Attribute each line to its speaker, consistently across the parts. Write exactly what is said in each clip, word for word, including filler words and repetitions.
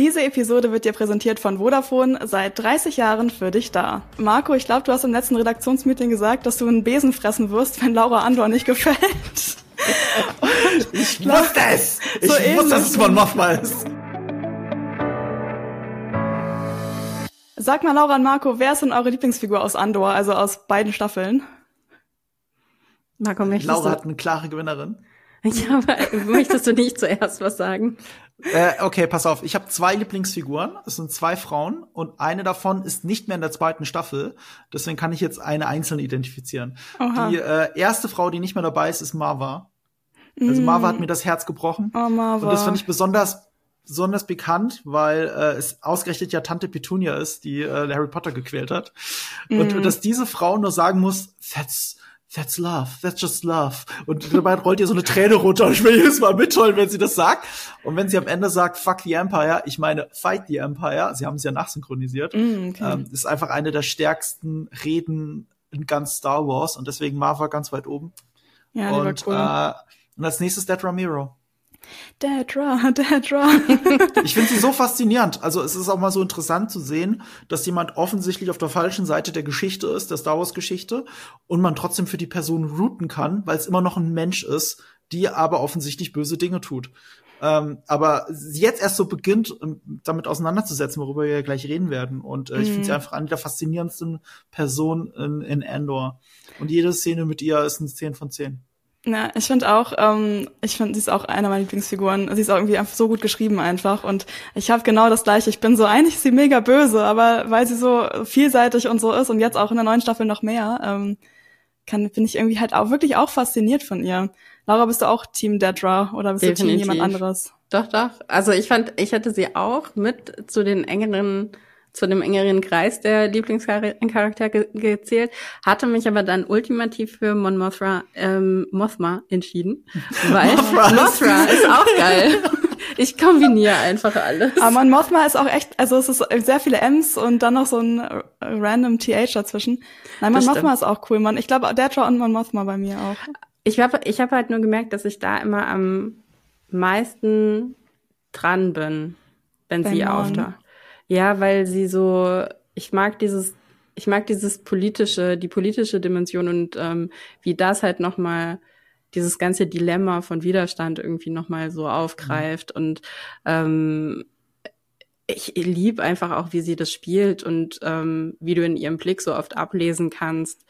Speaker 1: Diese Episode wird dir präsentiert von Vodafone, seit dreißig Jahren für dich da. Marco, ich glaube, du hast im letzten Redaktionsmeeting gesagt, dass du einen Besen fressen wirst, wenn Laura Andor nicht gefällt.
Speaker 2: Ich wusste es! Ich
Speaker 1: so
Speaker 2: wusste, dass es Mon Mothma ist.
Speaker 1: Sag mal, Laura und Marco, wer ist denn eure Lieblingsfigur aus Andor, also aus beiden Staffeln?
Speaker 3: Marco, möchtest
Speaker 2: Laura
Speaker 3: du?
Speaker 2: hat eine klare Gewinnerin.
Speaker 3: Ja, aber möchtest du nicht zuerst was sagen?
Speaker 2: Äh, okay, pass auf. Ich habe zwei Lieblingsfiguren. Es sind zwei Frauen und eine davon ist nicht mehr in der zweiten Staffel. Deswegen kann ich jetzt eine einzeln identifizieren.
Speaker 1: Oha.
Speaker 2: Die äh, erste Frau, die nicht mehr dabei ist, ist Marva. Also Marva hat mir das Herz gebrochen.
Speaker 1: Oh, Marva.
Speaker 2: Und das fand ich besonders besonders bekannt, weil äh, es ausgerechnet ja Tante Petunia ist, die äh, Harry Potter gequält hat. Mm. Und, und dass diese Frau nur sagen muss, that's That's love, that's just love. Und dabei rollt ihr so eine Träne runter und ich will jedes Mal mitheulen, wenn sie das sagt. Und wenn sie am Ende sagt, fuck the Empire, ich meine, fight the Empire, sie haben es ja nachsynchronisiert,
Speaker 1: mm, okay.
Speaker 2: ähm, ist einfach eine der stärksten Reden in ganz Star Wars und deswegen Marva ganz weit oben.
Speaker 1: Ja,
Speaker 2: und,
Speaker 1: cool.
Speaker 2: äh, und als nächstes Dead Ramiro.
Speaker 1: Dedra, Dedra.
Speaker 2: Ich finde sie so faszinierend. Also es ist auch mal so interessant zu sehen, dass jemand offensichtlich auf der falschen Seite der Geschichte ist, der Star Wars Geschichte, und man trotzdem für die Person routen kann, weil es immer noch ein Mensch ist, die aber offensichtlich böse Dinge tut. Ähm, aber sie jetzt erst so beginnt, damit auseinanderzusetzen, worüber wir ja gleich reden werden. Und äh, ich finde sie einfach eine der faszinierendsten Personen in, in Andor. Und jede Szene mit ihr ist eine zehn von zehn.
Speaker 1: Ja, ich finde auch, ähm, ich finde, sie ist auch eine meiner Lieblingsfiguren. Sie ist auch irgendwie einfach so gut geschrieben einfach. Und ich habe genau das Gleiche. Ich bin so, eigentlich ist sie mega böse, aber weil sie so vielseitig und so ist und jetzt auch in der neuen Staffel noch mehr, ähm, kann, bin ich irgendwie halt auch wirklich auch fasziniert von ihr. Laura, bist du auch Team Dedra oder bist
Speaker 3: Definitiv.
Speaker 1: du Team jemand anderes?
Speaker 3: Doch, doch. Also ich fand, ich hätte sie auch mit zu den engeren zu dem engeren Kreis der Lieblingscharakter ge- gezählt, hatte mich aber dann ultimativ für Mon Mothma, ähm, Mothma entschieden, weil
Speaker 2: Mothra,
Speaker 3: Mothra ist auch geil. Ich kombiniere einfach alles.
Speaker 1: Aber Mon Mothma ist auch echt, also es ist sehr viele M's und dann noch so ein äh, random T H dazwischen. Nein, Mon Mothma ist auch cool, Mann. Ich glaube, Dedra und Mon Mothma bei mir auch.
Speaker 3: Ich habe ich hab halt nur gemerkt, dass ich da immer am meisten dran bin, wenn
Speaker 1: Bei
Speaker 3: sie
Speaker 1: Mon.
Speaker 3: auftaucht. Ja, weil sie so, ich mag dieses, ich mag dieses politische, die politische Dimension und ähm, wie das halt nochmal dieses ganze Dilemma von Widerstand irgendwie nochmal so aufgreift. Mhm. Und ähm, ich lieb einfach auch, wie sie das spielt und ähm, wie du in ihrem Blick so oft ablesen kannst.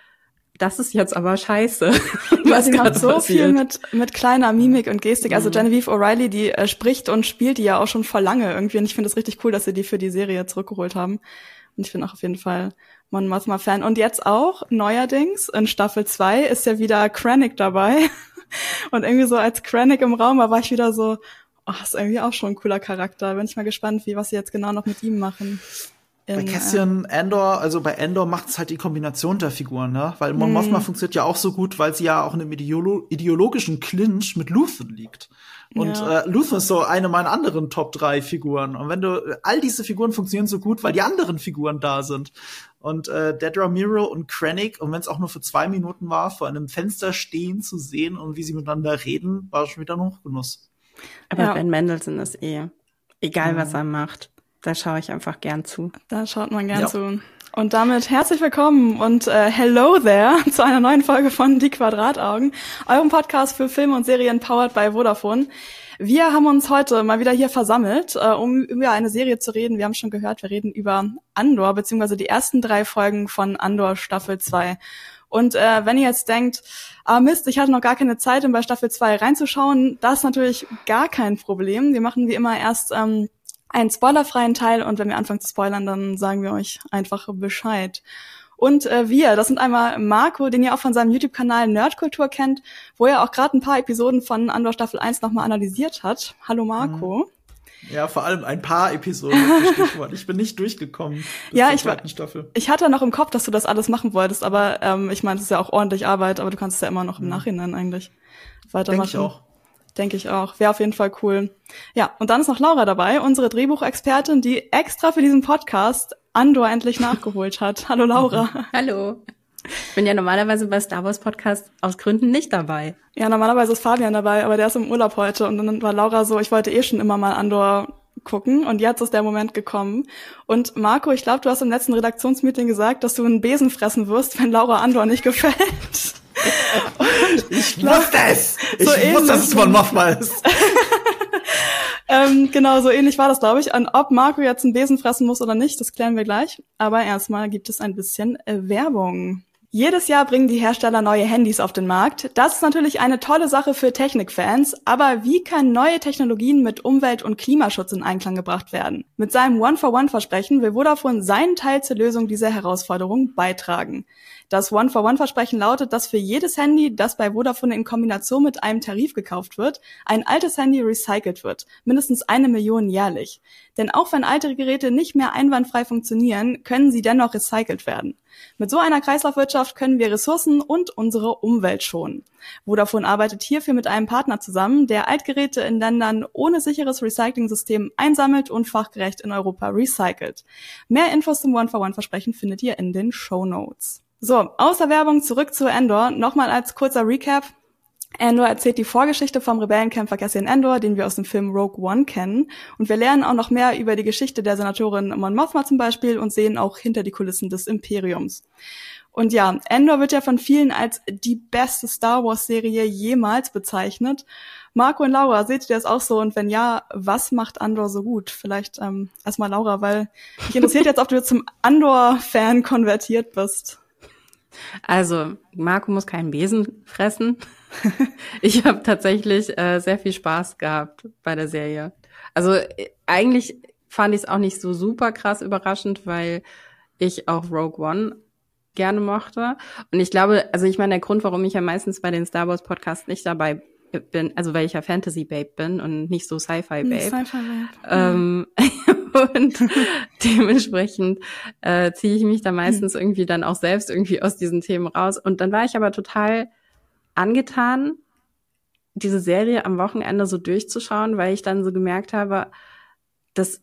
Speaker 3: Das ist jetzt aber scheiße.
Speaker 1: Ja, sie macht so
Speaker 3: passiert.
Speaker 1: viel mit mit kleiner Mimik und Gestik. Also Genevieve O'Reilly, die äh, spricht und spielt die ja auch schon vor lange irgendwie. Und ich finde es richtig cool, dass sie die für die Serie zurückgeholt haben. Und ich bin auch auf jeden Fall Mon Mothma Fan. Und jetzt auch, neuerdings, in Staffel zwei ist ja wieder Krennic dabei. Und irgendwie so als Krennic im Raum war, war ich wieder so, oh, ist irgendwie auch schon ein cooler Charakter. Bin ich mal gespannt, wie was sie jetzt genau noch mit ihm machen.
Speaker 2: Bei
Speaker 1: In,
Speaker 2: Cassian
Speaker 1: äh,
Speaker 2: Andor, also bei Andor macht es halt die Kombination der Figuren, ne? Weil Mon Mothma mm. funktioniert ja auch so gut, weil sie ja auch in einem ideolo- ideologischen Clinch mit Luthen liegt. Und
Speaker 1: ja.
Speaker 2: äh, Luthen ist so eine meiner anderen Top drei Figuren. Und wenn du, all diese Figuren funktionieren so gut, weil die anderen Figuren da sind. Und äh, Dedra Meero und Krennic, und wenn es auch nur für zwei Minuten war, vor einem Fenster stehen zu sehen und wie sie miteinander reden, war schon wieder ein Hochgenuss.
Speaker 3: Aber
Speaker 1: Ja.
Speaker 3: Ben Mendelsohn ist eh, egal
Speaker 2: Ja.
Speaker 3: was er macht. Da schaue ich einfach gern zu.
Speaker 1: Da schaut man gern
Speaker 2: Ja.
Speaker 1: zu. Und damit herzlich willkommen und äh, hello there zu einer neuen Folge von Die Quadrataugen, eurem Podcast für Filme und Serien powered by Vodafone. Wir haben uns heute mal wieder hier versammelt, äh, um über eine Serie zu reden. Wir haben schon gehört, wir reden über Andor, beziehungsweise die ersten drei Folgen von Andor Staffel zwei. Und äh, wenn ihr jetzt denkt, ah Mist, ich hatte noch gar keine Zeit, um bei Staffel zwei reinzuschauen, das ist natürlich gar kein Problem. Wir machen wie immer erst ähm, einen spoilerfreien Teil und wenn wir anfangen zu spoilern, dann sagen wir euch einfach Bescheid. Und äh, wir, das sind einmal Marco, den ihr auch von seinem YouTube-Kanal Nerdkultur kennt, wo er auch gerade ein paar Episoden von Andor Staffel eins nochmal analysiert hat. Hallo Marco.
Speaker 2: Ja, vor allem ein paar Episoden. Ich bin nicht durchgekommen bis
Speaker 1: ja,
Speaker 2: zur
Speaker 1: ich war,
Speaker 2: zweiten Staffel.
Speaker 1: Ich hatte noch im Kopf, dass du das alles machen wolltest, aber ähm, ich meine, es ist ja auch ordentlich Arbeit, aber du kannst es ja immer noch im
Speaker 2: Mhm.
Speaker 1: Nachhinein eigentlich weitermachen.
Speaker 2: Denke ich auch.
Speaker 1: Denke ich auch. Wäre auf jeden Fall cool. Ja, und dann ist noch Laura dabei, unsere Drehbuchexpertin, die extra für diesen Podcast Andor endlich nachgeholt hat. Hallo Laura.
Speaker 3: Hallo. Ich bin ja normalerweise bei Star Wars Podcast aus Gründen nicht dabei.
Speaker 1: Ja, normalerweise ist Fabian dabei, aber der ist im Urlaub heute und dann war Laura so, ich wollte eh schon immer mal Andor gucken und jetzt ist der Moment gekommen. Und Marco, ich glaube, du hast im letzten Redaktionsmeeting gesagt, dass du einen Besen fressen wirst, wenn Laura Andor nicht gefällt.
Speaker 2: Ich wusste es! Ich
Speaker 1: so
Speaker 2: wusste,
Speaker 1: ähnlich.
Speaker 2: dass es Mon Mothma ist.
Speaker 1: ähm, genau, so ähnlich war das, glaube ich. Und ob Marco jetzt einen Besen fressen muss oder nicht, das klären wir gleich. Aber erstmal gibt es ein bisschen äh, Werbung. Jedes Jahr bringen die Hersteller neue Handys auf den Markt. Das ist natürlich eine tolle Sache für Technikfans, aber wie können neue Technologien mit Umwelt- und Klimaschutz in Einklang gebracht werden? Mit seinem One-for-One-Versprechen will Vodafone seinen Teil zur Lösung dieser Herausforderung beitragen. Das One-for-One-Versprechen lautet, dass für jedes Handy, das bei Vodafone in Kombination mit einem Tarif gekauft wird, ein altes Handy recycelt wird, mindestens eine Million jährlich. Denn auch wenn alte Geräte nicht mehr einwandfrei funktionieren, können sie dennoch recycelt werden. Mit so einer Kreislaufwirtschaft können wir Ressourcen und unsere Umwelt schonen. Vodafone arbeitet hierfür mit einem Partner zusammen, der Altgeräte in Ländern ohne sicheres Recycling-System einsammelt und fachgerecht in Europa recycelt. Mehr Infos zum One-for-One-Versprechen findet ihr in den Shownotes. So, aus der Werbung zurück zu Endor. Nochmal als kurzer Recap. Endor erzählt die Vorgeschichte vom Rebellenkämpfer Cassian Andor, den wir aus dem Film Rogue One kennen. Und wir lernen auch noch mehr über die Geschichte der Senatorin Mon Mothma zum Beispiel und sehen auch hinter die Kulissen des Imperiums. Und ja, Endor wird ja von vielen als die beste Star-Wars-Serie jemals bezeichnet. Marco und Laura, seht ihr das auch so? Und wenn ja, was macht Andor so gut? Vielleicht ähm, erstmal Laura, weil mich interessiert jetzt, ob du jetzt zum Andor-Fan konvertiert bist.
Speaker 3: Also, Marco muss keinen Besen fressen. Ich habe tatsächlich äh, sehr viel Spaß gehabt bei der Serie. Also äh, eigentlich fand ich es auch nicht so super krass überraschend, weil ich auch Rogue One gerne mochte. Und ich glaube, also ich meine, der Grund, warum ich ja meistens bei den Star Wars Podcasts nicht dabei bin, also weil ich ja Fantasy-Babe bin und nicht so Sci-Fi-Babe.
Speaker 1: Sci-Fi-Babe.
Speaker 3: Ähm, und dementsprechend äh, ziehe ich mich da meistens irgendwie dann auch selbst irgendwie aus diesen Themen raus. Und dann war ich aber total angetan, diese Serie am Wochenende so durchzuschauen, weil ich dann so gemerkt habe, dass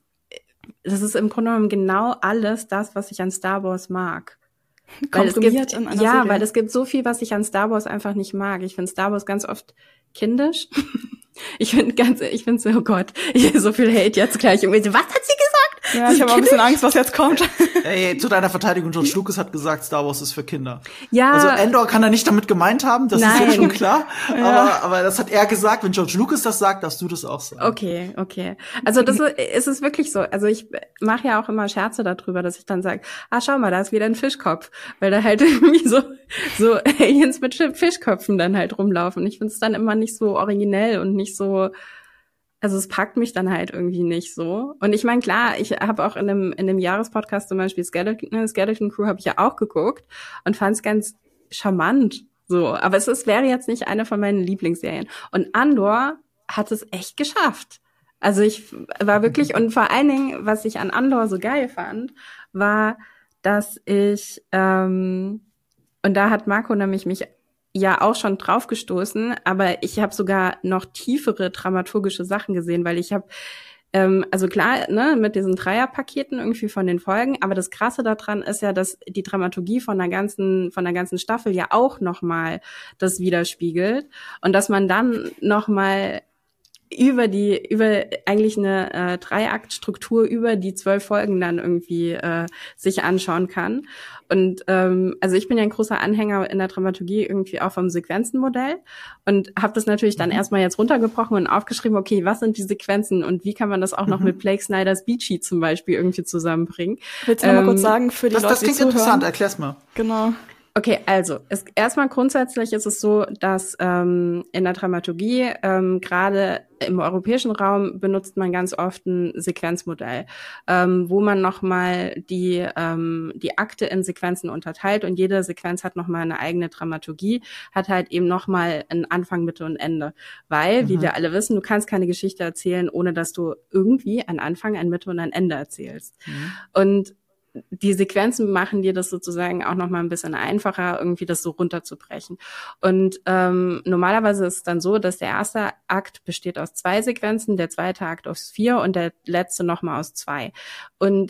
Speaker 3: das ist im Grunde genommen genau alles das, was ich an Star Wars mag. Weil es gibt,
Speaker 1: in einer
Speaker 3: ja,
Speaker 1: Serie.
Speaker 3: weil es gibt so viel, was ich an Star Wars einfach nicht mag. Ich finde Star Wars ganz oft kindisch. Ich finde ganz, ich finde so, oh Gott, ich so viel Hate jetzt gleich. Und was hat sie gesagt?
Speaker 1: Ja, ich habe auch ein bisschen Angst, was jetzt kommt.
Speaker 2: Ey, zu deiner Verteidigung, George Lucas hat gesagt, Star Wars ist für Kinder.
Speaker 3: Ja.
Speaker 2: Also Endor kann er nicht damit gemeint haben, das
Speaker 3: Nein.
Speaker 2: ist ja schon klar.
Speaker 1: Ja.
Speaker 2: Aber, aber das hat er gesagt. Wenn George Lucas das sagt, darfst du das auch sagen.
Speaker 3: Okay, okay. Also das ist, es ist wirklich so. Also ich mache ja auch immer Scherze darüber, dass ich dann sage, ah, schau mal, da ist wieder ein Fischkopf. Weil da halt irgendwie so, so Aliens mit Fischköpfen dann halt rumlaufen. Ich finde es dann immer nicht so originell und nicht so, also es packt mich dann halt irgendwie nicht so. Und ich meine, klar, ich habe auch in dem in dem Jahrespodcast zum Beispiel Skeleton, Skeleton Crew habe ich ja auch geguckt und fand es ganz charmant. So, aber es ist, wäre jetzt nicht eine von meinen Lieblingsserien. Und Andor hat es echt geschafft. Also ich war wirklich, und vor allen Dingen, was ich an Andor so geil fand, war, dass ich, ähm, und da hat Marco nämlich mich ja auch schon draufgestoßen, aber ich habe sogar noch tiefere dramaturgische Sachen gesehen, weil ich habe, ähm, also klar, ne, mit diesen Dreierpaketen irgendwie von den Folgen, aber das Krasse daran ist ja, dass die Dramaturgie von der ganzen, von der ganzen Staffel ja auch nochmal das widerspiegelt und dass man dann nochmal über die, über eigentlich eine äh, Dreiaktstruktur über die zwölf Folgen dann irgendwie äh, sich anschauen kann. Und ähm, also ich bin ja ein großer Anhänger in der Dramaturgie irgendwie auch vom Sequenzenmodell und habe das natürlich dann mhm. erstmal jetzt runtergebrochen und aufgeschrieben, okay, was sind die Sequenzen und wie kann man das auch mhm. noch mit Blake Snyders Beat Sheet zum Beispiel irgendwie zusammenbringen.
Speaker 1: Willst du noch ähm, mal kurz sagen für die
Speaker 2: das,
Speaker 1: Leute,
Speaker 2: das klingt
Speaker 1: die zuhören?
Speaker 2: interessant, erklär's mal.
Speaker 1: Genau.
Speaker 3: Okay, also es, erstmal grundsätzlich ist es so, dass ähm, in der Dramaturgie ähm, gerade im europäischen Raum benutzt man ganz oft ein Sequenzmodell, ähm, wo man nochmal die ähm, die Akte in Sequenzen unterteilt und jede Sequenz hat nochmal eine eigene Dramaturgie, hat halt eben nochmal einen Anfang, Mitte und Ende, weil, mhm. wie wir alle wissen, du kannst keine Geschichte erzählen, ohne dass du irgendwie einen Anfang, ein Mitte und ein Ende erzählst. Mhm. Und die Sequenzen machen dir das sozusagen auch noch mal ein bisschen einfacher, irgendwie das so runterzubrechen. Und ähm, normalerweise ist es dann so, dass der erste Akt besteht aus zwei Sequenzen, der zweite Akt aus vier und der letzte noch mal aus zwei. Und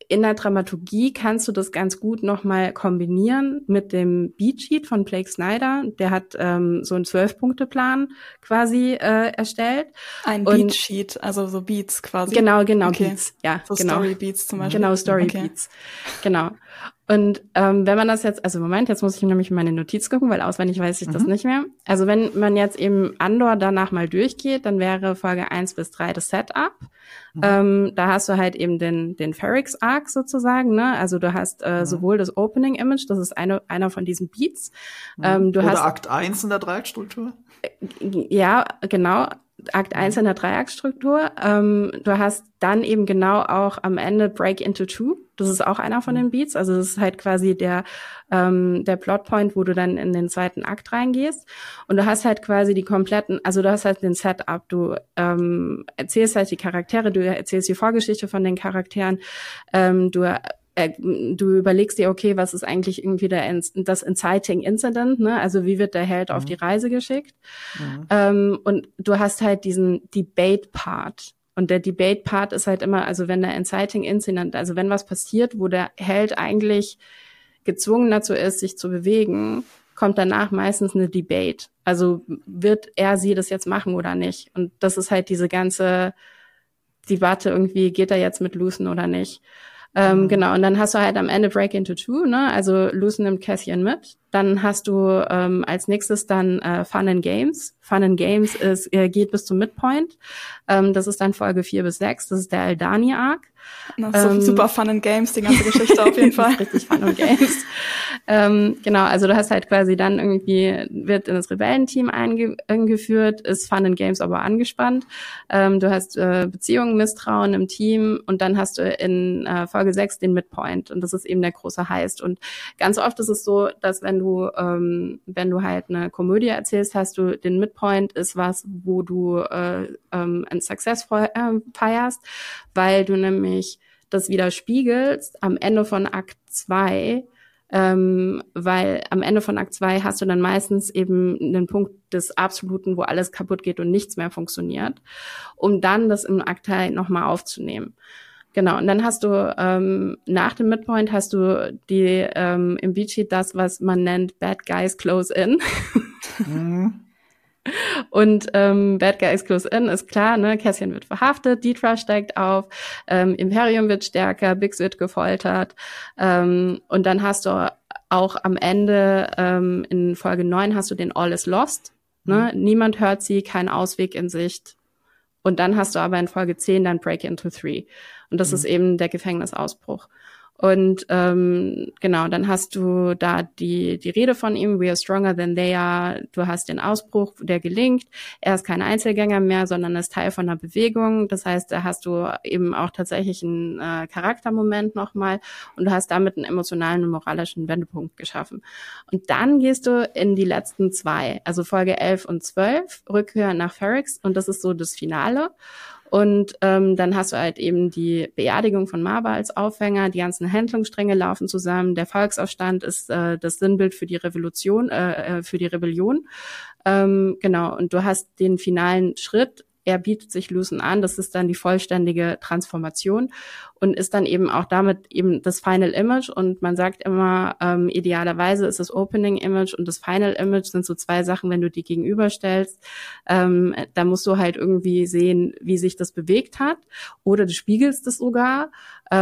Speaker 3: in der Dramaturgie kannst du das ganz gut nochmal kombinieren mit dem Beatsheet von Blake Snyder. Der hat ähm, so einen Zwölf-Punkte-Plan quasi äh, erstellt.
Speaker 1: Ein Beatsheet, also so Beats quasi.
Speaker 3: Genau, genau,
Speaker 1: okay.
Speaker 3: Beats. Ja,
Speaker 1: so
Speaker 3: genau.
Speaker 1: Story-Beats zum Beispiel.
Speaker 3: Genau, Story-Beats. Okay. Genau. Und ähm, wenn man das jetzt, also Moment, jetzt muss ich nämlich in meine Notiz gucken, weil auswendig weiß ich mhm. das nicht mehr. Also wenn man jetzt eben Andor danach mal durchgeht, dann wäre Folge eins bis drei das Setup. Mhm. Ähm, da hast du halt eben den den Ferrix-Arc sozusagen, ne? Also du hast äh, mhm. sowohl das Opening-Image, das ist eine, einer von diesen Beats.
Speaker 2: Mhm.
Speaker 3: Ähm, du
Speaker 2: Oder
Speaker 3: hast,
Speaker 2: Akt eins in der Dreieckstruktur?
Speaker 3: Ja, genau. Akt eins in der Dreieckstruktur. Ähm, du hast dann eben genau auch am Ende Break into Two. Das ist auch einer von den Beats. Also das ist halt quasi der ähm, der Plotpoint, wo du dann in den zweiten Akt reingehst. Und du hast halt quasi die kompletten, also du hast halt den Setup. Du ähm, erzählst halt die Charaktere, du erzählst die Vorgeschichte von den Charakteren. Ähm, du Du überlegst dir, okay, was ist eigentlich irgendwie der, das Inciting Incident, ne? Also wie wird der Held mhm. auf die Reise geschickt? Mhm. Ähm, und du hast halt diesen Debate-Part. Und der Debate-Part ist halt immer, also wenn der Inciting Incident, also wenn was passiert, wo der Held eigentlich gezwungen dazu ist, sich zu bewegen, kommt danach meistens eine Debate. Also wird er sie das jetzt machen oder nicht? Und das ist halt diese ganze Debatte irgendwie, geht er jetzt mit Lucen oder nicht? Ähm, mhm. Genau, und dann hast du halt am Ende Break into Two, ne? Also Lucen nimmt Cassian mit. Dann hast du ähm, als nächstes dann äh, Fun and Games. Fun and Games ist, äh, geht bis zum Midpoint. Ähm, das ist dann Folge vier bis sechs. Das ist der Aldani-Arc.
Speaker 1: Ähm, super Fun and Games, die ganze Geschichte auf jeden Fall.
Speaker 3: Richtig Fun and Games. ähm, genau, also du hast halt quasi dann irgendwie, wird in das Rebellenteam einge- eingeführt, ist Fun and Games aber angespannt. Ähm, du hast äh, Beziehungen, Misstrauen im Team und dann hast du in äh, Folge sechs den Midpoint und das ist eben der große Heist. Und ganz oft ist es so, dass wenn du ähm, wenn du halt eine Komödie erzählst, hast du den Midpoint ist was, wo du äh, ähm, ein Success äh, feierst, weil du nämlich das widerspiegelst am Ende von Akt zwei, ähm, weil am Ende von Akt zwei hast du dann meistens eben einen Punkt des Absoluten, wo alles kaputt geht und nichts mehr funktioniert, um dann das im Akt drei nochmal aufzunehmen. Genau, und dann hast du ähm, nach dem Midpoint hast du die ähm, im Beatsheet das, was man nennt Bad Guys Close In. Mhm. Und ähm, Bad Guys Close In ist klar, ne? Cassian wird verhaftet, Deetra steigt auf, ähm, Imperium wird stärker, Biggs wird gefoltert ähm, und dann hast du auch am Ende ähm, in Folge neun hast du den All is Lost, ne? Mhm. Niemand hört sie, kein Ausweg in Sicht. Und dann hast du aber in Folge zehn dann Break into Three. Und das mhm. ist eben der Gefängnisausbruch. Und ähm, genau, dann hast du da die die Rede von ihm, we are stronger than they are. Du hast den Ausbruch, der gelingt. Er ist kein Einzelgänger mehr, sondern ist Teil von einer Bewegung. Das heißt, da hast du eben auch tatsächlich einen äh, Charaktermoment nochmal und du hast damit einen emotionalen und moralischen Wendepunkt geschaffen. Und dann gehst du in die letzten zwei, also Folge elf und zwölf, Rückkehr nach Ferrix und das ist so das Finale. Und ähm, dann hast du halt eben die Beerdigung von Maaba als Aufhänger, die ganzen Handlungsstränge laufen zusammen, der Volksaufstand ist äh, das Sinnbild für die Revolution, äh, für die Rebellion. Ähm, genau, und du hast den finalen Schritt, er bietet sich Lucen an, das ist dann die vollständige Transformation und ist dann eben auch damit eben das Final Image und man sagt immer, ähm, idealerweise ist das Opening Image und das Final Image sind so zwei Sachen, wenn du die gegenüberstellst, ähm, da musst du halt irgendwie sehen, wie sich das bewegt hat oder du spiegelst es sogar,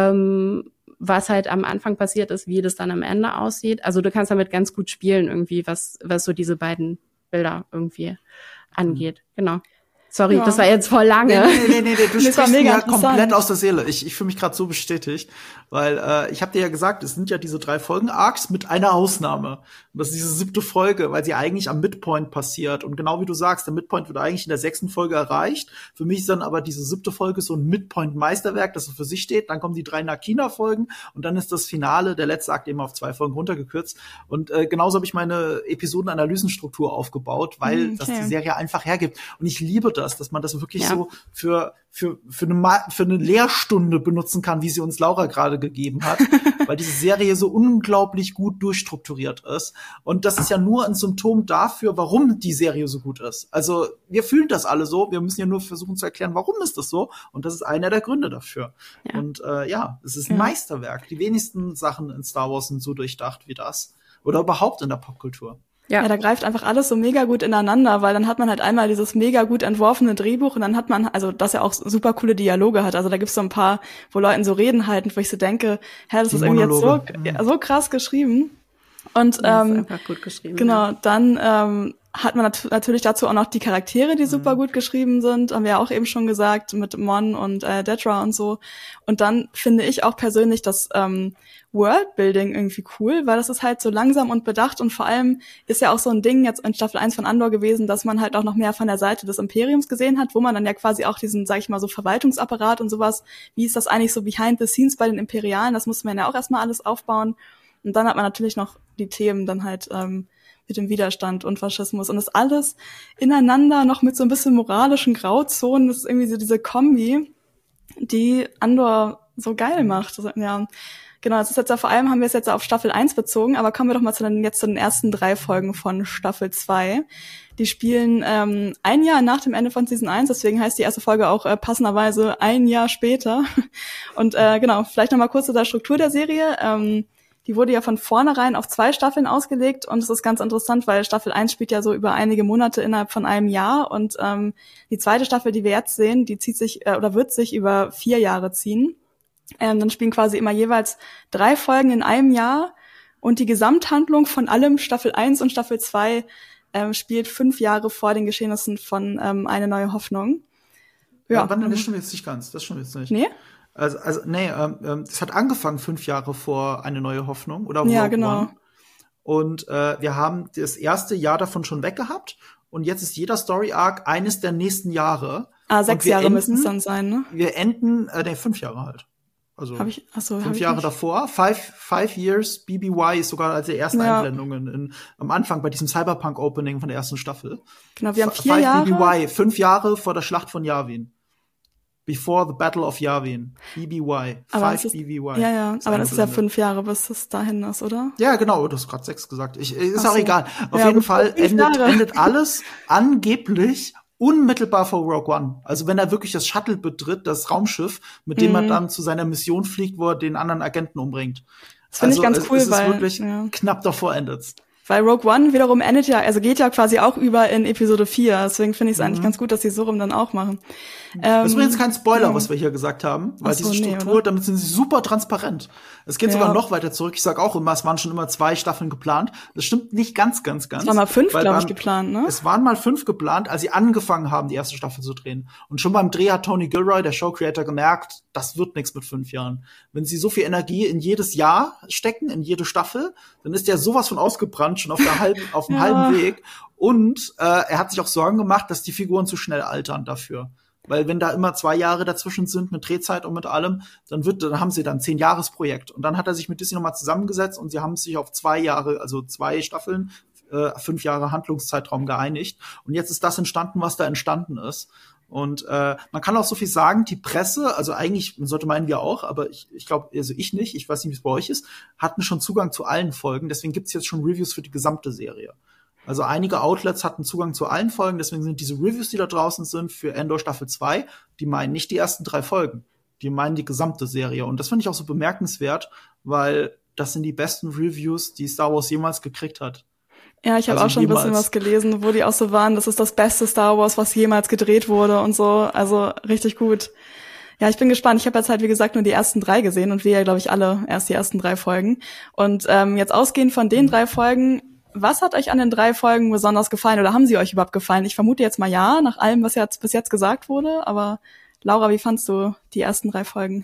Speaker 3: ähm, was halt am Anfang passiert ist, wie das dann am Ende aussieht. Also du kannst damit ganz gut spielen irgendwie, was was so diese beiden Bilder irgendwie angeht. Mhm. Genau. Sorry, ja. Das war jetzt voll lange.
Speaker 2: Nee, nee, nee, nee, nee. Du sprichst mir ja komplett aus der Seele. Ich, ich fühle mich gerade so bestätigt, weil äh, ich habe dir ja gesagt, es sind ja diese drei Folgen-Arcs mit einer Ausnahme. Und das ist diese siebte Folge, weil sie eigentlich am Midpoint passiert. Und genau wie du sagst, der Midpoint wird eigentlich in der sechsten Folge erreicht. Für mich ist dann aber diese siebte Folge so ein Midpoint-Meisterwerk, das so für sich steht. Dann kommen die drei Nakina-Folgen und dann ist das Finale, der letzte Akt, eben auf zwei Folgen runtergekürzt. Und äh, genauso habe ich meine Episoden-Analysenstruktur aufgebaut, weil okay. das die Serie einfach hergibt. Und ich liebe das, dass man das wirklich
Speaker 3: Ja.
Speaker 2: so für für für eine Ma- für eine Lehrstunde benutzen kann, wie sie uns Laura gerade gegeben hat, weil diese Serie so unglaublich gut durchstrukturiert ist. Und das ist ja nur ein Symptom dafür, warum die Serie so gut ist. Also wir fühlen das alle so, wir müssen ja nur versuchen zu erklären, warum ist das so. Und das ist einer der Gründe dafür.
Speaker 3: Ja.
Speaker 2: Und äh, ja, es ist ein
Speaker 1: Ja.
Speaker 2: Meisterwerk. Die wenigsten Sachen in Star Wars sind so durchdacht wie das. Oder überhaupt in der Popkultur.
Speaker 3: Ja.
Speaker 1: Ja, da greift einfach alles so mega gut ineinander, weil dann hat man halt einmal dieses mega gut entworfene Drehbuch und dann hat man, also das ja auch super coole Dialoge hat. Also da gibt's so ein paar, wo Leuten so Reden halten, wo ich so denke, hä, das
Speaker 2: Die
Speaker 1: ist irgendwie jetzt so,
Speaker 2: Monologe.
Speaker 1: ja, so krass geschrieben. Und
Speaker 3: Das ist
Speaker 1: ähm,
Speaker 3: einfach gut geschrieben.
Speaker 1: genau, dann ähm, hat man nat- natürlich dazu auch noch die Charaktere, die super
Speaker 2: Mhm.
Speaker 1: gut geschrieben sind, haben wir ja auch eben schon gesagt, mit Mon und äh, Dedra und so. Und dann finde ich auch persönlich das ähm, Worldbuilding irgendwie cool, weil das ist halt so langsam und bedacht und vor allem ist ja auch so ein Ding jetzt in Staffel eins von Andor gewesen, dass man halt auch noch mehr von der Seite des Imperiums gesehen hat, wo man dann ja quasi auch diesen, sag ich mal, so Verwaltungsapparat und sowas, wie ist das eigentlich so behind the scenes bei den Imperialen, das muss man ja auch erstmal alles aufbauen. Und dann hat man natürlich noch die Themen dann halt ähm, mit dem Widerstand und Faschismus und das alles ineinander noch mit so ein bisschen moralischen Grauzonen. Das ist irgendwie so diese Kombi, die Andor so geil macht. Also, ja, genau. Das ist jetzt ja, vor allem haben wir es jetzt auf Staffel eins bezogen, aber kommen wir doch mal zu den, jetzt zu den ersten drei Folgen von Staffel zwei. Die spielen ähm, ein Jahr nach dem Ende von Season eins, deswegen heißt die erste Folge auch äh, passenderweise ein Jahr später. Und äh, genau, vielleicht noch mal kurz zu der Struktur der Serie. Ähm, Die wurde ja von vornherein auf zwei Staffeln ausgelegt und es ist ganz interessant, weil Staffel eins spielt ja so über einige Monate innerhalb von einem Jahr und ähm, die zweite Staffel, die wir jetzt sehen, die zieht sich äh, oder wird sich über vier Jahre ziehen. Ähm, dann spielen quasi immer jeweils drei Folgen in einem Jahr und die Gesamthandlung von allem Staffel eins und Staffel zwei ähm, spielt fünf Jahre vor den Geschehnissen von ähm, Eine neue Hoffnung.
Speaker 2: Ja,
Speaker 1: Ja,
Speaker 2: wann, das stimmt jetzt nicht ganz. Das stimmt jetzt nicht.
Speaker 1: nee?
Speaker 2: Also, also nee, ähm, ähm, das hat angefangen fünf Jahre vor Eine neue Hoffnung oder Rogue
Speaker 1: Ja, genau.
Speaker 2: One. Und äh, wir haben das erste Jahr davon schon weggehabt und jetzt ist jeder Story Arc eines der nächsten Jahre.
Speaker 1: Ah, sechs
Speaker 2: Und wir
Speaker 1: Jahre
Speaker 2: enden,
Speaker 1: müssen es dann sein, ne?
Speaker 2: Wir enden, äh, nee, fünf Jahre halt. Also
Speaker 1: Hab ich, achso, hab
Speaker 2: fünf
Speaker 1: ich
Speaker 2: Jahre
Speaker 1: nicht.
Speaker 2: davor. Five, five Years B B Y ist sogar als der ersten
Speaker 1: Ja.
Speaker 2: Einblendungen in, am Anfang bei diesem Cyberpunk-Opening von der ersten Staffel.
Speaker 1: Genau, wir haben
Speaker 2: F-
Speaker 1: vier
Speaker 2: Five
Speaker 1: Jahre.
Speaker 2: B B Y, fünf Jahre vor der Schlacht von Yavin. Before the Battle of Yavin. B B Y.
Speaker 1: Aber
Speaker 2: Five
Speaker 1: es ist,
Speaker 2: B B Y.
Speaker 1: ja, ja, aber das ist ja
Speaker 2: eingeblendet.
Speaker 1: fünf Jahre, bis es dahin ist, oder?
Speaker 2: Ja, genau, du hast gerade sechs gesagt. Ich, ist
Speaker 1: Ach
Speaker 2: auch
Speaker 1: so.
Speaker 2: egal. Auf
Speaker 1: Ja,
Speaker 2: jeden
Speaker 1: aber
Speaker 2: Fall
Speaker 1: fünf
Speaker 2: endet,
Speaker 1: Jahre.
Speaker 2: endet alles angeblich unmittelbar vor Rogue One. Also wenn er wirklich das Shuttle betritt, das Raumschiff, mit dem
Speaker 1: Mhm.
Speaker 2: er dann zu seiner Mission fliegt, wo er den anderen Agenten umbringt.
Speaker 1: Das finde ich ganz
Speaker 2: es,
Speaker 1: cool,
Speaker 2: es ist
Speaker 1: weil-
Speaker 2: wirklich
Speaker 1: ja.
Speaker 2: knapp davor endet's.
Speaker 1: Weil Rogue One wiederum endet ja, also geht ja quasi auch über in Episode vier. Deswegen finde ich es
Speaker 2: Mhm.
Speaker 1: eigentlich ganz gut, dass sie so rum dann auch machen.
Speaker 2: Das ist
Speaker 1: Ähm,
Speaker 2: übrigens kein Spoiler,
Speaker 1: ja.
Speaker 2: was wir hier gesagt haben, weil
Speaker 1: Ach so,
Speaker 2: diese
Speaker 1: nee,
Speaker 2: Struktur,
Speaker 1: oder?
Speaker 2: damit sind sie super transparent. Es geht
Speaker 1: Ja.
Speaker 2: sogar noch weiter zurück. Ich sage auch immer, es waren schon immer zwei Staffeln geplant. Das stimmt nicht ganz, ganz, ganz.
Speaker 1: Es waren mal fünf,
Speaker 2: weil
Speaker 1: glaube ich,
Speaker 2: beim-
Speaker 1: geplant, ne?
Speaker 2: Es waren mal fünf geplant, als sie angefangen haben, die erste Staffel zu drehen. Und schon beim Dreh hat Tony Gilroy, der Showcreator, gemerkt, das wird nichts mit fünf Jahren. Wenn sie so viel Energie in jedes Jahr stecken, in jede Staffel, dann ist der sowas von ausgebrannt, schon auf der halben, auf dem
Speaker 1: Ja.
Speaker 2: halben Weg. Und äh, er hat sich auch Sorgen gemacht, dass die Figuren zu schnell altern dafür. Weil wenn da immer zwei Jahre dazwischen sind mit Drehzeit und mit allem, dann wird, dann haben sie dann zehn Jahresprojekt. Und dann hat er sich mit Disney nochmal zusammengesetzt und sie haben sich auf zwei Jahre, also zwei Staffeln, äh, fünf Jahre Handlungszeitraum geeinigt. Und jetzt ist das entstanden, was da entstanden ist. Und äh, man kann auch so viel sagen, die Presse, also eigentlich, man sollte meinen wir auch, aber ich, ich glaube, also ich nicht, ich weiß nicht, wie es bei euch ist, hatten schon Zugang zu allen Folgen. Deswegen gibt's jetzt schon Reviews für die gesamte Serie. Also einige Outlets hatten Zugang zu allen Folgen, deswegen sind diese Reviews, die da draußen sind für Andor Staffel zwei, die meinen nicht die ersten drei Folgen. Die meinen die gesamte Serie. Und das finde ich auch so bemerkenswert, weil das sind die besten Reviews, die Star Wars jemals gekriegt hat.
Speaker 1: Ja, ich habe
Speaker 2: also
Speaker 1: auch schon ein bisschen
Speaker 2: jemals.
Speaker 1: was gelesen, wo die auch so waren, das ist das beste Star Wars, was jemals gedreht wurde und so. Also richtig gut. Ja, ich bin gespannt. Ich habe jetzt halt, wie gesagt, nur die ersten drei gesehen und wir ja, glaube ich, alle erst die ersten drei Folgen. Und ähm, jetzt ausgehend von den drei Folgen, was hat euch an den drei Folgen besonders gefallen oder haben sie euch überhaupt gefallen? Ich vermute jetzt mal ja, nach allem, was jetzt bis jetzt gesagt wurde. Aber Laura, wie fandst du die ersten drei Folgen?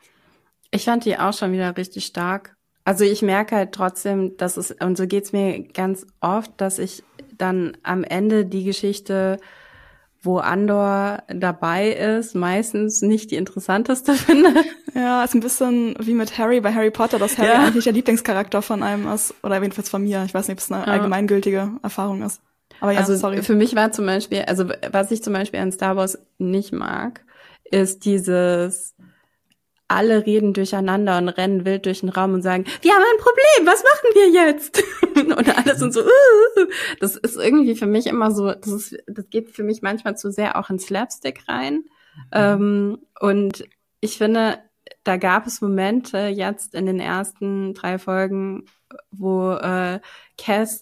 Speaker 3: Ich fand die auch schon wieder richtig stark. Also ich merke halt trotzdem, dass es, und so geht's mir ganz oft, dass ich dann am Ende die Geschichte, wo Andor dabei ist, meistens nicht die interessanteste finde.
Speaker 1: Ja, ist ein bisschen wie mit Harry bei Harry Potter, dass Harry
Speaker 3: Ja.
Speaker 1: eigentlich der Lieblingscharakter von einem ist. Oder jedenfalls von mir. Ich weiß nicht, ob es eine
Speaker 3: Ja.
Speaker 1: allgemeingültige Erfahrung ist. Aber ja,
Speaker 3: also
Speaker 1: sorry.
Speaker 3: Für mich war zum Beispiel, also was ich zum Beispiel an Star Wars nicht mag, ist dieses, alle reden durcheinander und rennen wild durch den Raum und sagen, wir haben ein Problem, was machen wir jetzt? Und alle sind so, uh, das ist irgendwie für mich immer so, das ist, das geht für mich manchmal zu sehr auch in Slapstick rein. Mhm. Ähm, und ich finde, da gab es Momente jetzt in den ersten drei Folgen, wo äh, Cass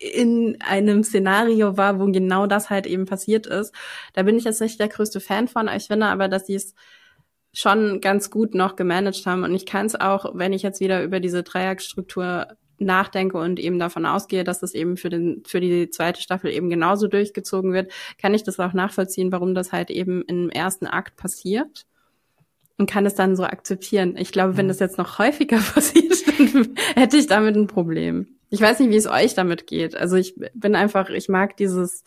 Speaker 3: in einem Szenario war, wo genau das halt eben passiert ist. Da bin ich jetzt nicht der größte Fan von, ich finde aber, dass sie es schon ganz gut noch gemanagt haben. Und ich kann es auch, wenn ich jetzt wieder über diese Dreieckstruktur nachdenke und eben davon ausgehe, dass das eben für den für die zweite Staffel eben genauso durchgezogen wird, kann ich das auch nachvollziehen, warum das halt eben im ersten Akt passiert. Und kann es dann so akzeptieren. Ich glaube, wenn das jetzt noch häufiger passiert, dann hätte ich damit ein Problem. Ich weiß nicht, wie es euch damit geht. Also ich bin einfach, ich mag dieses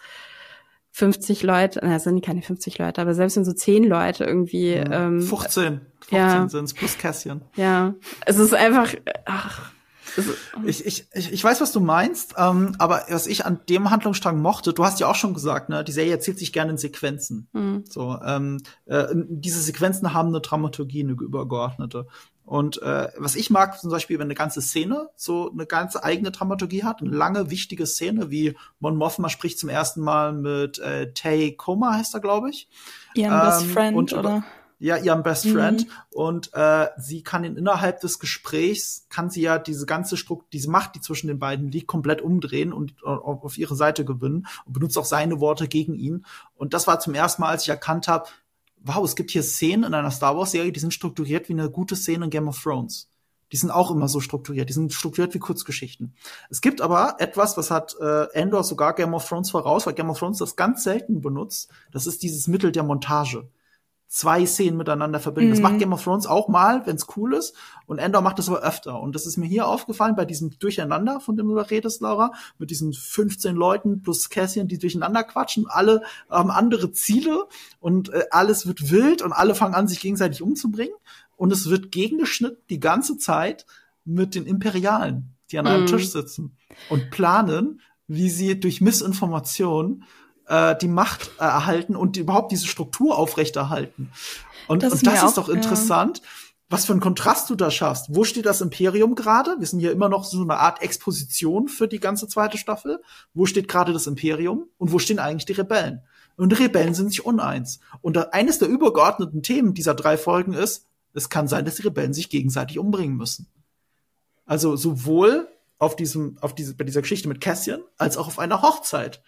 Speaker 3: fünfzig Leute, na, es sind keine fünfzig Leute, aber selbst wenn so zehn Leute irgendwie
Speaker 2: ja.
Speaker 3: ähm,
Speaker 2: fünfzehn. fünfzehn
Speaker 3: ja.
Speaker 2: sind's, plus Cassian.
Speaker 3: Ja, es ist einfach, ach,
Speaker 2: Ich, ich, ich, ich weiß, was du meinst, ähm, aber was ich an dem Handlungsstrang mochte, du hast ja auch schon gesagt, ne, die Serie erzählt sich gerne in Sequenzen. Mhm. So, ähm, äh, diese Sequenzen haben eine Dramaturgie, eine übergeordnete. Und äh, was ich mag, zum Beispiel, wenn eine ganze Szene so eine ganze eigene Dramaturgie hat, eine lange, wichtige Szene, wie Mon Mothma spricht zum ersten Mal mit äh, Tay Koma, heißt er, glaube ich.
Speaker 1: Ihren ähm, Best Friend, und, oder?
Speaker 2: Ja, ihrem Best Friend. Mhm. Und äh, sie kann in, innerhalb des Gesprächs, kann sie ja diese ganze Struktur, diese Macht, die zwischen den beiden liegt, komplett umdrehen und uh, auf ihre Seite gewinnen und benutzt auch seine Worte gegen ihn. Und das war zum ersten Mal, als ich erkannt habe, wow, es gibt hier Szenen in einer Star Wars-Serie, die sind strukturiert wie eine gute Szene in Game of Thrones. Die sind auch immer so strukturiert. Die sind strukturiert wie Kurzgeschichten. Es gibt aber etwas, was hat äh, Andor sogar Game of Thrones voraus, weil Game of Thrones das ganz selten benutzt. Das ist dieses Mittel der Montage. Zwei Szenen miteinander verbinden. Mhm. Das macht Game of Thrones auch mal, wenn es cool ist. Und Andor macht das aber öfter. Und das ist mir hier aufgefallen bei diesem Durcheinander, von dem du da redest, Laura, mit diesen fünfzehn Leuten plus Cassian, die durcheinander quatschen. Alle haben andere Ziele und äh, alles wird wild und alle fangen an, sich gegenseitig umzubringen. Und es wird gegengeschnitten die ganze Zeit mit den Imperialen, die an einem mhm. Tisch sitzen und planen, wie sie durch Missinformation die Macht äh, erhalten und die, überhaupt diese Struktur aufrechterhalten. Und das, und das ist auch, doch interessant, ja. was für einen Kontrast du da schaffst. Wo steht das Imperium gerade? Wir sind hier immer noch so eine Art Exposition für die ganze zweite Staffel. Wo steht gerade das Imperium? Und wo stehen eigentlich die Rebellen? Und die Rebellen sind sich uneins. Und da, eines der übergeordneten Themen dieser drei Folgen ist, es kann sein, dass die Rebellen sich gegenseitig umbringen müssen. Also sowohl auf diesem, auf diese, bei dieser Geschichte mit Cassian, als auch auf einer Hochzeit.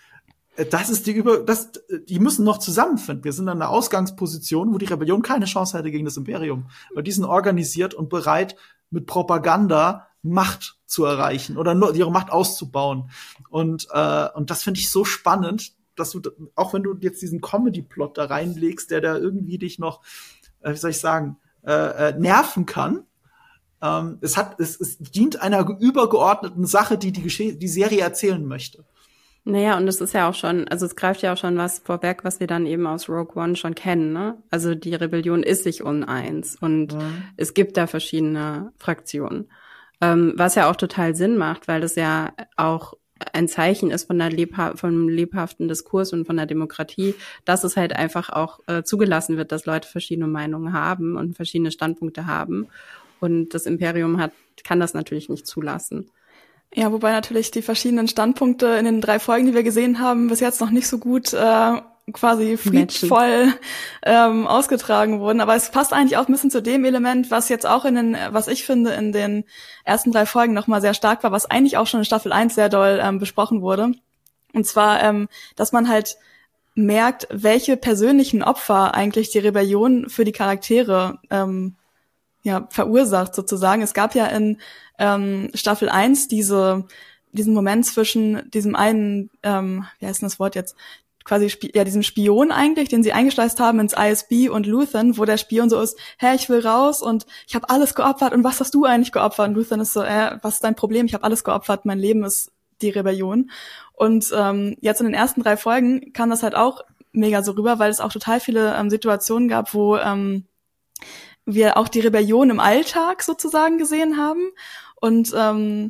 Speaker 2: Das ist die über, das, die müssen noch zusammenfinden. Wir sind an einer Ausgangsposition, wo die Rebellion keine Chance hätte gegen das Imperium. Weil die sind organisiert und bereit, mit Propaganda Macht zu erreichen oder nur ihre Macht auszubauen. Und, äh, und das finde ich so spannend, dass du, auch wenn du jetzt diesen Comedy-Plot da reinlegst, der da irgendwie dich noch, äh, wie soll ich sagen, äh, äh, nerven kann, ähm, es hat, es, es dient einer übergeordneten Sache, die die, Gesche- die Serie erzählen möchte.
Speaker 3: Naja, und es ist ja auch schon, also es greift ja auch schon was vorweg, was wir dann eben aus Rogue One schon kennen, ne? Also die Rebellion ist sich uneins und mhm. es gibt da verschiedene Fraktionen. Ähm, was ja auch total Sinn macht, weil das ja auch ein Zeichen ist von der lebha- vom lebhaften Diskurs und von der Demokratie, dass es halt einfach auch äh, zugelassen wird, dass Leute verschiedene Meinungen haben und verschiedene Standpunkte haben. Und das Imperium hat, kann das natürlich nicht zulassen.
Speaker 1: Ja, wobei natürlich die verschiedenen Standpunkte in den drei Folgen, die wir gesehen haben, bis jetzt noch nicht so gut äh, quasi friedvoll ähm, ausgetragen wurden. Aber es passt eigentlich auch ein bisschen zu dem Element, was jetzt auch in den, was ich finde, in den ersten drei Folgen nochmal sehr stark war, was eigentlich auch schon in Staffel eins sehr doll ähm, besprochen wurde. Und zwar, ähm, dass man halt merkt, welche persönlichen Opfer eigentlich die Rebellion für die Charaktere ähm, ja verursacht sozusagen. Es gab ja in ähm, Staffel eins diese diesen Moment zwischen diesem einen, ähm, wie heißt denn das Wort jetzt, quasi Sp- ja diesem Spion eigentlich, den sie eingeschleust haben ins I S B und Luthen, wo der Spion so ist, hä, ich will raus und ich habe alles geopfert und was hast du eigentlich geopfert? Und Luthen ist so, äh, was ist dein Problem? Ich habe alles geopfert, mein Leben ist die Rebellion. Und ähm, jetzt in den ersten drei Folgen kam das halt auch mega so rüber, weil es auch total viele ähm, Situationen gab, wo ähm, wir auch die Rebellion im Alltag sozusagen gesehen haben und ähm,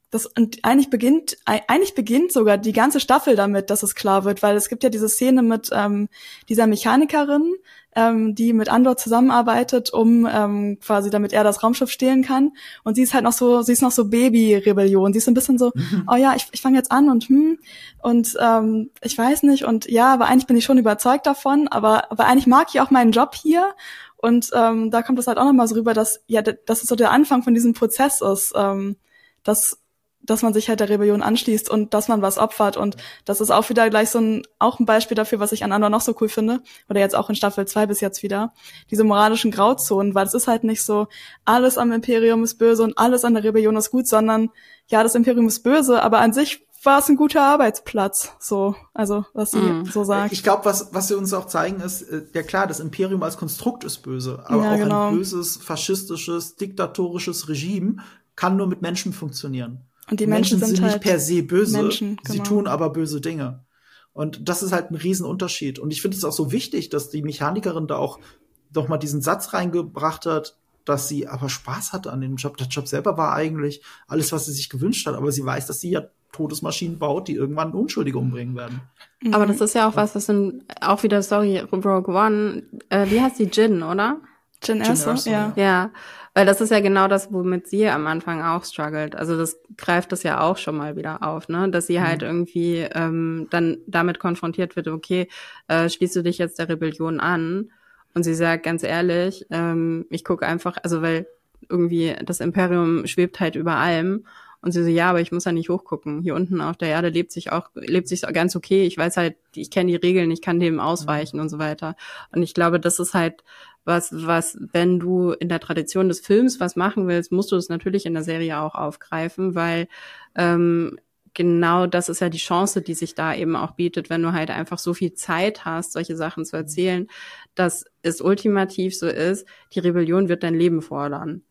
Speaker 1: das und eigentlich beginnt eigentlich beginnt sogar die ganze Staffel damit, dass es klar wird, weil es gibt ja diese Szene mit ähm, dieser Mechanikerin, ähm, die mit Andor zusammenarbeitet, um ähm, quasi, damit er das Raumschiff stehlen kann. Und sie ist halt noch so, sie ist noch so Baby-Rebellion. Sie ist so ein bisschen so, mhm. oh ja, ich, ich fange jetzt an und hm und ähm, ich weiß nicht und ja, aber eigentlich bin ich schon überzeugt davon. Aber aber eigentlich mag ich auch meinen Job hier. Und ähm, da kommt es halt auch nochmal so rüber, dass ja, dass es so der Anfang von diesem Prozess ist, ähm, dass dass man sich halt der Rebellion anschließt und dass man was opfert. Und das ist auch wieder gleich so ein, auch ein Beispiel dafür, was ich an Andor noch so cool finde, oder jetzt auch in Staffel zwei bis jetzt wieder, diese moralischen Grauzonen, weil es ist halt nicht so, alles am Imperium ist böse und alles an der Rebellion ist gut, sondern ja, das Imperium ist böse, aber an sich war es ein guter Arbeitsplatz, so, also, was sie mm. so sagt.
Speaker 2: Ich glaube, was, was sie uns auch zeigen, ist, ja klar, das Imperium als Konstrukt ist böse, aber ja, auch genau. ein böses, faschistisches, diktatorisches Regime kann nur mit Menschen funktionieren.
Speaker 1: Und die Menschen, Menschen sind, sind
Speaker 2: nicht
Speaker 1: halt
Speaker 2: per se böse,
Speaker 1: Menschen, genau.
Speaker 2: sie tun aber böse Dinge. Und das ist halt ein Riesenunterschied. Und ich finde es auch so wichtig, dass die Mechanikerin da auch doch mal diesen Satz reingebracht hat, dass sie aber Spaß hatte an dem Job. Der Job selber war eigentlich alles, was sie sich gewünscht hat. Aber sie weiß, dass sie ja Todesmaschinen baut, die irgendwann Unschuldige umbringen werden.
Speaker 3: Aber das ist ja auch was, was in, auch wieder, sorry, Rogue One, äh, wie heißt die, Jyn, oder?
Speaker 1: Jyn Erso, ja.
Speaker 3: Ja, weil das ist ja genau das, womit sie am Anfang auch struggelt. Also das greift das ja auch schon mal wieder auf, ne? Dass sie halt mhm. irgendwie ähm, dann damit konfrontiert wird, okay, äh, schließt du dich jetzt der Rebellion an? Und sie sagt ganz ehrlich, ähm, ich gucke einfach, also weil irgendwie das Imperium schwebt halt über allem. Und sie so, ja, aber ich muss ja nicht hochgucken. Hier unten auf der Erde lebt sich auch, lebt sich ganz okay. Ich weiß halt, ich kenne die Regeln, ich kann dem ausweichen mhm. und so weiter. Und ich glaube, das ist halt was, was, wenn du in der Tradition des Films was machen willst, musst du es natürlich in der Serie auch aufgreifen, weil ähm, genau das ist ja die Chance, die sich da eben auch bietet, wenn du halt einfach so viel Zeit hast, solche Sachen zu erzählen, dass es ultimativ so ist, die Rebellion wird dein Leben fordern.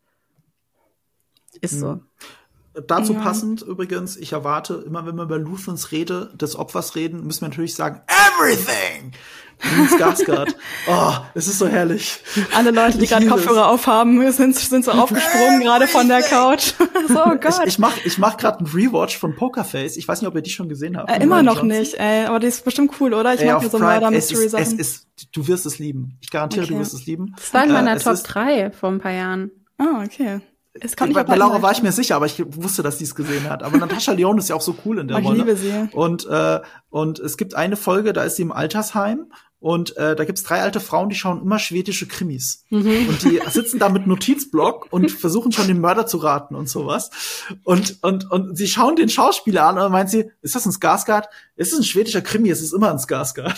Speaker 3: Ist mhm. so.
Speaker 2: Dazu
Speaker 1: ja.
Speaker 2: passend übrigens, ich erwarte, immer wenn wir über Luthens Rede des Opfers reden, müssen wir natürlich sagen, everything! Skarsgård. Oh, es ist so herrlich.
Speaker 1: Alle Leute, die gerade Kopfhörer aufhaben, sind, sind so aufgesprungen, gerade von der Couch. So, oh Gott.
Speaker 2: Ich, ich mach, ich mach gerade einen Rewatch von Pokerface. Ich weiß nicht, ob ihr die schon gesehen habt.
Speaker 1: Äh, immer noch Johnson. Nicht, ey. Aber die ist bestimmt cool, oder? Ich ey, mag ja so Murder-Mystery-Sachen.
Speaker 2: Es ist, du wirst es lieben. Ich garantiere, okay. du wirst es lieben.
Speaker 3: Das war in meiner äh, Top drei vor ein paar Jahren.
Speaker 1: Ah, okay. Es
Speaker 2: kann bei, bei Laura war ich mir sicher, aber ich wusste, dass sie es gesehen hat. Aber Natascha Lyonne ist ja auch so cool in der Rolle.
Speaker 1: Ich liebe sie.
Speaker 2: Und, äh, und es gibt eine Folge, da ist sie im Altersheim. Und äh, da gibt's drei alte Frauen, die schauen immer schwedische Krimis. Mhm. Und die sitzen da mit Notizblock und versuchen schon den Mörder zu raten und sowas. Und und und sie schauen den Schauspieler an und dann meint sie, ist das ein Skarsgård? Es ist ein schwedischer Krimi, es ist immer ein Skarsgård.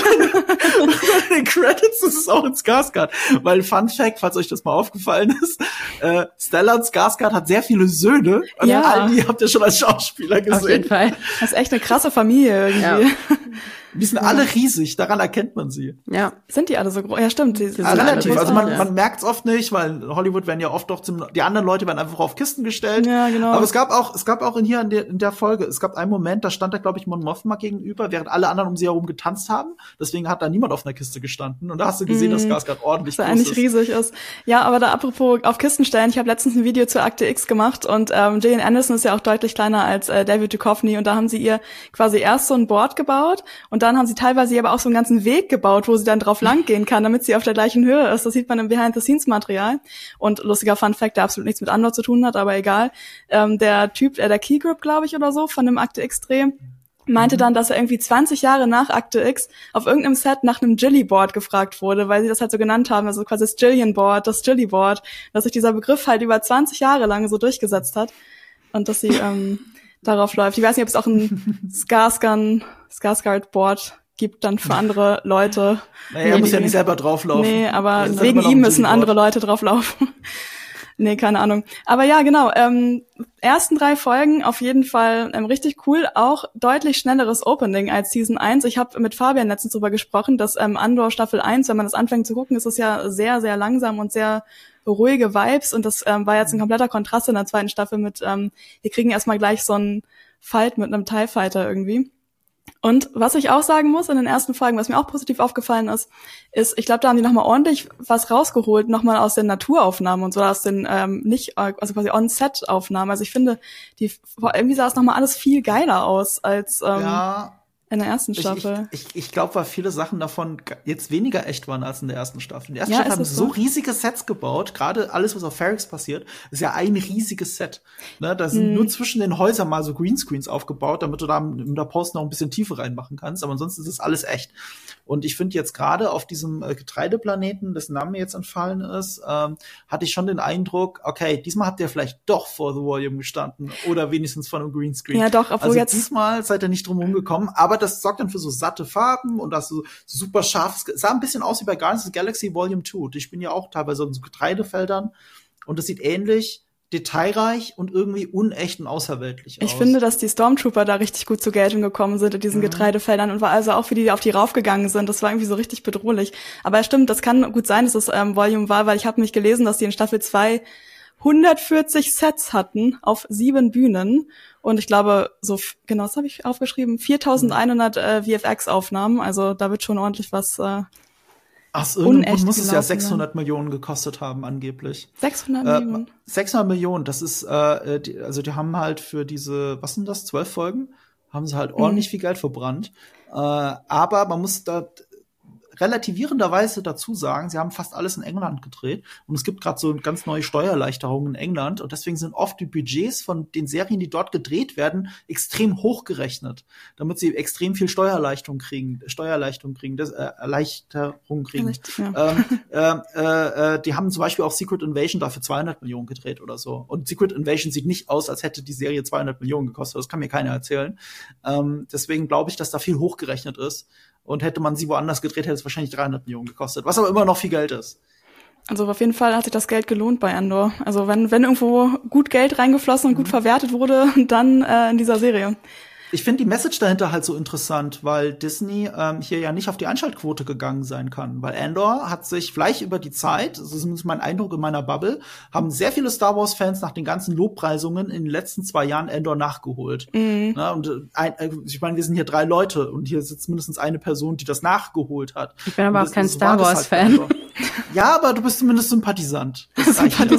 Speaker 2: Und in den Credits ist es auch ein Skarsgård. Weil, Fun Fact, falls euch das mal aufgefallen ist, äh, Stellan Skarsgård hat sehr viele Söhne. Und
Speaker 1: ja.
Speaker 2: all die habt ihr schon als Schauspieler gesehen.
Speaker 3: Auf jeden Fall.
Speaker 1: Das ist echt eine krasse Familie irgendwie.
Speaker 3: Ja.
Speaker 2: Die sind alle riesig, daran erkennt man sie.
Speaker 1: Ja, sind die alle so groß? Ja, stimmt. Die, die
Speaker 2: ja, relativ, also man, man merkt's oft nicht, weil in Hollywood werden ja oft doch zum, die anderen Leute werden einfach auf Kisten gestellt.
Speaker 1: Ja, genau.
Speaker 2: Aber es gab auch, es gab auch in hier in der, in der Folge, es gab einen Moment, da stand da, glaube ich, Mon Mothma gegenüber, während alle anderen um sie herum getanzt haben. Deswegen hat da niemand auf einer Kiste gestanden. Und da hast du gesehen, mm, dass Skarsgård ordentlich groß ist.
Speaker 1: eigentlich riesig ist. Ja, aber da apropos auf Kisten stellen, ich habe letztens ein Video zur Akte X gemacht und ähm, Gillian Anderson ist ja auch deutlich kleiner als äh, David Duchovny und da haben sie ihr quasi erst so ein Board gebaut und dann haben sie teilweise aber auch so einen ganzen Weg gebaut, wo sie dann drauf lang gehen kann, damit sie auf der gleichen Höhe ist. Das sieht man im Behind-the-Scenes-Material. Und lustiger Fun-Fact, der absolut nichts mit Andor zu tun hat, aber egal. Ähm, der Typ, äh, der Key Grip, glaube ich, oder so, von dem Akte X-Dreh, meinte dann, dass er irgendwie zwanzig Jahre nach Akte X auf irgendeinem Set nach einem Jilly-Board gefragt wurde, weil sie das halt so genannt haben, also quasi das Jillian-Board, das Jilly-Board, dass sich dieser Begriff halt über zwanzig Jahre lang so durchgesetzt hat und dass sie ähm, darauf läuft. Ich weiß nicht, ob es auch ein Skarsgård, Skarsgård-Board gibt dann für andere Leute.
Speaker 2: Naja, er muss ja nicht selber drauflaufen.
Speaker 1: Nee, aber wegen ihm müssen andere Leute drauflaufen. Nee, keine Ahnung. Aber ja, genau, ähm, ersten drei Folgen auf jeden Fall ähm, richtig cool. Auch deutlich schnelleres Opening als Season eins. Ich habe mit Fabian letztens drüber gesprochen, dass ähm, Andor Staffel eins, wenn man das anfängt zu gucken, ist es ja sehr, sehr langsam und sehr ruhige Vibes. Und das ähm, war jetzt ein kompletter Kontrast in der zweiten Staffel mit, ähm, wir kriegen erstmal gleich so einen Fight mit einem TIE Fighter irgendwie. Und was ich auch sagen muss in den ersten Folgen, was mir auch positiv aufgefallen ist, ist, ich glaube, da haben die nochmal ordentlich was rausgeholt, nochmal aus den Naturaufnahmen und so, aus den ähm, nicht, also quasi On-Set-Aufnahmen. Also ich finde, die irgendwie sah es nochmal alles viel geiler aus als ähm,
Speaker 2: ja.
Speaker 1: in der ersten Staffel.
Speaker 2: Ich, ich, ich glaube, weil viele Sachen davon jetzt weniger echt waren als in der ersten Staffel. In der ersten
Speaker 1: Ja,
Speaker 2: Staffel haben
Speaker 1: ist
Speaker 2: sie
Speaker 1: es
Speaker 2: so
Speaker 1: so?
Speaker 2: riesige Sets gebaut. Gerade alles, was auf Ferrix passiert, ist ja ein riesiges Set. Ne, da sind
Speaker 1: Mhm.
Speaker 2: nur zwischen den Häusern mal so Greenscreens aufgebaut, damit du da in der Post noch ein bisschen Tiefe reinmachen kannst. Aber ansonsten ist es alles echt. Und ich finde jetzt gerade auf diesem äh, Getreideplaneten, dessen Name mir jetzt entfallen ist, ähm, hatte ich schon den Eindruck, okay, diesmal habt ihr vielleicht doch vor The Volume gestanden oder wenigstens von einem Greenscreen.
Speaker 1: Ja, doch, obwohl
Speaker 2: also
Speaker 1: jetzt
Speaker 2: diesmal seid ihr nicht drum rumgekommen, aber das sorgt dann für so satte Farben und das so super scharf. Sah ein bisschen aus wie bei Guardians of the Galaxy Volume zwei. Ich bin ja auch teilweise in so Getreidefeldern und das sieht ähnlich detailreich und irgendwie unecht und außerweltlich aus.
Speaker 1: Ich finde, dass die Stormtrooper da richtig gut zur Geltung gekommen sind in diesen
Speaker 2: Mhm.
Speaker 1: Getreidefeldern und war also auch, wie die auf die raufgegangen sind, das war irgendwie so richtig bedrohlich. Aber ja, stimmt, das kann gut sein, dass es ähm, Volume war, weil ich habe mich gelesen, dass die in Staffel zwei hundertvierzig Sets hatten auf sieben Bühnen und ich glaube, so, f- genau, das habe ich aufgeschrieben, viertausendeinhundert äh, V F X-Aufnahmen, also da wird schon ordentlich was, äh,
Speaker 2: Aus irgendeinem Grund
Speaker 1: unecht
Speaker 2: muss es ja
Speaker 1: gelaufen
Speaker 2: sechshundert Millionen gekostet haben, angeblich.
Speaker 1: sechshundert
Speaker 2: Äh,
Speaker 1: Millionen.
Speaker 2: sechshundert Millionen, das ist, äh, die, also die haben halt für diese, was sind das, zwölf Folgen, haben sie halt ordentlich viel Geld verbrannt. Äh, aber man muss da relativierenderweise dazu sagen, sie haben fast alles in England gedreht und es gibt gerade so ganz neue Steuererleichterungen in England und deswegen sind oft die Budgets von den Serien, die dort gedreht werden, extrem hochgerechnet, damit sie extrem viel Steuererleichterung kriegen, Steuererleichterung kriegen, das, äh, Erleichterung kriegen.
Speaker 1: Vielleicht, ja.
Speaker 2: ähm, äh, äh, äh, die haben zum Beispiel auch Secret Invasion dafür zweihundert Millionen gedreht oder so. Und Secret Invasion sieht nicht aus, als hätte die Serie zweihundert Millionen gekostet. Das kann mir keiner erzählen. Ähm, deswegen glaube ich, dass da viel hochgerechnet ist. Und hätte man sie woanders gedreht, hätte es wahrscheinlich dreihundert Millionen gekostet. Was aber immer noch viel Geld ist.
Speaker 1: Also auf jeden Fall hat sich das Geld gelohnt bei Andor. Also wenn wenn irgendwo gut Geld reingeflossen und gut verwertet wurde, dann äh, in dieser Serie.
Speaker 2: Ich finde die Message dahinter halt so interessant, weil Disney ähm, hier ja nicht auf die Einschaltquote gegangen sein kann. Weil Andor hat sich vielleicht über die Zeit, das ist zumindest mein Eindruck in meiner Bubble, haben sehr viele Star Wars-Fans nach den ganzen Lobpreisungen in den letzten zwei Jahren Andor nachgeholt.
Speaker 1: Mhm.
Speaker 2: Na, und äh, ein, äh, ich meine, wir sind hier drei Leute und hier sitzt mindestens eine Person, die das nachgeholt hat.
Speaker 3: Ich bin aber
Speaker 2: Und
Speaker 3: auch
Speaker 2: das-
Speaker 3: kein
Speaker 2: das
Speaker 3: Star
Speaker 2: war das
Speaker 3: Wars
Speaker 2: bei
Speaker 3: Fan.
Speaker 2: Andor. Ja, aber du bist zumindest Sympathisant. Das reicht ja.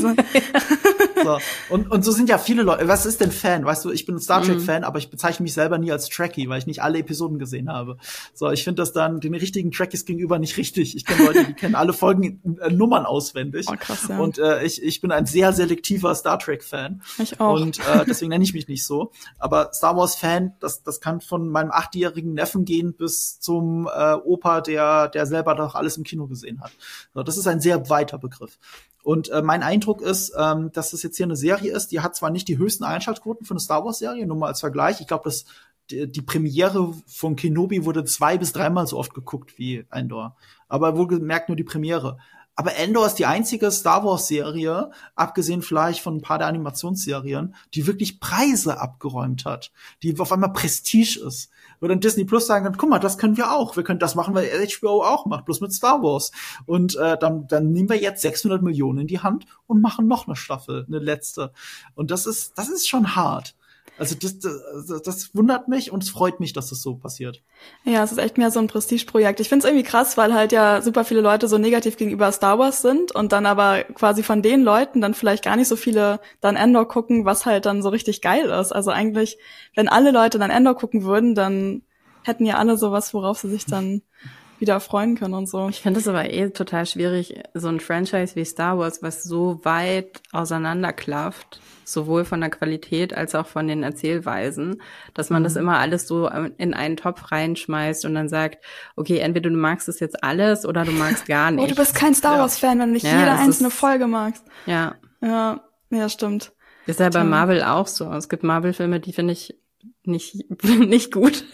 Speaker 2: So. Und, und so sind ja viele Leute. Was ist denn Fan? Weißt du, ich bin ein Star Trek-Fan, aber ich bezeichne mich selber nie als Trekkie, weil ich nicht alle Episoden gesehen habe. So, ich finde das dann den richtigen Trekkies gegenüber nicht richtig. Ich kenne Leute, die kennen alle Folgen äh, Nummern auswendig.
Speaker 1: Oh, krass, ja.
Speaker 2: Und äh, ich, ich bin ein sehr selektiver Star Trek-Fan.
Speaker 1: Ich auch.
Speaker 2: Und äh, deswegen nenne ich mich nicht so. Aber Star Wars-Fan, das, das kann von meinem achtjährigen Neffen gehen bis zum äh, Opa, der, der selber doch alles im Kino gesehen hat. So, das ist ein sehr weiter Begriff. Und äh, mein Eindruck ist, ähm, dass es jetzt hier eine Serie ist, die hat zwar nicht die höchsten Einschaltquoten für eine Star Wars-Serie, nur mal als Vergleich. Ich glaube, dass die, die Premiere von Kenobi wurde zwei bis dreimal so oft geguckt wie Andor. Aber wohlgemerkt nur die Premiere. Aber Andor ist die einzige Star Wars-Serie, abgesehen vielleicht von ein paar der Animationsserien, die wirklich Preise abgeräumt hat, die auf einmal Prestige ist. Wo dann Disney Plus sagen kann, guck mal, das können wir auch. Wir können das machen, weil H B O auch macht, bloß mit Star Wars. Und äh, dann, dann nehmen wir jetzt sechshundert Millionen in die Hand und machen noch eine Staffel, eine letzte. Und das ist, das ist schon hart. Also das, das, das wundert mich und es freut mich, dass das so passiert.
Speaker 1: Ja, es ist echt mehr so ein Prestigeprojekt. Ich finde es irgendwie krass, weil halt ja super viele Leute so negativ gegenüber Star Wars sind und dann aber quasi von den Leuten dann vielleicht gar nicht so viele dann Andor gucken, was halt dann so richtig geil ist. Also eigentlich, wenn alle Leute dann Andor gucken würden, dann hätten ja alle sowas, worauf sie sich dann wieder freuen können und so.
Speaker 3: Ich finde es aber eh total schwierig, so ein Franchise wie Star Wars, was so weit auseinanderklafft, sowohl von der Qualität als auch von den Erzählweisen, dass man mhm. das immer alles so in einen Topf reinschmeißt und dann sagt, okay, entweder du magst es jetzt alles oder du magst gar nicht.
Speaker 1: Oh, du bist kein Star Wars-Fan, wenn du nicht
Speaker 3: Ja,
Speaker 1: jede
Speaker 3: es
Speaker 1: einzelne
Speaker 3: ist-
Speaker 1: Folge magst.
Speaker 3: Ja,
Speaker 1: Ja, ja, stimmt.
Speaker 3: ist ja bei
Speaker 1: Tja.
Speaker 3: Marvel auch so. Es gibt Marvel-Filme, die finde ich nicht, nicht gut.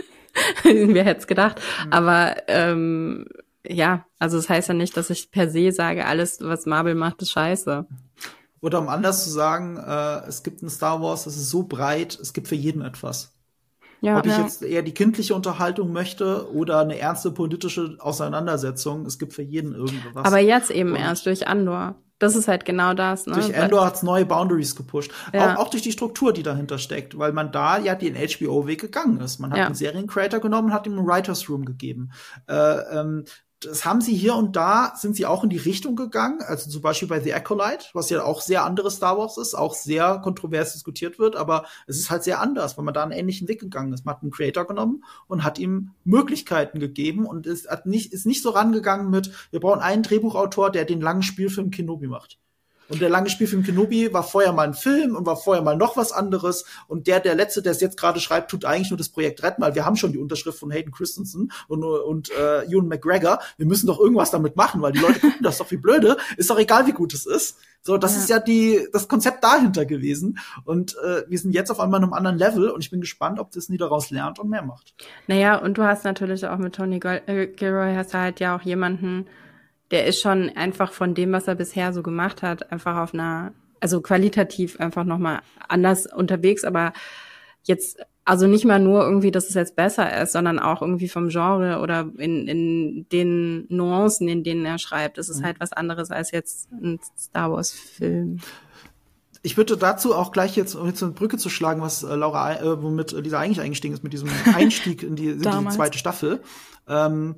Speaker 3: Wer hätte es gedacht? Aber ähm, ja, also es das heißt ja nicht, dass ich per se sage, alles, was Marvel macht, ist scheiße.
Speaker 2: Oder um anders zu sagen, äh, es gibt ein Star Wars, das ist so breit, es gibt für jeden etwas.
Speaker 3: Ja,
Speaker 2: Ob ich
Speaker 1: ja.
Speaker 2: jetzt eher die kindliche Unterhaltung möchte oder eine ernste politische Auseinandersetzung, es gibt für jeden irgendwas.
Speaker 3: aber jetzt eben
Speaker 2: Und-
Speaker 3: erst durch Andor. Das ist halt genau das. Ne?
Speaker 2: Durch Andor hat's neue Boundaries gepusht.
Speaker 3: Ja.
Speaker 2: Auch, auch durch die Struktur, die dahinter steckt. Weil man da ja den H B O-Weg gegangen ist. Man hat
Speaker 3: Ja.
Speaker 2: einen Seriencreator genommen und hat ihm einen Writer's Room gegeben. Äh, ähm, das haben sie hier und da, sind sie auch in die Richtung gegangen. Also zum Beispiel bei The Acolyte, was ja auch sehr anderes Star Wars ist, auch sehr kontrovers diskutiert wird. Aber es ist halt sehr anders, weil man da einen ähnlichen Weg gegangen ist. Man hat einen Creator genommen und hat ihm Möglichkeiten gegeben und ist, hat nicht, ist nicht so rangegangen mit, wir brauchen einen Drehbuchautor, der den langen Spielfilm Kenobi macht. Und der lange Spielfilm Kenobi war vorher mal ein Film und war vorher mal noch was anderes. Und der, der Letzte, der es jetzt gerade schreibt, tut eigentlich nur das Projekt retten, weil wir haben schon die Unterschrift von Hayden Christensen und, und äh, Ewan McGregor. Wir müssen doch irgendwas damit machen, weil die Leute gucken das doch wie blöde. Ist doch egal, wie gut es ist. So, das ja. ist ja die das Konzept dahinter gewesen. Und äh, wir sind jetzt auf einmal in einem anderen Level. Und ich bin gespannt, ob Disney daraus lernt und mehr macht.
Speaker 3: Naja, und du hast natürlich auch mit Tony Gil- äh, Gilroy hast du halt ja auch jemanden, der ist schon einfach von dem, was er bisher so gemacht hat, einfach auf einer, also qualitativ einfach nochmal anders unterwegs, aber jetzt, also nicht mal nur irgendwie, dass es jetzt besser ist, sondern auch irgendwie vom Genre oder in, in den Nuancen, in denen er schreibt. Es ist mhm. halt was anderes als jetzt ein Star Wars Film.
Speaker 2: Ich würde dazu auch gleich jetzt, um jetzt eine Brücke zu schlagen, was äh, Laura, äh, womit äh, dieser eigentlich eingestiegen ist, mit diesem Einstieg in die, in die zweite Staffel. Ähm,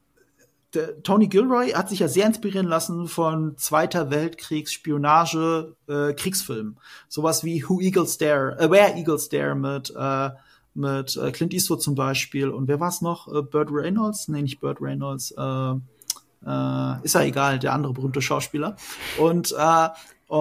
Speaker 2: Der Tony Gilroy hat sich ja sehr inspirieren lassen von Zweiter Weltkriegs Spionage äh, Kriegsfilmen. Sowas wie Who Eagles Dare, äh, Where Eagles Dare mit äh, mit äh, Clint Eastwood zum Beispiel. Und wer war's noch? Äh, Burt Reynolds? Nee, nicht Burt Reynolds. Äh, äh, ist ja egal, der andere berühmte Schauspieler. Und äh,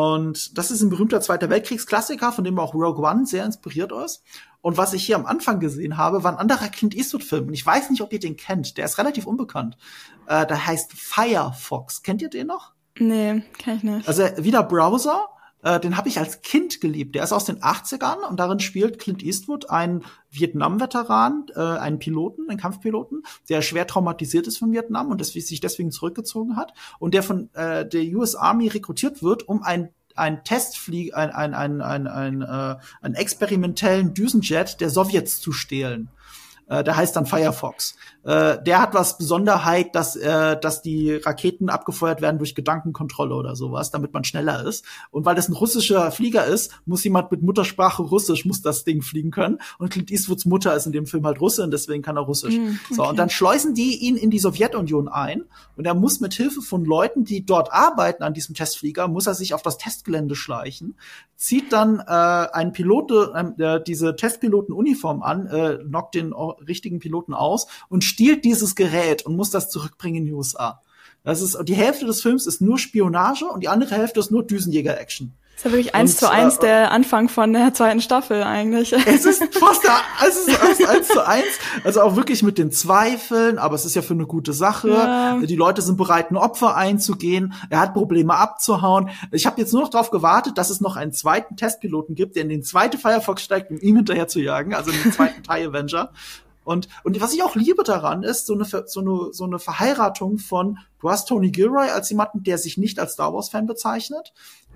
Speaker 2: und das ist ein berühmter Zweiter Weltkriegsklassiker, von dem auch Rogue One sehr inspiriert ist. Und was ich hier am Anfang gesehen habe, war ein anderer Clint Eastwood-Film. Und ich weiß nicht, ob ihr den kennt. Der ist relativ unbekannt. Äh, der heißt Firefox. Kennt ihr den noch?
Speaker 1: Nee, kenn ich nicht.
Speaker 2: Also wieder Browser. Äh, den habe ich als Kind geliebt. Der ist aus den achtzigern und darin spielt Clint Eastwood einen Vietnam-Veteran, äh, einen Piloten, einen Kampfpiloten, der schwer traumatisiert ist von Vietnam und deswegen, sich deswegen zurückgezogen hat. Und der von äh, der U S Army rekrutiert wird, um ein ein Testflieg, ein, ein, ein, ein, ein, äh, einen experimentellen Düsenjet der Sowjets zu stehlen. Äh, der heißt dann Firefox. Äh, der hat was Besonderheit, dass, äh, dass die Raketen abgefeuert werden durch Gedankenkontrolle oder sowas, damit man schneller ist. Und weil das ein russischer Flieger ist, muss jemand mit Muttersprache Russisch, muss das Ding fliegen können. Und Clint Eastwoods Mutter ist in dem Film halt Russin, deswegen kann er Russisch. Mm, okay. So, und dann schleusen die ihn in die Sowjetunion ein. Und er muss mit Hilfe von Leuten, die dort arbeiten an diesem Testflieger, muss er sich auf das Testgelände schleichen, zieht dann äh, einen Pilote, äh, diese Testpilotenuniform an, äh, knockt den richtigen Piloten aus und stiehlt dieses Gerät und muss das zurückbringen in die U S A. Das ist, die Hälfte des Films ist nur Spionage und die andere Hälfte ist nur Düsenjäger-Action.
Speaker 1: Das ist ja wirklich eins zu eins äh, der Anfang von der zweiten Staffel eigentlich.
Speaker 2: Es ist fast, es ist fast eins zu eins. Also auch wirklich mit den Zweifeln, aber es ist ja für eine gute Sache. Ja. Die Leute sind bereit, ein Opfer einzugehen. Er hat Probleme abzuhauen. Ich habe jetzt nur noch darauf gewartet, dass es noch einen zweiten Testpiloten gibt, der in den zweiten Firefox steigt, um ihm hinterher zu jagen, also in den zweiten TIE Avenger. Und, und was ich auch liebe daran ist, so eine, so eine, so eine Verheiratung von, du hast Tony Gilroy als jemanden, der sich nicht als Star Wars Fan bezeichnet,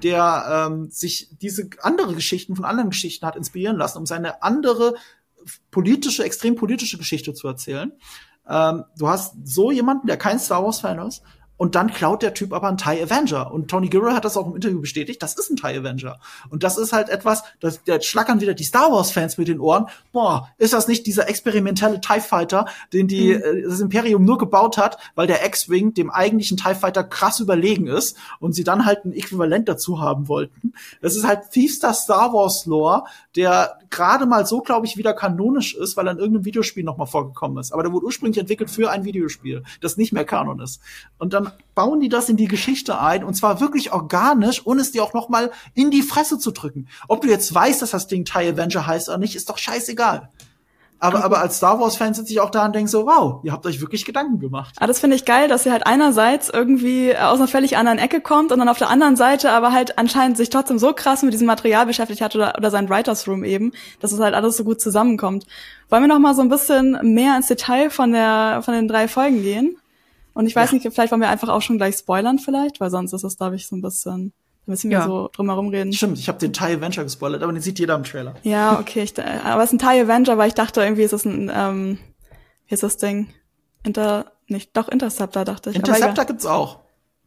Speaker 2: der ähm, sich diese andere Geschichten von anderen Geschichten hat inspirieren lassen, um seine andere politische, extrem politische Geschichte zu erzählen. Ähm, du hast so jemanden, der kein Star Wars Fan ist, und dann klaut der Typ aber einen TIE Avenger. Und Tony Gilroy hat das auch im Interview bestätigt, das ist ein TIE Avenger. Und das ist halt etwas, das, da schlackern wieder die Star Wars Fans mit den Ohren. Boah, ist das nicht dieser experimentelle TIE Fighter, den die, mhm. äh, das Imperium nur gebaut hat, weil der X-Wing dem eigentlichen TIE Fighter krass überlegen ist und sie dann halt ein Äquivalent dazu haben wollten. Das ist halt tiefster Star Wars Lore, der gerade mal so, glaube ich, wieder kanonisch ist, weil er in irgendeinem Videospiel noch mal vorgekommen ist. Aber der wurde ursprünglich entwickelt für ein Videospiel, das nicht mehr Kanon ist. Und dann bauen die das in die Geschichte ein, und zwar wirklich organisch, ohne es dir auch noch mal in die Fresse zu drücken. Ob du jetzt weißt, dass das Ding TIE Avenger heißt oder nicht, ist doch scheißegal. Aber, okay. aber als Star Wars-Fan sitze ich auch da und denke so, wow, ihr habt euch wirklich Gedanken gemacht.
Speaker 1: Ah, das finde ich geil, dass ihr halt einerseits irgendwie aus einer völlig anderen Ecke kommt und dann auf der anderen Seite aber halt anscheinend sich trotzdem so krass mit diesem Material beschäftigt hat oder, oder sein Writers Room eben, dass es halt alles so gut zusammenkommt. Wollen wir noch mal so ein bisschen mehr ins Detail von der von den drei Folgen gehen? Und ich weiß ja. nicht, vielleicht wollen wir einfach auch schon gleich spoilern vielleicht, weil sonst ist es, glaube ich, so ein bisschen... Da müssen wir ja. so drum herum reden.
Speaker 2: Stimmt, ich habe den TIE Avenger gespoilert, aber den sieht jeder im Trailer.
Speaker 1: Ja, okay. Ich, aber es ist ein TIE Avenger, weil ich dachte, irgendwie ist es ein, ähm, wie ist das Ding? Inter, nicht, doch, Interceptor, dachte ich.
Speaker 2: Interceptor gibt's auch.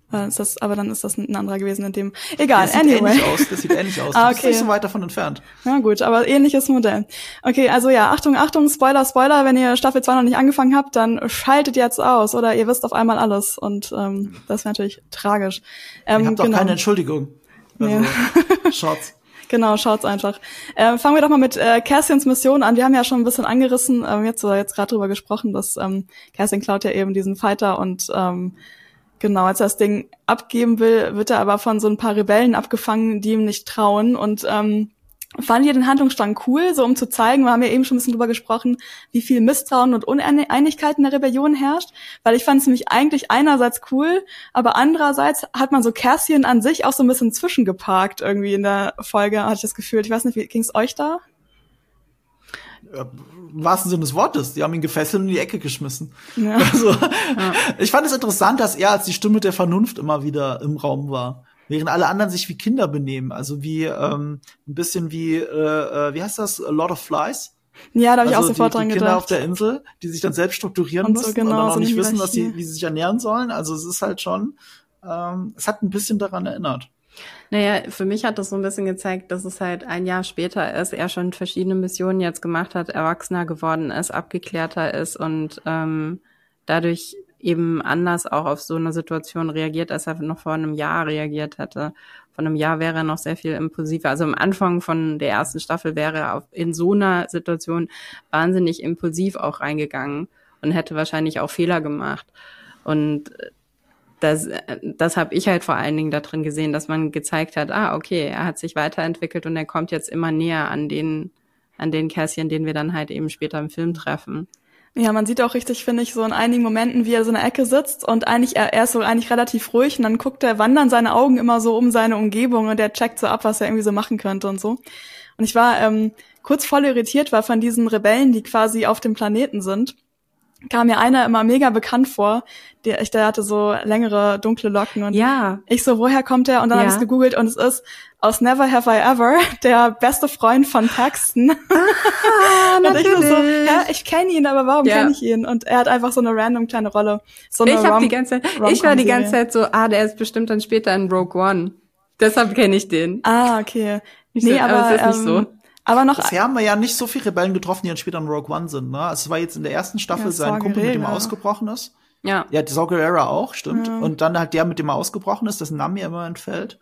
Speaker 1: Ist das, aber dann ist das ein anderer gewesen in dem. Egal,
Speaker 2: das sieht
Speaker 1: anyway.
Speaker 2: Ähnlich aus, das sieht ähnlich aus.
Speaker 1: Ah,
Speaker 2: Du bist
Speaker 1: okay.
Speaker 2: nicht so weit davon entfernt.
Speaker 1: Ja gut, aber ähnliches Modell. Okay, also ja, Achtung, Achtung, Spoiler, Spoiler, wenn ihr Staffel zwei noch nicht angefangen habt, dann schaltet jetzt aus oder ihr wisst auf einmal alles und ähm, das ist natürlich tragisch. Ähm,
Speaker 2: Ihr habt doch
Speaker 1: genau.
Speaker 2: keine Entschuldigung. Also,
Speaker 1: Ja.
Speaker 2: schaut's.
Speaker 1: Genau, schaut's einfach. Äh, fangen wir doch mal mit äh, Cassians Mission an. Wir haben ja schon ein bisschen angerissen, ähm, jetzt oder jetzt gerade drüber gesprochen, dass ähm, Cassian klaut ja eben diesen Fighter und ähm, genau, als er das Ding abgeben will, wird er aber von so ein paar Rebellen abgefangen, die ihm nicht trauen. Und ähm, fanden ihr den Handlungsstrang cool, so um zu zeigen, wir haben ja eben schon ein bisschen drüber gesprochen, wie viel Misstrauen und Uneinigkeit in der Rebellion herrscht. Weil ich fand es nämlich eigentlich einerseits cool, aber andererseits hat man so Cassian an sich auch so ein bisschen zwischengeparkt irgendwie in der Folge, hatte ich das Gefühl. Ich weiß nicht, wie ging's euch da?
Speaker 2: Im wahrsten Sinne des Wortes. Die haben ihn gefesselt und in die Ecke geschmissen.
Speaker 1: Ja.
Speaker 2: Also, ja. Ich fand es interessant, dass er als die Stimme der Vernunft immer wieder im Raum war. Während alle anderen sich wie Kinder benehmen. Also wie ähm, ein bisschen wie, äh, wie heißt das? A Lot of Flies?
Speaker 1: Ja, da habe ich
Speaker 2: also
Speaker 1: auch sofort
Speaker 2: die,
Speaker 1: dran
Speaker 2: die Kinder
Speaker 1: gedacht.
Speaker 2: auf der Insel, die sich dann selbst strukturieren
Speaker 1: Und so
Speaker 2: müssen
Speaker 1: genau,
Speaker 2: und dann auch
Speaker 1: so eine
Speaker 2: nicht wissen, dass sie,
Speaker 1: Hierarchie.
Speaker 2: wie sie sich ernähren sollen. Also es ist halt schon, ähm, es hat ein bisschen daran erinnert.
Speaker 3: Naja, für mich hat das so ein bisschen gezeigt, dass es halt ein Jahr später ist, er schon verschiedene Missionen jetzt gemacht hat, erwachsener geworden ist, abgeklärter ist und ähm, dadurch eben anders auch auf so eine Situation reagiert, als er noch vor einem Jahr reagiert hätte. Vor einem Jahr wäre er noch sehr viel impulsiver. Also am Anfang von der ersten Staffel wäre er auf, in so einer Situation wahnsinnig impulsiv auch reingegangen und hätte wahrscheinlich auch Fehler gemacht. Und das, das habe ich halt vor allen Dingen da drin gesehen, dass man gezeigt hat, ah, okay, er hat sich weiterentwickelt und er kommt jetzt immer näher an den, an den Cassian, den wir dann halt eben später im Film treffen.
Speaker 1: Ja, man sieht auch richtig, finde ich, so in einigen Momenten, wie er so in der Ecke sitzt und eigentlich, er, er ist so eigentlich relativ ruhig und dann guckt er, wandern seine Augen immer so um seine Umgebung und der checkt so ab, was er irgendwie so machen könnte und so. Und ich war ähm, kurz voll irritiert, weil von diesen Rebellen, die quasi auf dem Planeten sind, kam mir einer immer mega bekannt vor. Der, ich, der hatte so längere, dunkle Locken und
Speaker 3: ja.
Speaker 1: ich so, woher kommt der? Und dann
Speaker 3: Ja.
Speaker 1: habe ich es gegoogelt und es ist aus Never Have I Ever, der beste Freund von Paxton.
Speaker 3: Ah,
Speaker 1: und ich
Speaker 3: natürlich.
Speaker 1: so, ja, ich kenne ihn, aber warum
Speaker 3: Ja.
Speaker 1: kenne ich ihn? Und er hat einfach so eine random kleine Rolle. So eine
Speaker 3: Ich habe
Speaker 1: Rom-
Speaker 3: die ganze Zeit, ich war die
Speaker 1: Rom-Com-Serie.
Speaker 3: ganze Zeit so, ah, der ist bestimmt dann später in Rogue One. Deshalb kenne ich den.
Speaker 1: Ah, okay.
Speaker 3: Ich
Speaker 1: Nee,
Speaker 3: so,
Speaker 1: aber,
Speaker 3: aber es ist nicht
Speaker 1: ähm,
Speaker 3: so.
Speaker 1: aber noch,
Speaker 2: Bisher haben wir ja nicht so viele Rebellen getroffen, die dann später in Rogue One sind. Ne? Also es war jetzt in der ersten Staffel
Speaker 1: Ja,
Speaker 2: sein
Speaker 1: Saw
Speaker 2: Kumpel, mit dem er
Speaker 1: Gerrera.
Speaker 2: ausgebrochen ist.
Speaker 3: Ja.
Speaker 2: Ja, Saw Gerrera auch, stimmt.
Speaker 1: Ja.
Speaker 2: Und dann halt der, mit dem er ausgebrochen ist, dessen Name mir immer entfällt.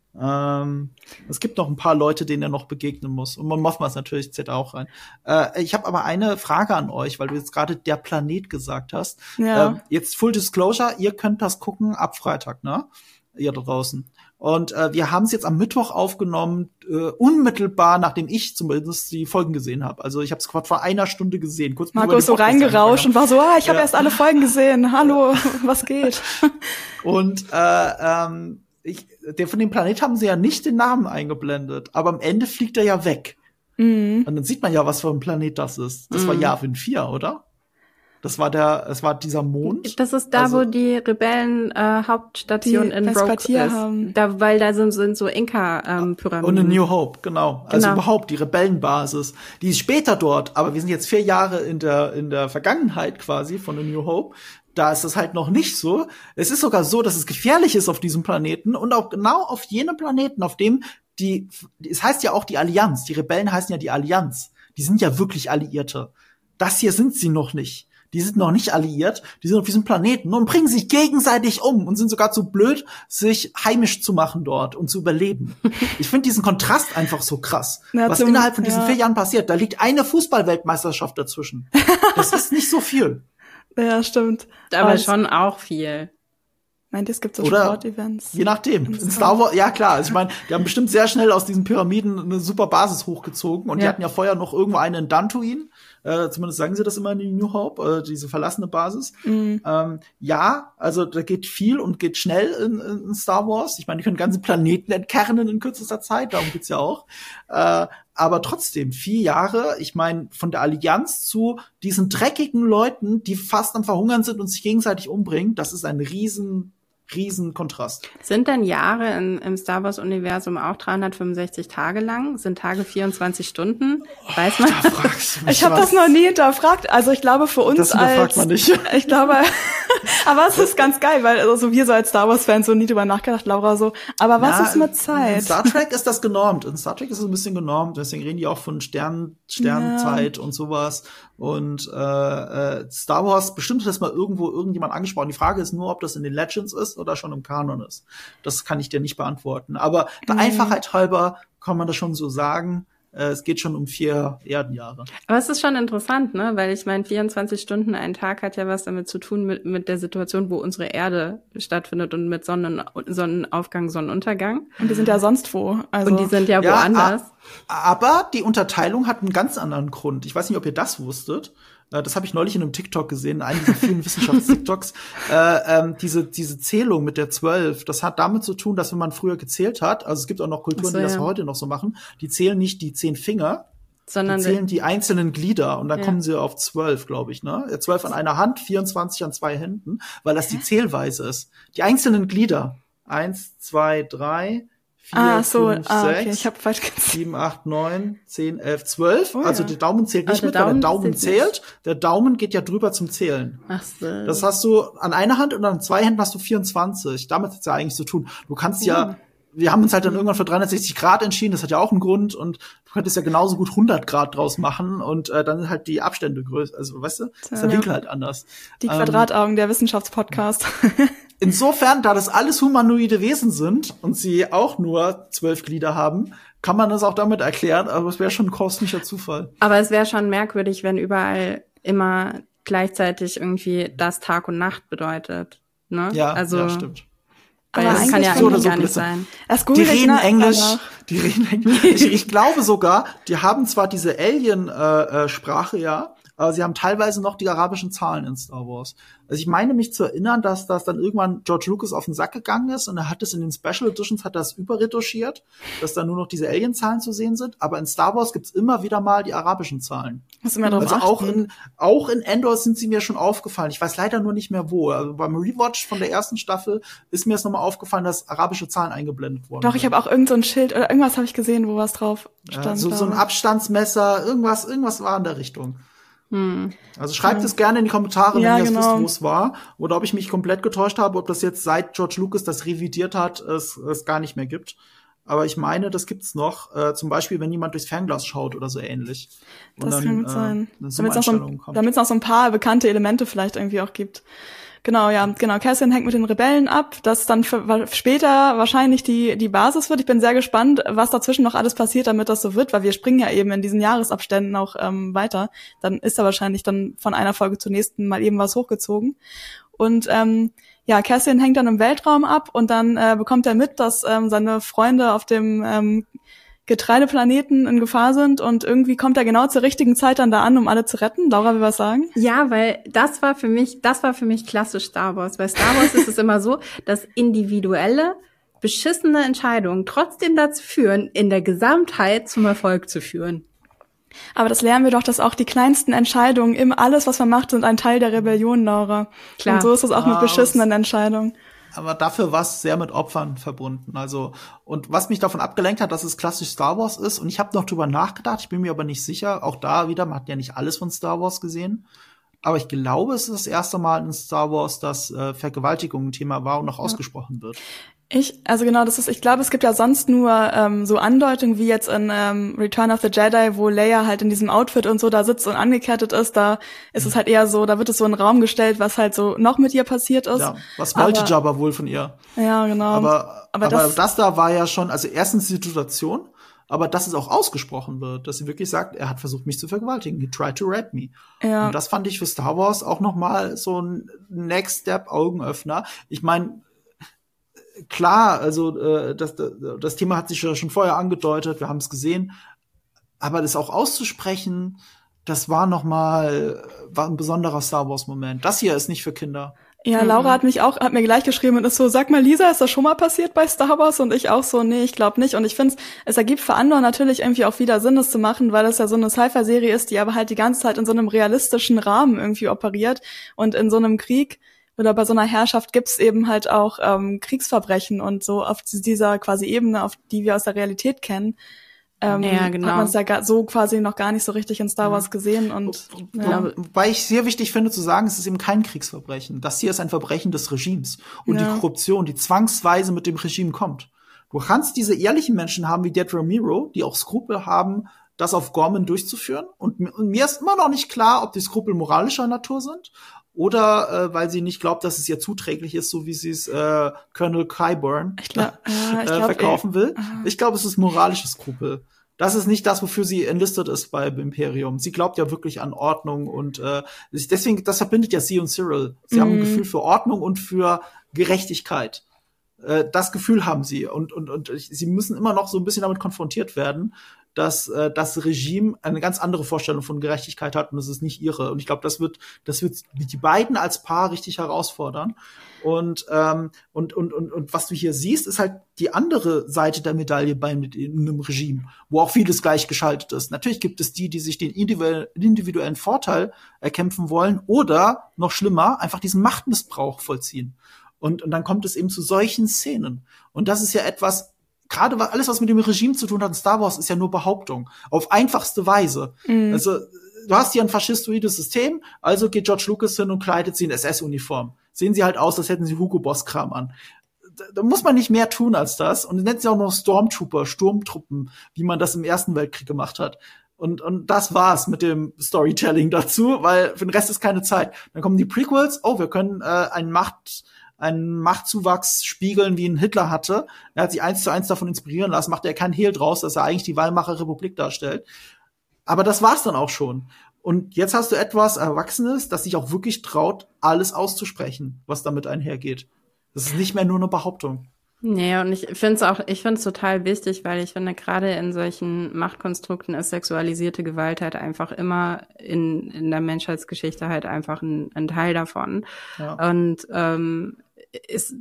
Speaker 2: Ähm, es gibt noch ein paar Leute, denen er noch begegnen muss. Und Mon Mothma ist natürlich, zählt auch rein. Äh, ich habe aber eine Frage an euch, weil du jetzt gerade der Planet gesagt hast.
Speaker 1: Ja.
Speaker 2: Ähm, jetzt Full Disclosure, ihr könnt das gucken ab Freitag, ne? Ihr da draußen. Und äh, wir haben es jetzt am Mittwoch aufgenommen, äh, unmittelbar, nachdem ich zumindest die Folgen gesehen habe. Also ich habe es gerade vor einer Stunde gesehen. Kurz bevor
Speaker 1: Marco ist
Speaker 2: die
Speaker 1: so
Speaker 2: Podcast
Speaker 1: reingerauscht und
Speaker 2: angefangen
Speaker 1: war so, ah, ich habe
Speaker 2: Ja.
Speaker 1: erst alle Folgen gesehen. Hallo, was geht?
Speaker 2: haben. Und äh, ähm, ich, der von dem Planet haben sie ja nicht den Namen eingeblendet, aber am Ende fliegt er ja weg.
Speaker 1: Mhm.
Speaker 2: Und dann sieht man ja, was für ein Planet das ist. Das war
Speaker 3: Mhm.
Speaker 2: Yavin vier, oder? Das war der, es war dieser Mond.
Speaker 3: Das ist da,
Speaker 2: Also-
Speaker 3: wo die Rebellen äh, Hauptstation
Speaker 1: Die
Speaker 3: in
Speaker 1: das
Speaker 3: Rogue
Speaker 1: Quartier
Speaker 3: ist.
Speaker 1: haben.
Speaker 3: Da, weil da sind, sind so Inka-Pyramiden.
Speaker 2: Und in New Hope, genau. Also
Speaker 3: Genau.
Speaker 2: überhaupt die Rebellenbasis. Die ist später dort, aber wir sind jetzt vier Jahre in der, in der Vergangenheit quasi von The New Hope. Da ist es halt noch nicht so. Es ist sogar so, dass es gefährlich ist auf diesem Planeten und auch genau auf jenem Planeten, auf dem die, es heißt ja auch die Allianz. Die Rebellen heißen ja die Allianz. Die sind ja wirklich Alliierte. Das hier sind sie noch nicht. Die sind noch nicht alliiert, die sind auf diesem Planeten und bringen sich gegenseitig um und sind sogar zu blöd, sich heimisch zu machen dort und zu überleben. Ich finde diesen Kontrast einfach so krass.
Speaker 1: Ja,
Speaker 2: was
Speaker 1: zum-
Speaker 2: innerhalb von diesen
Speaker 1: ja.
Speaker 2: vier Jahren passiert. Da liegt eine Fußball-Weltmeisterschaft dazwischen. Das ist nicht so viel.
Speaker 1: Ja, stimmt.
Speaker 3: Aber
Speaker 1: es-
Speaker 3: schon auch viel.
Speaker 1: Meint ihr, es gibt so
Speaker 2: Oder-
Speaker 1: Sportevents?
Speaker 2: Je nachdem. In Star Wars, ja klar. Also ich meine, die haben bestimmt sehr schnell aus diesen Pyramiden eine super Basis hochgezogen. Und die
Speaker 3: Ja.
Speaker 2: hatten ja vorher noch irgendwo eine in Dantooine. Äh, zumindest sagen sie das immer in New Hope, äh, diese verlassene Basis.
Speaker 1: Mhm.
Speaker 2: Ähm, ja, also da geht viel und geht schnell in, in Star Wars. Ich meine, die können ganze Planeten entkernen in kürzester Zeit, darum geht's ja auch. Äh, aber trotzdem, vier Jahre, ich meine, von der Allianz zu diesen dreckigen Leuten, die fast am Verhungern sind und sich gegenseitig umbringen, das ist ein riesen, riesen Kontrast.
Speaker 3: Sind denn Jahre in, im Star Wars-Universum auch dreihundertfünfundsechzig Tage lang? Sind Tage vierundzwanzig Stunden? Weiß man?
Speaker 2: Da fragst du mich
Speaker 1: Ich habe
Speaker 2: was.
Speaker 1: das noch nie hinterfragt. Also ich glaube für uns
Speaker 2: Das
Speaker 1: als
Speaker 2: hinterfragt man nicht.
Speaker 1: ich glaube Aber es ist ganz geil, weil also wir so als Star Wars-Fans so nie drüber nachgedacht, Laura so, aber was
Speaker 2: Na,
Speaker 1: ist mit Zeit?
Speaker 2: In Star Trek ist das genormt. In Star Trek ist es ein bisschen genormt, deswegen reden die auch von Stern, Sternzeit ja. und sowas. Und äh, äh, Star Wars, bestimmt hat das mal irgendwo irgendjemand angesprochen. Die Frage ist nur, ob das in den Legends ist oder schon im Kanon ist. Das kann ich dir nicht beantworten. Aber der mhm. Einfachheit halber kann man das schon so sagen. Es geht schon um vier Erdenjahre.
Speaker 3: Aber es ist schon interessant, ne? Weil ich meine, vierundzwanzig Stunden ein Tag hat ja was damit zu tun mit mit der Situation, wo unsere Erde stattfindet und mit Sonnen, Sonnenaufgang, Sonnenuntergang.
Speaker 1: Und die sind ja sonst wo. Also
Speaker 3: und die sind ja, ja woanders.
Speaker 2: Aber die Unterteilung hat einen ganz anderen Grund. Ich weiß nicht, ob ihr das wusstet. Das habe ich neulich in einem TikTok gesehen, in einem dieser vielen Wissenschafts-TikToks. äh, ähm, diese diese Zählung mit der zwölf, das hat damit zu tun, dass wenn man früher gezählt hat, also es gibt auch noch Kulturen, so, die das ja. heute noch so machen, die zählen nicht die zehn Finger, sondern die zählen die einzelnen Glieder und dann ja. kommen sie auf zwölf, glaube ich, ne? zwölf an einer Hand, vierundzwanzig an zwei Händen, weil das die Zählweise ist. Die einzelnen Glieder. Eins, zwei, drei, vier,
Speaker 1: ah, so,
Speaker 2: fünf,
Speaker 1: ah,
Speaker 2: sechs,
Speaker 1: okay. Ich hab falsch
Speaker 2: sieben, acht, neun, zehn, elf, zwölf.
Speaker 1: Oh,
Speaker 2: also
Speaker 1: ja.
Speaker 2: der Daumen zählt nicht
Speaker 3: ah,
Speaker 2: mit,
Speaker 3: der
Speaker 2: weil der
Speaker 3: Daumen
Speaker 2: Daumen zählt. Nicht. Der Daumen geht ja drüber zum Zählen.
Speaker 3: Ach so.
Speaker 2: Das hast du an einer Hand und an zwei Händen hast du vierundzwanzig. Damit hat's ja eigentlich zu tun. Du kannst ja, ja wir haben uns halt dann irgendwann für dreihundertsechzig Grad entschieden. Das hat ja auch einen Grund. Und du könntest ja genauso gut hundert Grad draus machen. Und äh, dann sind halt die Abstände größer. Also, weißt du, ist der
Speaker 1: ja.
Speaker 2: Winkel halt anders.
Speaker 1: Die Quadrataugen, ähm, der Wissenschaftspodcast.
Speaker 2: Insofern, da das alles humanoide Wesen sind und sie auch nur zwölf Glieder haben, kann man das auch damit erklären, aber es wäre schon ein kosmischer Zufall.
Speaker 3: Aber es wäre schon merkwürdig, wenn überall immer gleichzeitig irgendwie das Tag und Nacht bedeutet. Ne?
Speaker 2: Ja,
Speaker 3: also,
Speaker 2: ja, stimmt.
Speaker 3: Aber das kann ja eigentlich gar nicht sein.
Speaker 2: Die reden Englisch. Die reden Englisch. Ich, ich glaube sogar, die haben zwar diese Alien-Sprache, äh, ja, aber sie haben teilweise noch die arabischen Zahlen in Star Wars. Also ich meine mich zu erinnern, dass das dann irgendwann George Lucas auf den Sack gegangen ist und er hat es in den Special Editions, hat das überretuschiert, dass da nur noch diese Alien-Zahlen zu sehen sind. Aber in Star Wars gibt's immer wieder mal die arabischen Zahlen.
Speaker 1: Muss immer drauf
Speaker 2: also
Speaker 1: achten.
Speaker 2: auch in, auch in Endor sind sie mir schon aufgefallen. Ich weiß leider nur nicht mehr wo. Also beim Rewatch von der ersten Staffel ist mir jetzt nochmal aufgefallen, dass arabische Zahlen eingeblendet wurden.
Speaker 1: Doch, ich habe auch irgend so ein Schild oder irgendwas habe ich gesehen, wo was drauf stand.
Speaker 2: Ja, so, so ein Abstandsmesser, irgendwas, irgendwas war in der Richtung. Hm. Also schreibt ja. es gerne in die Kommentare, wenn
Speaker 1: ja,
Speaker 2: ihr es
Speaker 1: genau.
Speaker 2: wisst, wo es war. Oder ob ich mich komplett getäuscht habe, ob das jetzt seit George Lucas das revidiert hat, es, es gar nicht mehr gibt. Aber ich meine, das gibt's noch. Äh, zum Beispiel, wenn jemand durchs Fernglas schaut oder so ähnlich. Und
Speaker 1: das
Speaker 2: dann,
Speaker 1: kann gut sein.
Speaker 2: Äh,
Speaker 1: Damit es noch, so, noch so ein paar bekannte Elemente vielleicht irgendwie auch gibt. Genau, ja, genau. Cassian hängt mit den Rebellen ab, das dann für, später wahrscheinlich die die Basis wird. Ich bin sehr gespannt, was dazwischen noch alles passiert, damit das so wird, weil wir springen ja eben in diesen Jahresabständen auch ähm, weiter. Dann ist da wahrscheinlich dann von einer Folge zur nächsten mal eben was hochgezogen. Und ähm, ja, Cassian hängt dann im Weltraum ab und dann äh, bekommt er mit, dass ähm, seine Freunde auf dem ähm, Getreideplaneten in Gefahr sind und irgendwie kommt er genau zur richtigen Zeit dann da an, um alle zu retten. Laura will was sagen?
Speaker 3: Ja, weil das war für mich, das war für mich klassisch Star Wars. Bei Star Wars ist es immer so, dass individuelle, beschissene Entscheidungen trotzdem dazu führen, in der Gesamtheit zum Erfolg zu führen.
Speaker 1: Aber das lernen wir doch, dass auch die kleinsten Entscheidungen im alles, was man macht, sind ein Teil der Rebellion, Laura. Klar. Und so ist es auch mit beschissenen Entscheidungen.
Speaker 2: Aber dafür war es sehr mit Opfern verbunden. Also, und was mich davon abgelenkt hat, dass es klassisch Star Wars ist, und ich habe noch drüber nachgedacht, ich bin mir aber nicht sicher, auch da wieder, man hat ja nicht alles von Star Wars gesehen, aber ich glaube, es ist das erste Mal in Star Wars, dass äh, Vergewaltigung ein Thema war und noch ja. ausgesprochen wird.
Speaker 1: Ich, also genau, das ist, ich glaube, es gibt ja sonst nur ähm, so Andeutungen wie jetzt in ähm, Return of the Jedi, wo Leia halt in diesem Outfit und so da sitzt und angekettet ist, da ist mhm. es halt eher so, da wird es so in den Raum gestellt, was halt so noch mit ihr passiert ist.
Speaker 2: Ja, was wollte Jabba wohl von ihr?
Speaker 1: Ja, genau.
Speaker 2: Aber, aber, aber das, das da war ja schon, also erstens die Situation, aber dass es auch ausgesprochen wird, dass sie wirklich sagt, er hat versucht, mich zu vergewaltigen. He tried to rape me.
Speaker 1: Ja.
Speaker 2: Und das fand ich für Star Wars auch noch mal so ein Next Step Augenöffner. Ich meine, klar, also äh, das, das Thema hat sich ja schon vorher angedeutet, wir haben es gesehen, aber das auch auszusprechen, das war noch mal war ein besonderer Star Wars Moment. Das hier ist nicht für Kinder.
Speaker 1: Ja, Laura mhm. hat mich auch, hat mir gleich geschrieben und ist so, sag mal, Lisa, ist das schon mal passiert bei Star Wars? Und ich auch so, nee, ich glaube nicht. Und ich finde, es ergibt für Andor natürlich irgendwie auch wieder Sinn, das zu machen, weil das ja so eine Sci-Fi-Serie ist, die aber halt die ganze Zeit in so einem realistischen Rahmen irgendwie operiert. Und in so einem Krieg oder bei so einer Herrschaft gibt's eben halt auch ähm, Kriegsverbrechen und so auf dieser quasi Ebene, auf die wir aus der Realität kennen. ähm,
Speaker 3: ja, genau.
Speaker 1: hat man es ja gar, so quasi noch gar nicht so richtig in Star Wars gesehen. Und
Speaker 2: ja. Wobei ich sehr wichtig finde zu sagen, es ist eben kein Kriegsverbrechen. Das hier ist ein Verbrechen des Regimes. Und ja. die Korruption, die zwangsweise mit dem Regime kommt. Du kannst diese ehrlichen Menschen haben wie Dead Ramiro, die auch Skrupel haben, das auf Gorman durchzuführen. Und mir ist immer noch nicht klar, ob die Skrupel moralischer Natur sind oder äh, weil sie nicht glaubt, dass es ihr zuträglich ist, so wie sie es äh, Colonel Qyburn
Speaker 1: ich glaub, äh, ich
Speaker 2: äh,
Speaker 1: glaub,
Speaker 2: verkaufen
Speaker 1: ey.
Speaker 2: will. Ich glaube, es ist moralisches Skrupel. Das ist nicht das, wofür sie enlistet ist beim Imperium. Sie glaubt ja wirklich an Ordnung und äh, deswegen, das verbindet ja sie und Cyril. Sie mm. haben ein Gefühl für Ordnung und für Gerechtigkeit. Äh, das Gefühl haben sie und und und sie müssen immer noch so ein bisschen damit konfrontiert werden, dass äh, das Regime eine ganz andere Vorstellung von Gerechtigkeit hat und es ist nicht ihre. Und ich glaube, das wird das wird die beiden als Paar richtig herausfordern. Und ähm, und und und und was du hier siehst, ist halt die andere Seite der Medaille bei einem Regime, wo auch vieles gleichgeschaltet ist. Natürlich gibt es die, die sich den individuellen Vorteil erkämpfen wollen oder noch schlimmer, einfach diesen Machtmissbrauch vollziehen. Und und dann kommt es eben zu solchen Szenen. Und das ist ja etwas, gerade alles, was mit dem Regime zu tun hat in Star Wars, ist ja nur Behauptung. Auf einfachste Weise. Mm. Also, du hast hier ein faschistoides System, also geht George Lucas hin und kleidet sie in S S-Uniform. Sehen sie halt aus, als hätten sie Hugo Boss-Kram an. Da, da muss man nicht mehr tun als das. Und dann nennt sie auch noch Stormtrooper, Sturmtruppen, wie man das im Ersten Weltkrieg gemacht hat. Und, und das war's mit dem Storytelling dazu, weil für den Rest ist keine Zeit. Dann kommen die Prequels, oh, wir können äh, einen Macht einen Machtzuwachs spiegeln, wie ihn Hitler hatte. Er hat sich eins zu eins davon inspirieren lassen, macht er keinen Hehl draus, dass er eigentlich die Weimarer Republik darstellt. Aber das war's dann auch schon. Und jetzt hast du etwas Erwachsenes, das sich auch wirklich traut, alles auszusprechen, was damit einhergeht. Das ist nicht mehr nur eine Behauptung.
Speaker 3: Nee, und ich finde es auch, ich finde es total wichtig, weil ich finde, gerade in solchen Machtkonstrukten ist sexualisierte Gewalt halt einfach immer in, in der Menschheitsgeschichte halt einfach ein, ein Teil davon. Ja. Und ähm, ist,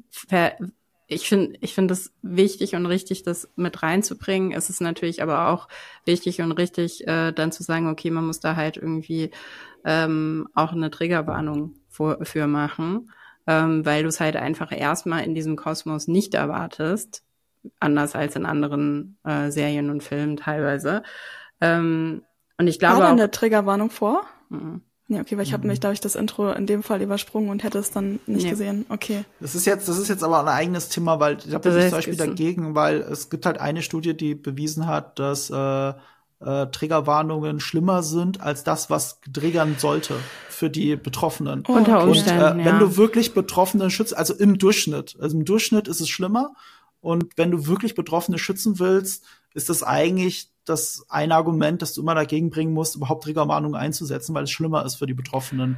Speaker 3: ich finde, ich finde es wichtig und richtig, das mit reinzubringen. Es ist natürlich aber auch wichtig und richtig, äh, dann zu sagen, okay, man muss da halt irgendwie ähm, auch eine Triggerwarnung vor, für machen. Ähm, weil du es halt einfach erstmal in diesem Kosmos nicht erwartest, anders als in anderen äh, Serien und Filmen teilweise. Ähm, und ich glaube
Speaker 1: War da
Speaker 3: auch,
Speaker 1: eine Triggerwarnung vor?
Speaker 3: Mhm.
Speaker 1: Nee, okay, weil ich habe mich, glaube ich, das Intro in dem Fall übersprungen und hätte es dann nicht nee. gesehen. Okay.
Speaker 2: Das ist jetzt, das ist jetzt aber ein eigenes Thema, weil da bin ich zum Beispiel dagegen, weil es gibt halt eine Studie, die bewiesen hat, dass äh, äh, Triggerwarnungen schlimmer sind als das, was triggern sollte für die Betroffenen.
Speaker 3: Oh, unter Umständen,
Speaker 2: und äh, wenn
Speaker 3: ja.
Speaker 2: du wirklich Betroffene schützt, also im Durchschnitt, also im Durchschnitt ist es schlimmer. Und wenn du wirklich Betroffene schützen willst, ist das eigentlich das ein Argument, das du immer dagegen bringen musst, überhaupt Triggerwarnungen einzusetzen, weil es schlimmer ist für die Betroffenen.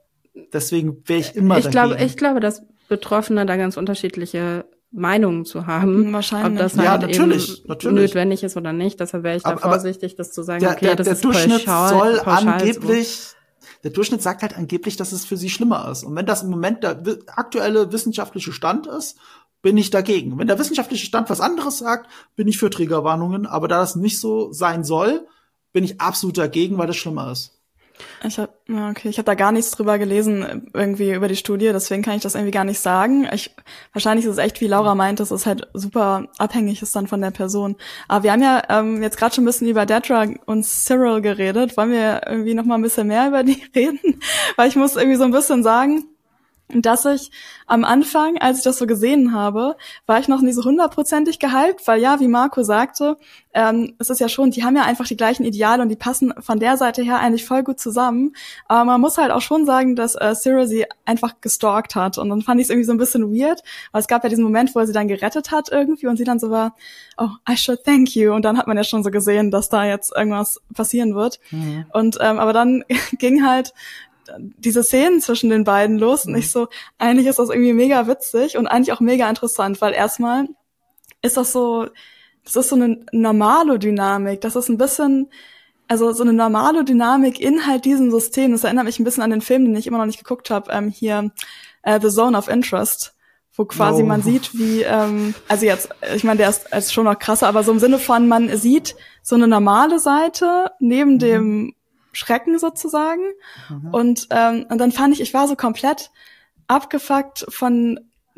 Speaker 2: Deswegen wäre ich immer
Speaker 3: ich
Speaker 2: dagegen.
Speaker 3: Glaube, ich glaube, dass Betroffene da ganz unterschiedliche Meinungen zu haben.
Speaker 1: Wahrscheinlich.
Speaker 3: Ob das
Speaker 2: ja,
Speaker 3: halt
Speaker 2: natürlich,
Speaker 3: eben
Speaker 2: natürlich.
Speaker 3: notwendig ist oder nicht. Deshalb wäre ich da
Speaker 2: aber,
Speaker 3: vorsichtig, das zu sagen,
Speaker 2: der,
Speaker 3: okay,
Speaker 2: der,
Speaker 3: das
Speaker 2: der
Speaker 3: ist
Speaker 2: Durchschnitt
Speaker 3: pauschal,
Speaker 2: soll
Speaker 3: pauschal
Speaker 2: angeblich
Speaker 3: so.
Speaker 2: Der Durchschnitt sagt halt angeblich, dass es für sie schlimmer ist. Und wenn das im Moment der w- aktuelle wissenschaftliche Stand ist, bin ich dagegen. Wenn der wissenschaftliche Stand was anderes sagt, bin ich für Triggerwarnungen. Aber da das nicht so sein soll, bin ich absolut dagegen, weil das schlimmer ist.
Speaker 1: Ich habe okay, ich habe da gar nichts drüber gelesen irgendwie über die Studie, deswegen kann ich das irgendwie gar nicht sagen. Ich wahrscheinlich ist es echt, wie Laura meint, dass es halt super abhängig ist dann von der Person. Aber wir haben ja ähm, jetzt gerade schon ein bisschen über Dedra und Cyril geredet. Wollen wir irgendwie noch mal ein bisschen mehr über die reden? Weil ich muss irgendwie so ein bisschen sagen, dass ich am Anfang, als ich das so gesehen habe, war ich noch nicht so hundertprozentig gehypt, weil ja, wie Marco sagte, ähm, es ist ja schon, die haben ja einfach die gleichen Ideale und die passen von der Seite her eigentlich voll gut zusammen. Aber man muss halt auch schon sagen, dass äh, Cyril sie einfach gestalkt hat und dann fand ich es irgendwie so ein bisschen weird, weil es gab ja diesen Moment, wo er sie dann gerettet hat irgendwie und sie dann so war, oh, I should thank you und dann hat man ja schon so gesehen, dass da jetzt irgendwas passieren wird. Mhm. Und ähm, aber dann ging halt diese Szenen zwischen den beiden los und ich so, eigentlich ist das irgendwie mega witzig und eigentlich auch mega interessant, weil erstmal ist das so, das ist so eine normale Dynamik, das ist ein bisschen, also so eine normale Dynamik in halt diesem System, das erinnert mich ein bisschen an den Film, den ich immer noch nicht geguckt habe, ähm, hier uh, The Zone of Interest, wo quasi oh. man sieht, wie, ähm, also jetzt, ich meine, der ist, ist schon noch krasser, aber so im Sinne von, man sieht so eine normale Seite neben mhm. dem Schrecken sozusagen. Mhm. Und, ähm, und dann fand ich, ich war so komplett abgefuckt von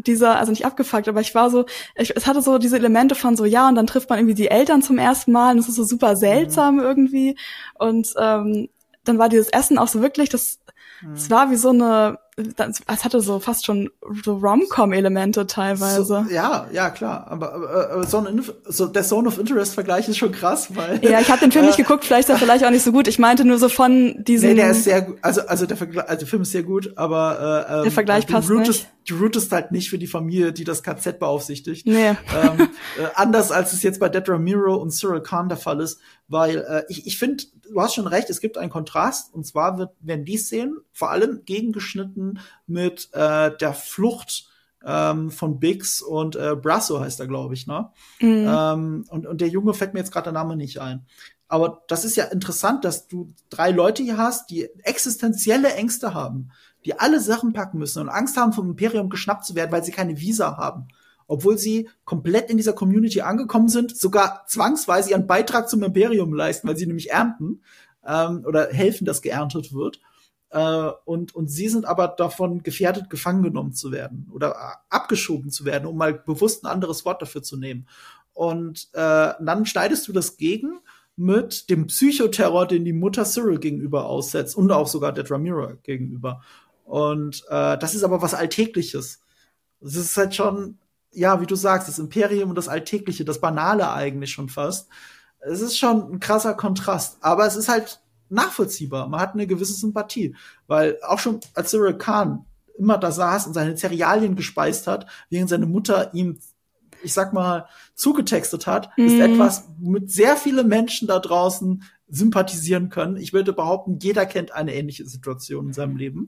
Speaker 1: dieser, also nicht abgefuckt, aber ich war so, ich, es hatte so diese Elemente von so, ja, und dann trifft man irgendwie die Eltern zum ersten Mal und es ist so super seltsam mhm. irgendwie. Und ähm, dann war dieses Essen auch so wirklich, das, es war wie so eine, es hatte so fast schon so Rom-Com-Elemente teilweise.
Speaker 2: So, ja, ja, klar. Aber, aber, aber so, ein, so der Zone of Interest-Vergleich ist schon krass, weil.
Speaker 1: Ja, ich habe den Film äh, nicht geguckt, vielleicht ist er vielleicht auch nicht so gut. Ich meinte nur so von diesem.
Speaker 2: Nee, der ist sehr gut. Also, also der Vergleich, also der Film ist sehr gut, aber äh,
Speaker 1: der Vergleich passt
Speaker 2: Root
Speaker 1: nicht.
Speaker 2: Ist, die Root ist halt nicht für die Familie, die das K Z beaufsichtigt.
Speaker 1: Nee.
Speaker 2: Ähm, äh, anders als es jetzt bei Dead Ramiro und Cyril Khan der Fall ist, weil äh, ich, ich finde, du hast schon recht, es gibt einen Kontrast, und zwar wird, werden die Szenen vor allem gegengeschnitten mit äh, der Flucht ähm, von Biggs und äh, Brasso heißt er, glaube ich, ne? Mhm. Ähm, und, und der Junge fällt mir jetzt gerade der Name nicht ein. Aber das ist ja interessant, dass du drei Leute hier hast, die existenzielle Ängste haben, die alle Sachen packen müssen und Angst haben, vom Imperium geschnappt zu werden, weil sie keine Visa haben. Obwohl sie komplett in dieser Community angekommen sind, sogar zwangsweise ihren Beitrag zum Imperium leisten, weil sie nämlich ernten ähm, oder helfen, dass geerntet wird. Äh, und, und sie sind aber davon gefährdet, gefangen genommen zu werden oder abgeschoben zu werden, um mal bewusst ein anderes Wort dafür zu nehmen. Und äh, dann schneidest du das gegen mit dem Psychoterror, den die Mutter Cyril gegenüber aussetzt und auch sogar Dead Ramiro gegenüber. Und äh, das ist aber was Alltägliches. Das ist halt schon, ja, wie du sagst, das Imperium und das Alltägliche, das Banale eigentlich schon fast. Es ist schon ein krasser Kontrast, aber es ist halt nachvollziehbar. Man hat eine gewisse Sympathie, weil auch schon als Cyril Khan immer da saß und seine Cerealien gespeist hat, während seine Mutter ihm, ich sag mal, zugetextet hat, mm. ist etwas, womit sehr viele Menschen da draußen sympathisieren können. Ich würde behaupten, jeder kennt eine ähnliche Situation in seinem Leben.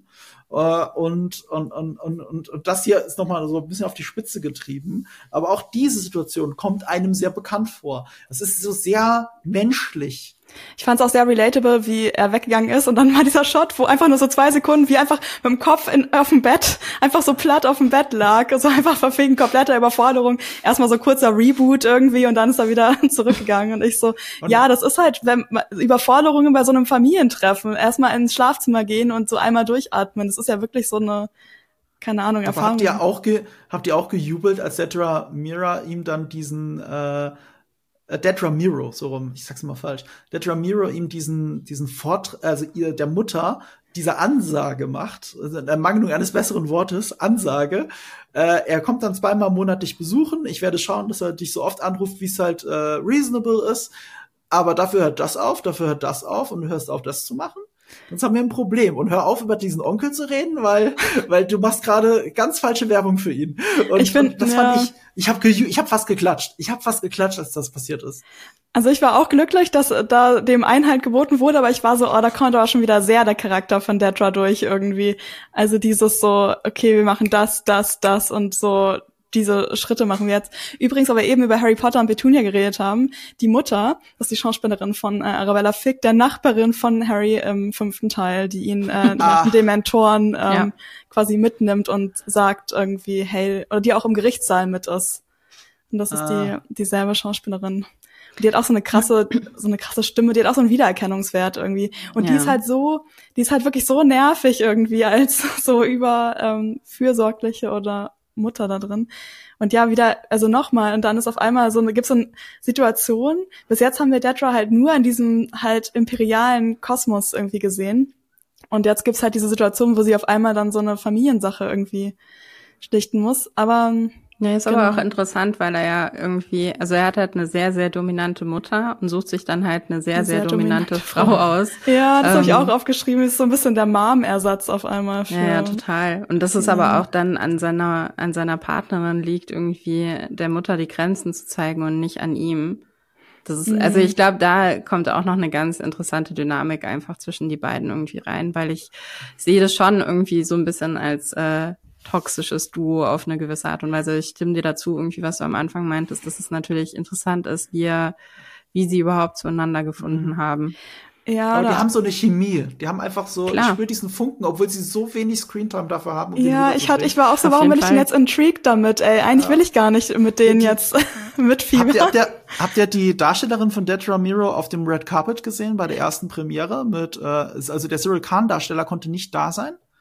Speaker 2: Und, und, und, und, und, und das hier ist nochmal so ein bisschen auf die Spitze getrieben. Aber auch diese Situation kommt einem sehr bekannt vor. Es ist so sehr menschlich.
Speaker 1: Ich fand es auch sehr relatable, wie er weggegangen ist und dann war dieser Shot, wo einfach nur so zwei Sekunden wie einfach mit dem Kopf in, auf dem Bett, einfach so platt auf dem Bett lag, so einfach verwegen kompletter Überforderung. Erstmal so kurzer Reboot irgendwie und dann ist er wieder zurückgegangen und ich so, und ja, das ist halt wenn, Überforderungen bei so einem Familientreffen. Erstmal ins Schlafzimmer gehen und so einmal durchatmen. Das ist ja wirklich so eine, keine Ahnung,
Speaker 2: aber
Speaker 1: Erfahrung.
Speaker 2: Habt ihr auch ge, habt ihr auch gejubelt, als Dead Ramiro ihm dann diesen äh, Dead Ramiro, so rum, ich sag's immer falsch. Dead Ramiro ihm diesen, diesen Vortrag, also ihr, der Mutter, diese Ansage macht, also in Ermangelung eines besseren Wortes, Ansage. Äh, er kommt dann zweimal monatlich besuchen. Ich werde schauen, dass er dich so oft anruft, wie es halt äh, reasonable ist. Aber dafür hört das auf, dafür hört das auf und du hörst auf, das zu machen. Sonst haben wir ein Problem. Und hör auf, über diesen Onkel zu reden, weil weil du machst gerade ganz falsche Werbung für ihn. Und,
Speaker 1: ich find,
Speaker 2: und das
Speaker 1: ja.
Speaker 2: fand ich, ich habe ich hab fast geklatscht. Ich habe fast geklatscht, als das passiert ist.
Speaker 1: Also ich war auch glücklich, dass da dem Einhalt geboten wurde, aber ich war so, oh, da kommt aber schon wieder sehr der Charakter von Dedra durch irgendwie. Also dieses so, okay, wir machen das, das, das und so diese Schritte machen wir jetzt. Übrigens, aber eben über Harry Potter und Petunia geredet haben, die Mutter, das ist die Schauspielerin von äh, Arabella Fick, der Nachbarin von Harry im fünften Teil, die ihn äh, nach den Mentoren ähm, ja. quasi mitnimmt und sagt irgendwie, hey, oder die auch im Gerichtssaal mit ist. Und das ah. ist die dieselbe Schauspielerin. Die hat auch so eine krasse, so eine krasse Stimme, die hat auch so einen Wiedererkennungswert irgendwie. Und ja. die ist halt so, die ist halt wirklich so nervig irgendwie als so über ähm, fürsorgliche oder Mutter da drin. Und ja, wieder, also nochmal, und dann ist auf einmal so eine, gibt's so eine Situation, bis jetzt haben wir Dedra halt nur in diesem halt imperialen Kosmos irgendwie gesehen. Und jetzt gibt's halt diese Situation, wo sie auf einmal dann so eine Familiensache irgendwie schlichten muss. Aber
Speaker 3: ja, ist
Speaker 1: genau.
Speaker 3: aber auch interessant, weil er ja irgendwie, also er hat halt eine sehr, sehr dominante Mutter und sucht sich dann halt eine sehr, eine sehr, sehr dominante, dominante Frau aus.
Speaker 1: Ja, das
Speaker 3: ähm,
Speaker 1: habe ich auch aufgeschrieben. Ist so ein bisschen der Mom-Ersatz auf einmal. Für,
Speaker 3: ja, ja, total. Und das ist ja. aber auch dann an seiner, an seiner Partnerin liegt, irgendwie der Mutter die Grenzen zu zeigen und nicht an ihm. Das ist, mhm. also ich glaube, da kommt auch noch eine ganz interessante Dynamik einfach zwischen die beiden irgendwie rein, weil ich sehe das schon irgendwie so ein bisschen als äh, toxisches Duo auf eine gewisse Art und Weise. Ich stimme dir dazu, irgendwie, was du am Anfang meintest, dass es natürlich interessant ist, wie, wie sie überhaupt zueinander gefunden mhm. haben.
Speaker 1: Ja,
Speaker 2: aber die haben so eine Chemie. Die haben einfach so,
Speaker 3: Klar.
Speaker 2: ich spüre diesen Funken, obwohl sie so wenig Screentime dafür haben. Um
Speaker 1: ja, ich hatte, ich war auch so, warum bin ich denn jetzt intrigued damit, ey? Eigentlich ja. will ich gar nicht mit denen die, jetzt mitfiebern.
Speaker 2: Habt ihr, habt, ihr, habt ihr die Darstellerin von Dead Ramiro auf dem Red Carpet gesehen, bei der ersten Premiere mit, äh, also der Cyril Khan Darsteller konnte nicht da sein.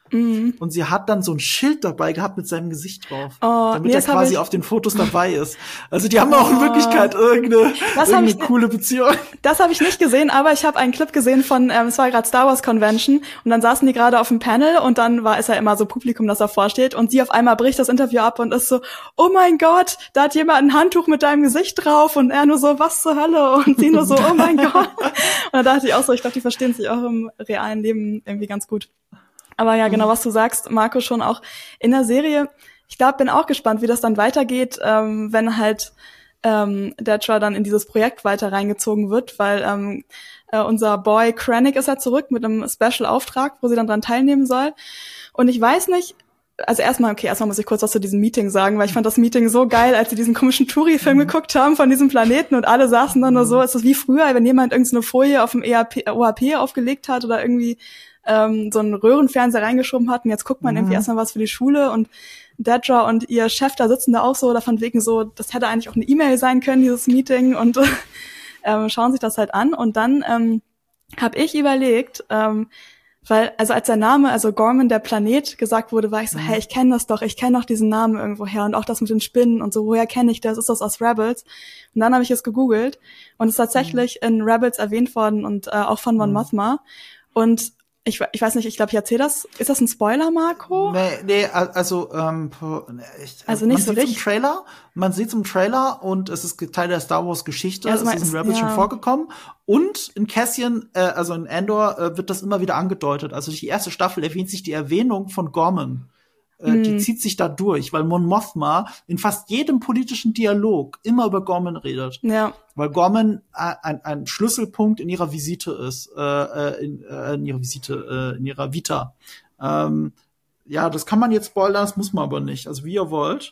Speaker 2: Mhm. Und sie hat dann so ein Schild dabei gehabt mit seinem Gesicht drauf,
Speaker 1: oh,
Speaker 2: damit
Speaker 1: nee,
Speaker 2: er quasi ich... auf den Fotos dabei ist. Also die haben oh. auch in Wirklichkeit irgendeine, irgendeine ich, coole Beziehung.
Speaker 1: Das habe ich nicht gesehen, aber ich habe einen Clip gesehen von, ähm, es war gerade Star Wars Convention und dann saßen die gerade auf dem Panel und dann war es ja immer so Publikum, das davor steht und sie auf einmal bricht das Interview ab und ist so, oh mein Gott, da hat jemand ein Handtuch mit deinem Gesicht drauf und er nur so, was zur Hölle? Und sie nur so, oh mein Gott. Und da dachte ich auch so, ich glaube, die verstehen sich auch im realen Leben irgendwie ganz gut. Aber ja, genau, was du sagst, Marco, schon auch in der Serie. Ich glaube, bin auch gespannt, wie das dann weitergeht, ähm, wenn halt ähm, Dedra dann in dieses Projekt weiter reingezogen wird, weil ähm, äh, unser Boy Krennic ist ja zurück mit einem Special-Auftrag, wo sie dann dran teilnehmen soll. Und ich weiß nicht, also erstmal, okay, erstmal muss ich kurz was zu diesem Meeting sagen, weil ich fand das Meeting so geil, als sie diesen komischen Touri-Film mhm. geguckt haben von diesem Planeten und alle saßen dann nur so, es ist wie früher, wenn jemand irgendeine Folie auf dem E A P, O H P aufgelegt hat oder irgendwie ähm, so einen Röhrenfernseher reingeschoben hat und jetzt guckt man mhm. irgendwie erstmal was für die Schule und Dedra und ihr Chef da sitzen da auch so, davon wegen so, das hätte eigentlich auch eine E-Mail sein können, dieses Meeting und ähm, schauen sich das halt an und dann ähm, habe ich überlegt, ähm, weil, also als der Name, also Gorman, der Planet, gesagt wurde, war ich so, mhm. hey, ich kenne das doch, ich kenne doch diesen Namen irgendwo her und auch das mit den Spinnen und so, woher kenne ich das, ist das aus Rebels? Und dann habe ich es gegoogelt und es ist tatsächlich mhm. in Rebels erwähnt worden und äh, auch von Mon Mothma und Ich, ich weiß nicht, ich glaube, ich erzähle das. Ist das ein Spoiler, Marco?
Speaker 2: Nee, nee, also ähm, ich,
Speaker 1: also nicht
Speaker 2: man
Speaker 1: so
Speaker 2: sieht's im Trailer, man sieht's im Trailer und es ist Teil der Star Wars Geschichte, also es ist in Rebels ja. schon vorgekommen und in Cassian, äh, also in Andor äh, wird das immer wieder angedeutet. Also die erste Staffel erwähnt sich die Erwähnung von Gorman. Äh, hm. Die zieht sich da durch, weil Mon Mothma in fast jedem politischen Dialog immer über Gorman redet.
Speaker 1: Ja.
Speaker 2: Weil Gorman äh, ein, ein Schlüsselpunkt in ihrer Visite ist, äh, in, äh, in ihrer Visite, äh, in ihrer Vita. Ähm, ja, das kann man jetzt spoilern, das muss man aber nicht. Also wie ihr wollt.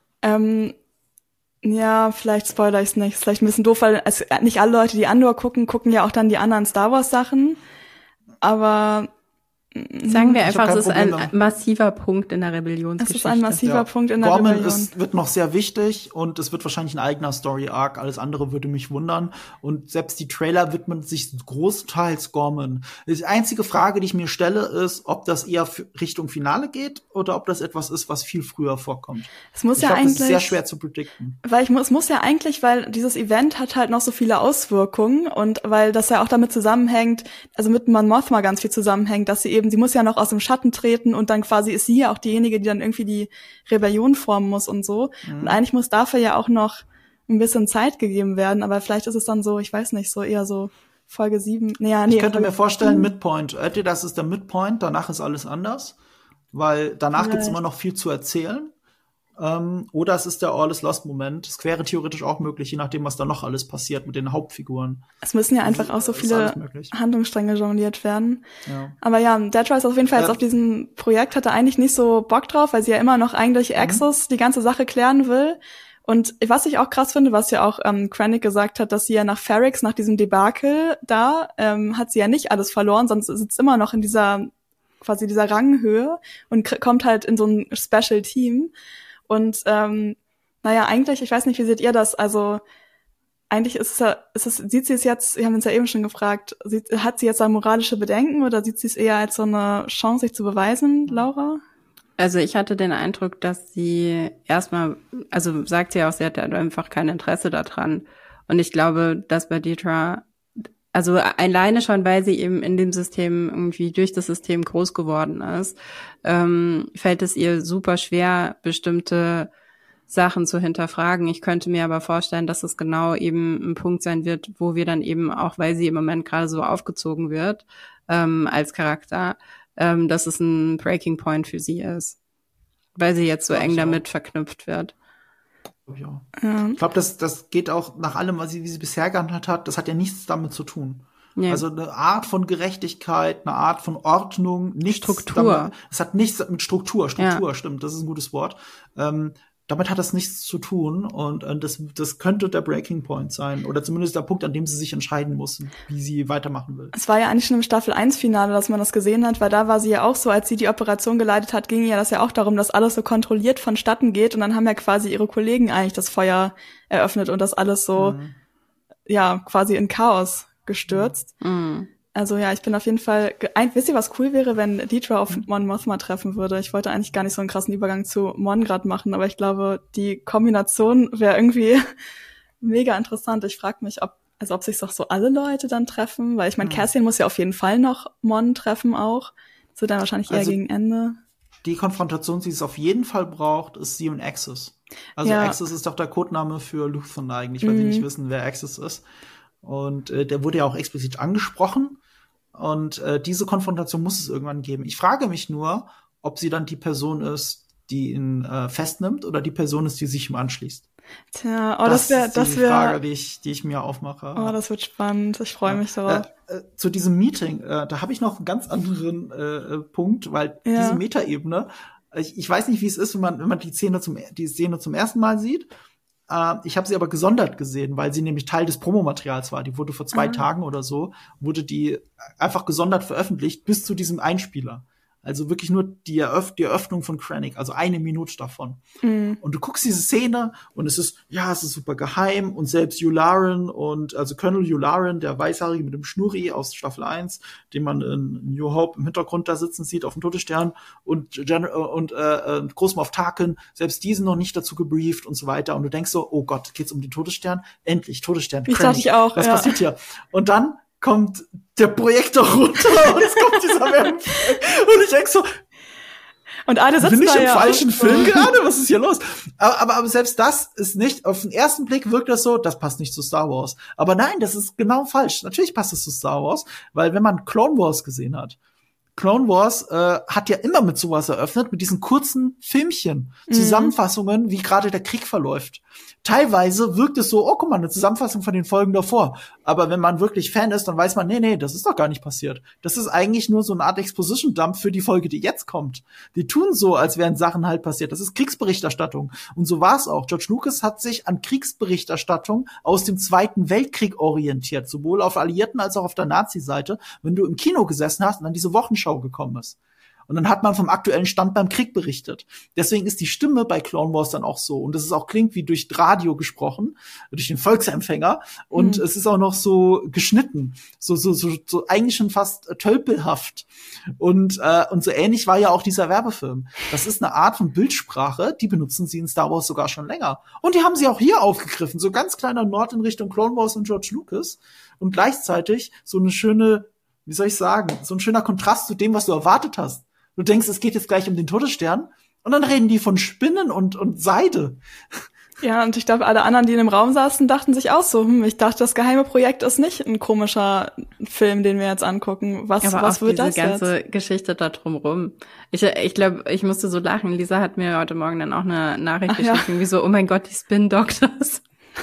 Speaker 1: Ähm, ja, vielleicht spoiler ich's nicht. Ist vielleicht ein bisschen doof, weil es, nicht alle Leute, die Andor gucken, gucken ja auch dann die anderen Star Wars Sachen. Aber
Speaker 3: sagen wir einfach, es ist ein damit. massiver Punkt in der Rebellionsgeschichte.
Speaker 1: Es ist ein massiver ja. Punkt in der
Speaker 2: Gorman
Speaker 1: Rebellion.
Speaker 2: Ist, wird noch sehr wichtig und es wird wahrscheinlich ein eigener Story-Arc. Alles andere würde mich wundern. Und selbst die Trailer widmen sich großteils Gorman. Die einzige Frage, die ich mir stelle, ist, ob das eher Richtung Finale geht oder ob das etwas ist, was viel früher vorkommt.
Speaker 1: Es muss
Speaker 2: ich
Speaker 1: ja
Speaker 2: glaub,
Speaker 1: eigentlich,
Speaker 2: das ist sehr schwer zu predikten.
Speaker 1: Weil ich muss, es muss ja eigentlich, weil dieses Event hat halt noch so viele Auswirkungen und weil das ja auch damit zusammenhängt, also mit Mon Mothma ganz viel zusammenhängt, dass sie eben sie muss ja noch aus dem Schatten treten und dann quasi ist sie ja auch diejenige, die dann irgendwie die Rebellion formen muss und so. Mhm. Und eigentlich muss dafür ja auch noch ein bisschen Zeit gegeben werden, aber vielleicht ist es dann so, ich weiß nicht, so eher so Folge sieben. Naja, nee,
Speaker 2: ich könnte
Speaker 1: Folge
Speaker 2: mir vorstellen, Midpoint. Das ist der Midpoint, danach ist alles anders, weil danach gibt's immer noch viel zu erzählen. Ähm, oder es ist der All-is-Lost-Moment. Es wäre theoretisch auch möglich, je nachdem, was da noch alles passiert mit den Hauptfiguren.
Speaker 1: Es müssen ja einfach auch so viele Handlungsstränge jongliert werden.
Speaker 2: Ja.
Speaker 1: Aber ja, Dedra ist auf jeden Fall jetzt äh, auf diesem Projekt, hat er eigentlich nicht so Bock drauf, weil sie ja immer noch eigentlich Axis mhm. die ganze Sache klären will. Und was ich auch krass finde, was ja auch ähm, Krennic gesagt hat, dass sie ja nach Ferrix, nach diesem Debakel da, ähm, hat sie ja nicht alles verloren, sonst sitzt immer noch in dieser, quasi dieser Ranghöhe und k- kommt halt in so ein Special-Team. Und ähm, naja, eigentlich, ich weiß nicht, wie seht ihr das? Also eigentlich ist es ja, ist es, sieht sie es jetzt, wir haben uns ja eben schon gefragt, sieht, hat sie jetzt da moralische Bedenken oder sieht sie es eher als so eine Chance, sich zu beweisen, Laura?
Speaker 3: Also ich hatte den Eindruck, dass sie erstmal, also sagt sie ja auch, sie hat einfach kein Interesse daran. Und ich glaube, dass bei Dedra, also alleine schon, weil sie eben in dem System irgendwie durch das System groß geworden ist, ähm, fällt es ihr super schwer, bestimmte Sachen zu hinterfragen. Ich könnte mir aber vorstellen, dass es genau eben ein Punkt sein wird, wo wir dann eben auch, weil sie im Moment gerade so aufgezogen wird, ähm, als Charakter, ähm, dass es ein Breaking Point für sie ist. Weil sie jetzt so eng damit verknüpft wird.
Speaker 2: Ja. Ja. Ich glaube, das, das geht auch nach allem, was sie, wie sie bisher gehandelt hat, das hat ja nichts damit zu tun. Ja. Also eine Art von Gerechtigkeit, eine Art von Ordnung, nicht
Speaker 3: Struktur.
Speaker 2: Es hat nichts mit Struktur, Struktur, ja. Stimmt, das ist ein gutes Wort. Ähm, damit hat das nichts zu tun und äh, das, das könnte der Breaking Point sein oder zumindest der Punkt, an dem sie sich entscheiden muss, wie sie weitermachen will.
Speaker 1: Es war ja eigentlich schon im Staffel eins Finale, dass man das gesehen hat, weil da war sie ja auch so, als sie die Operation geleitet hat, ging ja das ja auch darum, dass alles so kontrolliert vonstatten geht und dann haben ja quasi ihre Kollegen eigentlich das Feuer eröffnet und das alles so, mhm. ja, quasi in Chaos gestürzt. Mhm. Also ja, ich bin auf jeden Fall, ge- ein, wisst ihr, was cool wäre, wenn Deidre auf Mon Mothma treffen würde? Ich wollte eigentlich gar nicht so einen krassen Übergang zu Mon grad machen, aber ich glaube, die Kombination wäre irgendwie mega interessant. Ich frage mich, ob, also ob sich doch so alle Leute dann treffen, weil ich meine,
Speaker 2: Mhm.
Speaker 1: Cassian muss ja auf jeden Fall noch Mon treffen auch. Das wird dann wahrscheinlich eher
Speaker 2: Also-
Speaker 1: gegen Ende.
Speaker 2: Die Konfrontation, die es auf jeden Fall braucht, ist sie und Axis. Also
Speaker 1: Ja.
Speaker 2: Axis ist doch der Codename für Luthen eigentlich, weil sie
Speaker 1: Mhm.
Speaker 2: nicht wissen, wer Axis ist. Und äh, der wurde ja auch explizit angesprochen. Und äh, diese Konfrontation muss es irgendwann geben. Ich frage mich nur, ob sie dann die Person ist, die ihn äh, festnimmt, oder die Person ist, die sich ihm anschließt.
Speaker 1: Tja, oh, das wäre,
Speaker 2: ist die
Speaker 1: das
Speaker 2: Frage,
Speaker 1: wäre,
Speaker 2: die ich, die ich mir aufmache.
Speaker 1: oh, das wird spannend. Ich freue mich darauf.
Speaker 2: Äh, äh, zu diesem Meeting, äh, da habe ich noch einen ganz anderen äh, Punkt, weil
Speaker 1: Ja.
Speaker 2: diese Metaebene, ich, ich weiß nicht, wie es ist, wenn man, wenn man die Szene zum, die Szene zum ersten Mal sieht. Äh, ich habe sie aber gesondert gesehen, weil sie nämlich Teil des Promomaterials war. Die wurde vor zwei
Speaker 1: Ah.
Speaker 2: Tagen oder so, wurde die einfach gesondert veröffentlicht bis zu diesem Einspieler. Also wirklich nur die, Eröff die Eröffnung von Krennic, also eine Minute davon.
Speaker 1: Mhm.
Speaker 2: Und du guckst diese Szene und es ist, ja, es ist super geheim und selbst Yularen und, also Colonel Yularen, der Weißhaarige mit dem Schnurri aus Staffel eins, den man in New Hope im Hintergrund da sitzen sieht auf dem Todesstern und, Gen und äh, äh, Großmoff Tarkin, selbst die sind noch nicht dazu gebrieft und so weiter. Und du denkst so, oh Gott, geht's um den Todesstern? Endlich, Todesstern.
Speaker 1: Ich
Speaker 2: Krennic.
Speaker 1: dachte ich auch,
Speaker 2: Was
Speaker 1: ja.
Speaker 2: passiert hier? Und dann kommt der Projektor runter und es kommt dieser Werbefleck. Und ich denk so,
Speaker 1: Und alle sitzen
Speaker 2: bin ich
Speaker 1: da
Speaker 2: im
Speaker 1: ja
Speaker 2: falschen
Speaker 1: auch so.
Speaker 2: Film gerade? Was ist hier los? Aber, aber, aber selbst das ist nicht, auf den ersten Blick wirkt das so, das passt nicht zu Star Wars. Aber nein, das ist genau falsch. Natürlich passt es zu Star Wars, weil wenn man Clone Wars gesehen hat, Clone Wars äh, hat ja immer mit sowas eröffnet, mit diesen kurzen Filmchen,
Speaker 1: Mhm.
Speaker 2: Zusammenfassungen, wie gerade der Krieg verläuft. Teilweise wirkt es so, oh, guck mal, eine Zusammenfassung von den Folgen davor. Aber wenn man wirklich Fan ist, dann weiß man, nee, nee, das ist doch gar nicht passiert. Das ist eigentlich nur so eine Art Exposition-Dump für die Folge, die jetzt kommt. Die tun so, als wären Sachen halt passiert. Das ist Kriegsberichterstattung. Und so war es auch. George Lucas hat sich an Kriegsberichterstattung aus dem Zweiten Weltkrieg orientiert, sowohl auf Alliierten als auch auf der Nazi-Seite, wenn du im Kino gesessen hast und dann diese Wochenschau gekommen ist. Und dann hat man vom aktuellen Stand beim Krieg berichtet. Deswegen ist die Stimme bei Clone Wars dann auch so. Und es ist auch klingt wie durch Radio gesprochen, durch den Volksempfänger. Und
Speaker 1: Mhm.
Speaker 2: es ist auch noch so geschnitten. So, so, so, so eigentlich schon fast äh, tölpelhaft. Und, äh, und so ähnlich war ja auch dieser Werbefilm. Das ist eine Art von Bildsprache, die benutzen sie in Star Wars sogar schon länger. Und die haben sie auch hier aufgegriffen. So ganz kleiner Nord in Richtung Clone Wars und George Lucas. Und gleichzeitig so eine schöne, wie soll ich sagen, so ein schöner Kontrast zu dem, was du erwartet hast. Du denkst, es geht jetzt gleich um den Todesstern und dann reden die von Spinnen und, und Seide.
Speaker 1: Ja, und ich glaube, alle anderen, die in dem Raum saßen, dachten sich auch so, hm, ich dachte, das geheime Projekt ist nicht ein komischer Film, den wir jetzt angucken. Was,
Speaker 3: Aber
Speaker 1: was
Speaker 3: auch
Speaker 1: wird
Speaker 3: diese
Speaker 1: das
Speaker 3: ganze
Speaker 1: jetzt?
Speaker 3: Geschichte da drumrum. Ich ich glaube, ich musste so lachen. Lisa hat mir heute Morgen dann auch eine Nachricht
Speaker 1: Ach ja.
Speaker 3: geschickt, wie so, oh mein Gott, die Spin Doctors.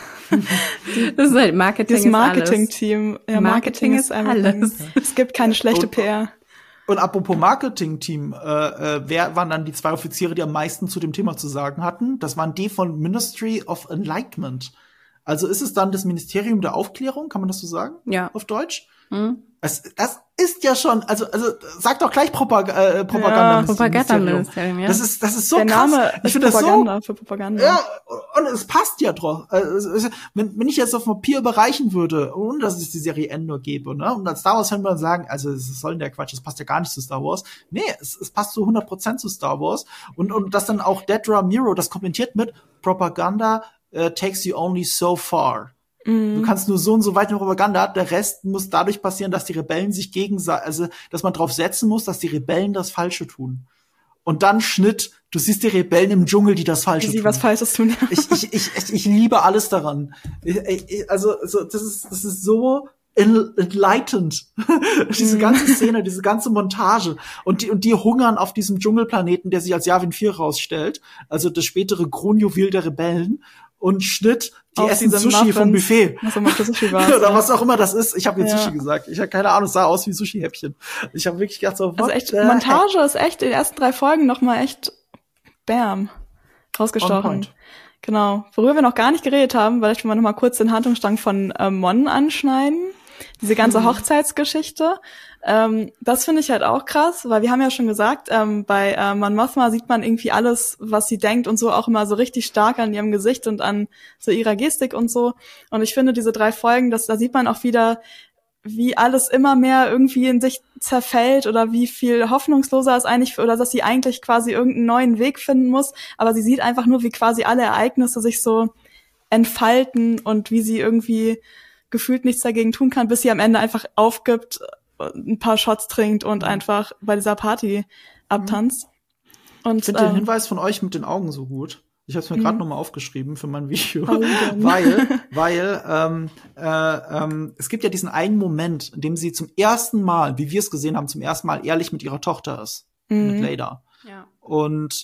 Speaker 3: Das ist halt Marketing
Speaker 1: Das
Speaker 3: ist alles.
Speaker 1: Marketing-Team. Ja, Marketing,
Speaker 3: Marketing
Speaker 1: ist
Speaker 3: ist
Speaker 1: everything.
Speaker 3: alles.
Speaker 1: Es gibt keine schlechte
Speaker 2: Und-
Speaker 1: P R.
Speaker 2: Und apropos Marketing-Team, äh, äh, wer waren dann die zwei Offiziere, die am meisten zu dem Thema zu sagen hatten? Das waren die von Ministry of Enlightenment. Also ist es dann das Ministerium der Aufklärung, kann man das so sagen?
Speaker 3: Ja.
Speaker 2: Auf Deutsch?
Speaker 3: Hm?
Speaker 2: Das, das ist ja schon, also, also sag doch gleich Propag äh,
Speaker 1: Ja,
Speaker 2: Propaganda.
Speaker 3: Propagandaministerium, ja.
Speaker 2: Das ist, das ist so
Speaker 1: Der
Speaker 2: krass.
Speaker 1: Name
Speaker 2: ich
Speaker 1: ist
Speaker 2: finde das so,
Speaker 1: Propaganda für Propaganda.
Speaker 2: ja, und es passt ja drauf. Also, es ist- wenn, wenn ich jetzt auf Papier überreichen würde, ohne dass es die Serie Endor gäbe, ne, und als Star Wars Fan man sagen, also, es soll denn der Quatsch, das passt ja gar nicht zu Star Wars. Nee, es, es passt zu hundert Prozent zu Star Wars. Und, und dass dann auch Dedra Miro das kommentiert mit Propaganda uh, takes you only so far. Du kannst nur so und so weit in Propaganda, der Rest muss dadurch passieren, dass die Rebellen sich gegenseitig, also, dass man drauf setzen muss, dass die Rebellen das Falsche tun. Und dann Schnitt, du siehst die Rebellen im Dschungel, die das
Speaker 1: Wie
Speaker 2: Falsche
Speaker 1: sie
Speaker 2: tun.
Speaker 1: was Falsches tun. Ja.
Speaker 2: Ich, ich, ich, ich, ich liebe alles daran. Ich, ich, also, so, das ist, das ist so en- enlightened. Diese ganze Szene, diese ganze Montage. Und die, und die hungern auf diesem Dschungelplaneten, der sich als Yavin vier rausstellt. Also das spätere Kronjuwel der Rebellen. Und Schnitt, die
Speaker 1: Auf
Speaker 2: essen
Speaker 1: diese
Speaker 2: Sushi vom
Speaker 1: Muffins.
Speaker 2: Buffet.
Speaker 1: Was auch immer für Sushi war.
Speaker 2: Oder was auch immer das ist. Ich habe jetzt
Speaker 1: Ja.
Speaker 2: Sushi gesagt. Ich habe keine Ahnung, es sah aus wie Sushi-Häppchen. Ich habe wirklich gedacht so,
Speaker 1: Also
Speaker 2: what
Speaker 1: echt,
Speaker 2: the
Speaker 1: Montage ist echt in den ersten drei Folgen noch mal echt bam,
Speaker 2: On
Speaker 1: rausgestochen.
Speaker 2: point.
Speaker 1: Genau. Worüber wir noch gar nicht geredet haben, vielleicht wollen wir noch mal kurz den Handlungsstrang von äh, Mon anschneiden. Diese ganze Hochzeitsgeschichte. Ähm, das finde ich halt auch krass, weil wir haben ja schon gesagt, ähm, bei äh, Mon Mothma sieht man irgendwie alles, was sie denkt und so auch immer so richtig stark an ihrem Gesicht und an so ihrer Gestik und so. Und ich finde diese drei Folgen, das, da sieht man auch wieder, wie alles immer mehr irgendwie in sich zerfällt oder wie viel hoffnungsloser es eigentlich, oder dass sie eigentlich quasi irgendeinen neuen Weg finden muss, aber sie sieht einfach nur, wie quasi alle Ereignisse sich so entfalten und wie sie irgendwie gefühlt nichts dagegen tun kann, bis sie am Ende einfach aufgibt, ein paar Shots trinkt und einfach bei dieser Party abtanzt. Und,
Speaker 2: ich finde
Speaker 1: ähm,
Speaker 2: den Hinweis von euch mit den Augen so gut. Ich habe es mir gerade noch mal aufgeschrieben für mein Video,
Speaker 1: Augen.
Speaker 2: weil, weil ähm, äh, ähm, es gibt ja diesen einen Moment, in dem sie zum ersten Mal, wie wir es gesehen haben, zum ersten Mal ehrlich mit ihrer Tochter ist,
Speaker 1: Mhm.
Speaker 2: mit Leda.
Speaker 3: Ja.
Speaker 2: Und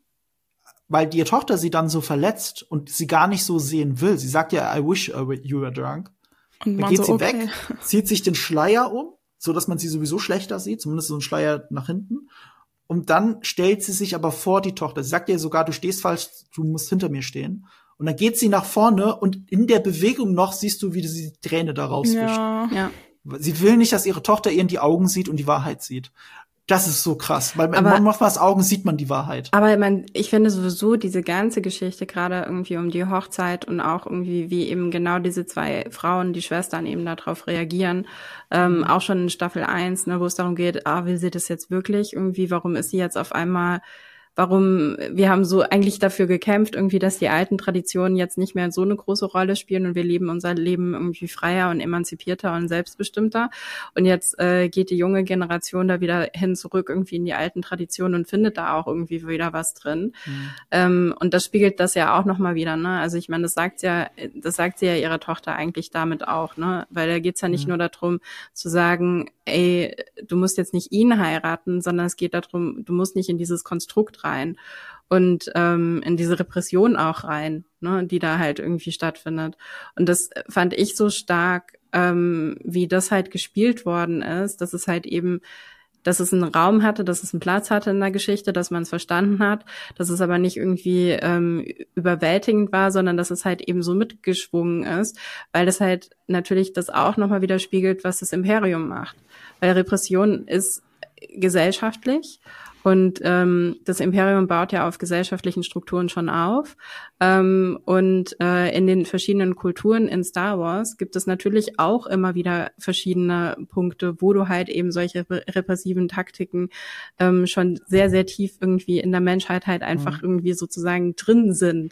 Speaker 2: weil die Tochter sie dann so verletzt und sie gar nicht so sehen will, sie sagt ja, I wish you were drunk.
Speaker 1: Und
Speaker 2: Dann
Speaker 1: man
Speaker 2: geht
Speaker 1: so,
Speaker 2: sie
Speaker 1: okay.
Speaker 2: weg, zieht sich den Schleier um, so dass man sie sowieso schlechter sieht, zumindest so ein Schleier nach hinten. Und dann stellt sie sich aber vor die Tochter. Sie sagt ihr sogar, du stehst falsch, du musst hinter mir stehen. Und dann geht sie nach vorne und in der Bewegung noch siehst du, wie sie die Träne da rauswischt.
Speaker 1: Ja.
Speaker 3: Ja.
Speaker 2: Sie will nicht, dass ihre Tochter ihr in die Augen sieht und die Wahrheit sieht. Das ist so krass, weil in
Speaker 3: Aber-
Speaker 2: Mon Mothmas Augen sieht man die Wahrheit.
Speaker 3: Aber man, ich finde sowieso diese ganze Geschichte, gerade irgendwie um die Hochzeit und auch irgendwie, wie eben genau diese zwei Frauen, die Schwestern eben darauf reagieren, ähm, auch schon in Staffel eins, ne, wo es darum geht, ah, will sie das jetzt wirklich irgendwie, warum ist sie jetzt auf einmal, warum, wir haben so eigentlich dafür gekämpft, irgendwie, dass die alten Traditionen jetzt nicht mehr so eine große Rolle spielen und wir leben unser Leben irgendwie freier und emanzipierter und selbstbestimmter. Und jetzt äh, geht die junge Generation da wieder hin zurück irgendwie in die alten Traditionen und findet da auch irgendwie wieder was drin.
Speaker 2: Mhm.
Speaker 3: Ähm, und das spiegelt das ja auch nochmal wieder, ne? Also ich meine, das sagt ja, das sagt sie ja ihrer Tochter eigentlich damit auch, ne? Weil da geht's ja nicht
Speaker 2: Mhm.
Speaker 3: nur darum zu sagen, ey, du musst jetzt nicht ihn heiraten, sondern es geht darum, du musst nicht in dieses Konstrukt rein und ähm, in diese Repression auch rein, ne, die da halt irgendwie stattfindet. Und das fand ich so stark, ähm, wie das halt gespielt worden ist, dass es halt eben, dass es einen Raum hatte, dass es einen Platz hatte in der Geschichte, dass man es verstanden hat, dass es aber nicht irgendwie ähm, überwältigend war, sondern dass es halt eben so mitgeschwungen ist, weil das halt natürlich das auch nochmal widerspiegelt, was das Imperium macht. Weil Repression ist gesellschaftlich und ähm, das Imperium baut ja auf gesellschaftlichen Strukturen schon auf. Ähm, und äh, in den verschiedenen Kulturen in Star Wars gibt es natürlich auch immer wieder verschiedene Punkte, wo du halt eben solche re- repressiven Taktiken ähm, schon sehr, sehr tief irgendwie in der Menschheit halt einfach
Speaker 2: Mhm.
Speaker 3: irgendwie sozusagen drin sind.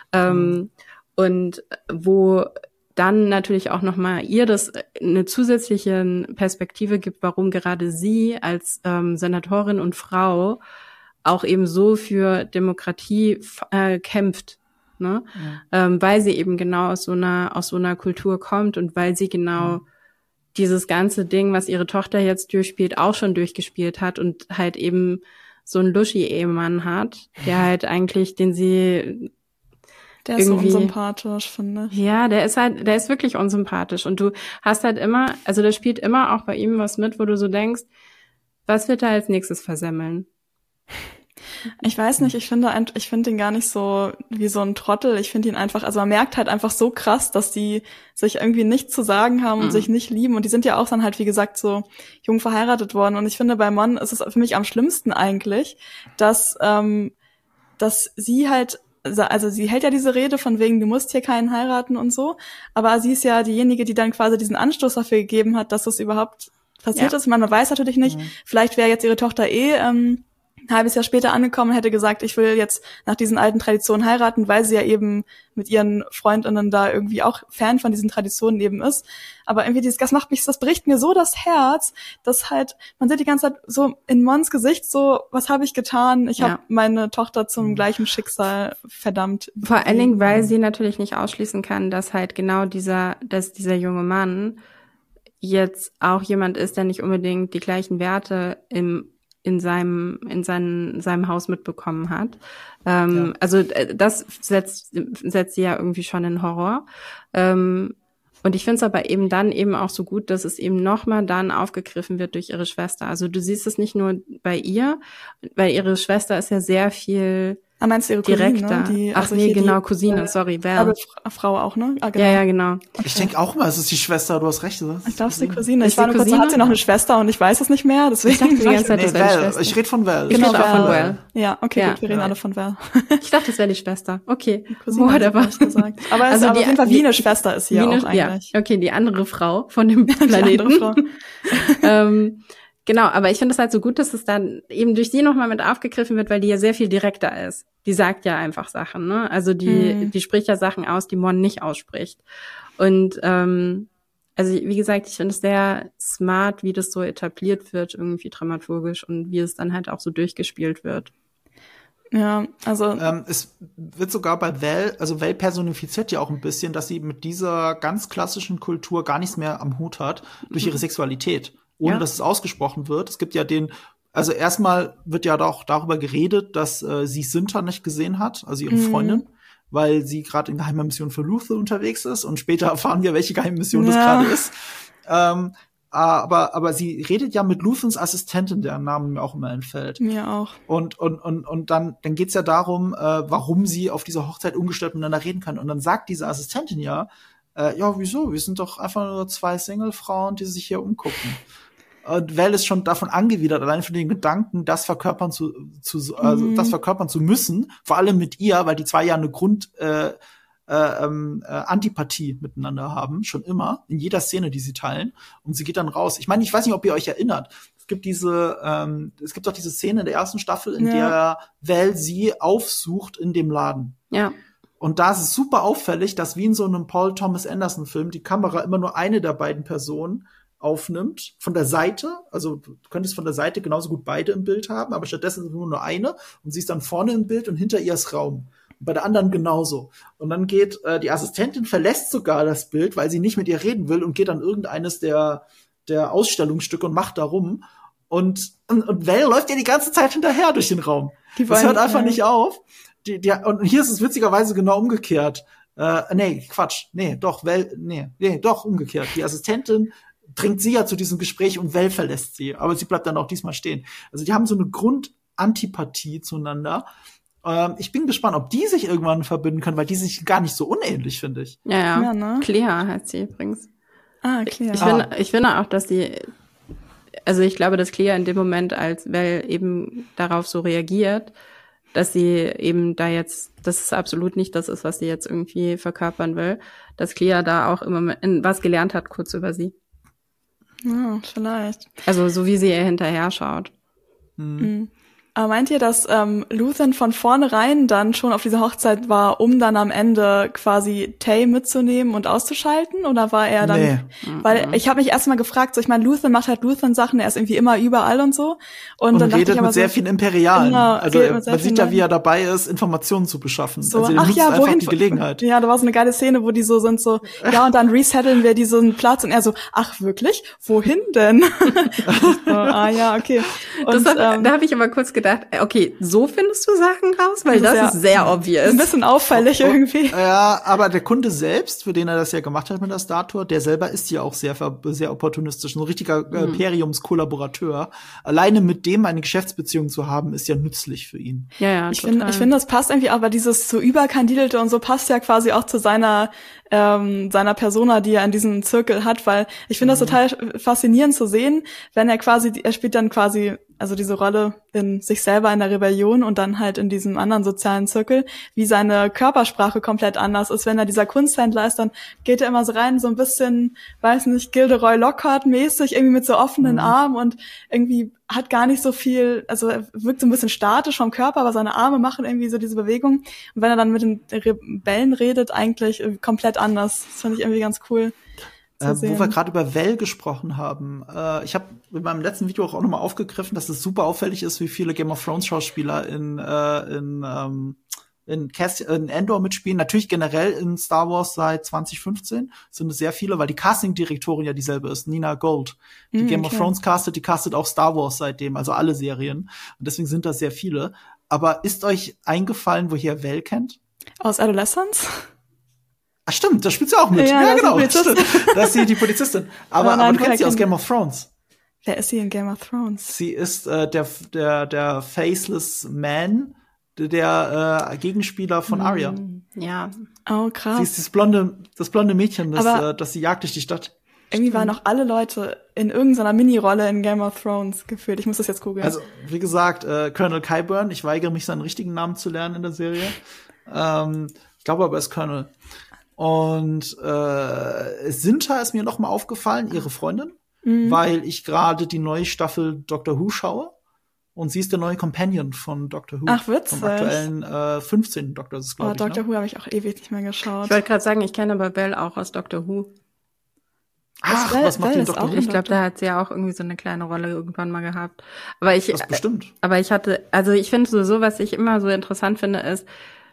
Speaker 3: Ähm, und wo dann natürlich auch nochmal ihr das eine zusätzliche Perspektive gibt, warum gerade sie als ähm, Senatorin und Frau auch eben so für Demokratie f- äh, kämpft, ne?
Speaker 2: Ja.
Speaker 3: Ähm, weil sie eben genau aus so einer aus so einer Kultur kommt und weil sie genau
Speaker 2: Mhm.
Speaker 3: dieses ganze Ding, was ihre Tochter jetzt durchspielt, auch schon durchgespielt hat und halt eben so einen Luschi-Ehemann hat, der halt eigentlich, den sie
Speaker 1: Der ist so
Speaker 3: irgendwie-
Speaker 1: unsympathisch, finde ich.
Speaker 3: Ja, der ist halt, der ist wirklich unsympathisch und du hast halt immer, also da spielt immer auch bei ihm was mit, wo du so denkst, was wird er als nächstes versemmeln?
Speaker 1: Ich weiß nicht, ich finde ein- ich finde ihn gar nicht so wie so ein Trottel. Ich finde ihn einfach, also man merkt halt einfach so krass, dass die sich irgendwie nichts zu sagen haben und
Speaker 3: Mhm.
Speaker 1: sich nicht lieben. Und die sind ja auch dann halt, wie gesagt, so jung verheiratet worden. Und ich finde, bei Mon ist es für mich am schlimmsten eigentlich, dass, ähm, dass sie halt, also sie hält ja diese Rede von wegen, du musst hier keinen heiraten und so. Aber sie ist ja diejenige, die dann quasi diesen Anstoß dafür gegeben hat, dass das überhaupt passiert
Speaker 3: Ja.
Speaker 1: ist. Man weiß natürlich nicht,
Speaker 2: Mhm.
Speaker 1: vielleicht wäre jetzt ihre Tochter eh ähm, ein halbes Jahr später angekommen und hätte gesagt, ich will jetzt nach diesen alten Traditionen heiraten, weil sie ja eben mit ihren Freundinnen da irgendwie auch Fan von diesen Traditionen eben ist. Aber irgendwie dieses, das macht mich, das bricht mir so das Herz, dass halt, man sieht die ganze Zeit so in Mons Gesicht so, was habe ich getan? Ich
Speaker 3: Ja.
Speaker 1: habe meine Tochter zum gleichen Schicksal verdammt.
Speaker 3: Vor allen Dingen, weil sie natürlich nicht ausschließen kann, dass halt genau dieser, dass dieser junge Mann jetzt auch jemand ist, der nicht unbedingt die gleichen Werte im in seinem in seinem seinem Haus mitbekommen hat. Ähm,
Speaker 2: Ja.
Speaker 3: Also äh, das setzt setzt sie ja irgendwie schon in Horror. Ähm, und ich finde es aber eben dann eben auch so gut, dass es eben nochmal dann aufgegriffen wird durch ihre Schwester. Also du siehst es nicht nur bei ihr, weil ihre Schwester ist ja sehr viel
Speaker 1: Ah, meinst du ihre
Speaker 3: direkt
Speaker 1: Cousine,
Speaker 3: da.
Speaker 1: ne? Die,
Speaker 3: Ach
Speaker 1: also
Speaker 3: nee,
Speaker 1: hier
Speaker 3: genau,
Speaker 1: die,
Speaker 3: Cousine,
Speaker 1: äh,
Speaker 3: sorry, Val.
Speaker 1: Aber Frau auch, ne? Ah, genau.
Speaker 3: Ja, ja, genau.
Speaker 2: Ich denke auch mal, es ist die Schwester, du hast recht. Das
Speaker 1: Ich glaube, es ist die Cousine.
Speaker 3: Ist
Speaker 1: Ich war
Speaker 3: die
Speaker 1: nur kurz,
Speaker 3: Cousine?
Speaker 1: hat sie noch eine Schwester und ich weiß es nicht mehr, deswegen.
Speaker 3: Ich dachte die ganze Zeit,
Speaker 2: nee,
Speaker 3: das wäre die
Speaker 2: Val.
Speaker 3: Schwester.
Speaker 2: Ich rede von Val.
Speaker 3: Ich
Speaker 1: Genau,
Speaker 3: rede auch von
Speaker 1: Val.
Speaker 3: Val.
Speaker 1: Ja, okay,
Speaker 3: Ja.
Speaker 1: gut, wir reden
Speaker 2: Ja.
Speaker 1: alle von Val.
Speaker 3: Ich dachte, das wäre die Schwester. Okay.
Speaker 1: Cousine hat sie
Speaker 3: Whatever.
Speaker 1: gleich gesagt. Aber es
Speaker 3: Also
Speaker 1: ist aber
Speaker 3: die-
Speaker 1: auf jeden Fall
Speaker 3: die-
Speaker 1: wie eine Schwester ist sie ja
Speaker 3: Wie
Speaker 1: auch
Speaker 3: eine-
Speaker 1: eigentlich.
Speaker 3: Ja, okay, die andere Frau von dem
Speaker 1: Die
Speaker 3: Planeten.
Speaker 1: andere Frau.
Speaker 3: ähm, genau, aber ich finde es halt so gut, dass es dann eben durch sie nochmal mit aufgegriffen wird, weil die ja sehr viel direkter ist. Die sagt ja einfach Sachen, ne? Also die,
Speaker 1: Mhm.
Speaker 3: die spricht ja Sachen aus, die Mon nicht ausspricht. Und ähm, also wie gesagt, ich finde es sehr smart, wie das so etabliert wird, irgendwie dramaturgisch und wie es dann halt auch so durchgespielt wird.
Speaker 1: Ja, also
Speaker 2: Ähm, es wird sogar bei Val, also Val personifiziert ja auch ein bisschen, dass sie mit dieser ganz klassischen Kultur gar nichts mehr am Hut hat, durch ihre Sexualität, ohne
Speaker 3: Ja.
Speaker 2: dass es ausgesprochen wird. Es gibt ja den, also erstmal wird ja auch darüber geredet, dass äh, sie Sinta nicht gesehen hat, also ihre
Speaker 1: Mhm.
Speaker 2: Freundin, weil sie gerade in geheimer Mission für Luther unterwegs ist und später erfahren wir, welche geheime Mission das
Speaker 1: Ja.
Speaker 2: gerade ist. Ähm, aber, aber sie redet ja mit Luthens Assistentin, deren Namen mir auch immer entfällt.
Speaker 1: mir auch.
Speaker 2: Und, und, und, und dann, dann geht's ja darum, äh, warum sie auf dieser Hochzeit ungestört miteinander reden kann. Und dann sagt diese Assistentin ja, äh, ja, wieso? Wir sind doch einfach nur zwei Single-Frauen, die sich hier umgucken. Und Val ist schon davon angewidert, allein für den Gedanken, das verkörpern zu, zu also
Speaker 1: Mhm.
Speaker 2: das verkörpern zu müssen, vor allem mit ihr, weil die zwei ja eine Grund äh, äh, ähm, äh, Antipathie miteinander haben, schon immer, in jeder Szene, die sie teilen. Und sie geht dann raus. Ich meine, ich weiß nicht, ob ihr euch erinnert. Es gibt diese, ähm, es gibt doch diese Szene in der ersten Staffel, in
Speaker 1: Ja.
Speaker 2: der Val sie aufsucht in dem Laden.
Speaker 3: Ja.
Speaker 2: Und da ist es super auffällig, dass wie in so einem Paul Thomas Anderson Film die Kamera immer nur eine der beiden Personen aufnimmt, von der Seite. Also du könntest von der Seite genauso gut beide im Bild haben, aber stattdessen ist nur nur eine und sie ist dann vorne im Bild und hinter ihr ist Raum. Und bei der anderen genauso. Und dann geht äh, die Assistentin verlässt sogar das Bild, weil sie nicht mit ihr reden will und geht an irgendeines der der Ausstellungsstücke und macht da rum. Und, und, und Val läuft ihr die ganze Zeit hinterher durch den Raum.
Speaker 1: Die
Speaker 2: Das
Speaker 1: wollen-
Speaker 2: hört einfach
Speaker 1: ja.
Speaker 2: nicht auf. Die, die, und hier ist es witzigerweise genau umgekehrt. Äh, nee, Quatsch. Nee, doch, Val, nee, nee, doch, umgekehrt. Die Assistentin dringt sie ja zu diesem Gespräch und Val verlässt sie. Aber sie bleibt dann auch diesmal stehen. Also die haben so eine Grundantipathie zueinander. Ähm, ich bin gespannt, ob die sich irgendwann verbinden können, weil die sich gar nicht so unähnlich, finde ich.
Speaker 3: Ja, ja.
Speaker 1: Ja, ne?
Speaker 3: Clea heißt sie übrigens.
Speaker 1: Ah, klar.
Speaker 3: Ich,
Speaker 2: Ah.
Speaker 3: finde, ich finde auch, dass sie, also ich glaube, dass Clea in dem Moment, als Val eben darauf so reagiert, dass sie eben da jetzt, dass es absolut nicht das ist, was sie jetzt irgendwie verkörpern will, dass Clea da auch immer was gelernt hat, kurz über sie.
Speaker 1: Ja, vielleicht.
Speaker 3: Also so wie sie ihr hinterher schaut.
Speaker 1: Mhm. Aber meint ihr, dass ähm, Luthen von vornherein dann schon auf dieser Hochzeit war, um dann am Ende quasi Tay mitzunehmen und auszuschalten? Oder war er dann?
Speaker 2: Nee.
Speaker 1: Weil ich habe mich erstmal gefragt, so ich meine, Luthen macht halt Luthen-Sachen, er ist irgendwie immer überall und so. Und,
Speaker 2: Und
Speaker 1: dann dachte
Speaker 2: redet
Speaker 1: ich aber
Speaker 2: mit sehr
Speaker 1: so,
Speaker 2: vielen Imperialen.
Speaker 1: Genau,
Speaker 2: also
Speaker 1: redet mit sehr
Speaker 2: man
Speaker 1: vielen
Speaker 2: sieht ja, wie
Speaker 1: Leuten.
Speaker 2: er dabei ist, Informationen zu beschaffen.
Speaker 1: so,
Speaker 2: also er
Speaker 1: ach
Speaker 2: nutzt
Speaker 1: ja,
Speaker 2: einfach
Speaker 1: wohin?
Speaker 2: die Gelegenheit.
Speaker 1: Ja, da war so eine geile Szene, wo die so sind, so, ja, und dann resetteln wir diesen Platz und er so, ach wirklich? Wohin denn? so, ah ja, okay. Und,
Speaker 3: Das hab,
Speaker 1: ähm,
Speaker 3: da habe ich aber kurz gedacht, okay, so findest du Sachen raus? Weil das
Speaker 1: sehr-
Speaker 3: ist sehr obvious.
Speaker 1: ein bisschen auffällig irgendwie.
Speaker 2: Ja, aber der Kunde selbst, für den er das ja gemacht hat mit der Statue, der selber ist ja auch sehr, ver- sehr opportunistisch, ein richtiger äh, Imperiumskollaborateur. Alleine mit dem eine Geschäftsbeziehung zu haben, ist ja nützlich für ihn.
Speaker 3: Ja, ja,
Speaker 1: Ich
Speaker 3: total.
Speaker 1: finde, ich finde, das passt irgendwie, aber dieses so überkandidelte und so passt ja quasi auch zu seiner ähm, seiner Persona, die er in diesem Zirkel hat, weil ich finde das total faszinierend zu sehen, wenn er quasi, er spielt dann quasi also diese Rolle in sich selber in der Rebellion und dann halt in diesem anderen sozialen Zirkel, wie seine Körpersprache komplett anders ist. Wenn er dieser Kunsthändler ist, dann geht er immer so rein, so ein bisschen, weiß nicht, Gilderoy Lockhart-mäßig, irgendwie mit so offenen Armen und irgendwie hat gar nicht so viel, also er wirkt so ein bisschen statisch vom Körper, aber seine Arme machen irgendwie so diese Bewegung. Und wenn er dann mit den Rebellen redet, eigentlich komplett anders. Das finde ich irgendwie ganz cool.
Speaker 2: Äh, wo wir gerade über Val gesprochen haben. Äh, ich habe in meinem letzten Video auch nochmal aufgegriffen, dass es super auffällig ist, wie viele Game of Thrones Schauspieler in äh, in ähm, in, Cast in Endor mitspielen. Natürlich generell in Star Wars seit zwanzig fünfzehn sind es sehr viele, weil die Casting-Direktorin ja dieselbe ist, Nina Gold. Die
Speaker 1: Mm,
Speaker 2: Game
Speaker 1: okay.
Speaker 2: of Thrones castet, die castet auch Star Wars seitdem, also alle Serien. Und deswegen sind das sehr viele. Aber ist euch eingefallen, woher Val kennt?
Speaker 1: Aus Adolescence?
Speaker 2: Ach stimmt, da spielt sie auch mit.
Speaker 1: Ja,
Speaker 2: Ja,
Speaker 1: das ist
Speaker 2: genau.
Speaker 1: die Polizistin.
Speaker 2: Stimmt. Das ist sie, die Polizistin. Aber,
Speaker 1: Aber nein,
Speaker 2: aber du
Speaker 1: woher
Speaker 2: kennst sie aus
Speaker 1: kennt-
Speaker 2: Game of Thrones.
Speaker 1: Wer ist sie in Game of Thrones?
Speaker 2: Sie ist äh, der der der faceless Man der äh, Gegenspieler von Arya.
Speaker 3: Ja.
Speaker 1: Oh, krass.
Speaker 2: Sie ist das blonde, das blonde Mädchen, das,
Speaker 1: Aber
Speaker 2: äh, das sie jagt durch die Stadt.
Speaker 1: Irgendwie waren auch alle Leute in irgendeiner Mini-Rolle in Game of Thrones gefühlt. Ich muss das jetzt googeln.
Speaker 2: Also, wie gesagt, äh, Colonel Qyburn, ich weigere mich, seinen richtigen Namen zu lernen in der Serie. Ähm, ich glaube aber, er ist Colonel. Und äh, Sinta ist mir noch mal aufgefallen, ihre Freundin, mhm. weil ich gerade die neue Staffel Doctor Who schaue. Und sie ist der neue Companion von Doctor Who.
Speaker 1: Ach, witzig.
Speaker 2: Vom aktuellen äh, fünfzehnten Doktor, das ist, glaube
Speaker 1: oh,
Speaker 2: ich.
Speaker 1: Doctor
Speaker 2: ne?
Speaker 1: Who habe ich auch ewig nicht mehr geschaut.
Speaker 3: Ich wollte gerade sagen, ich kenne aber Belle auch aus Doctor Who.
Speaker 2: Ach,
Speaker 1: Belle-
Speaker 2: was macht
Speaker 1: Belle
Speaker 2: den
Speaker 1: ist
Speaker 2: Doktor
Speaker 1: auch
Speaker 2: Who?
Speaker 3: Ich glaube, da hat sie ja auch irgendwie so eine kleine Rolle irgendwann mal gehabt. Aber ich,
Speaker 2: Das bestimmt.
Speaker 3: aber ich hatte, also ich finde sowieso, was ich immer so interessant finde, ist,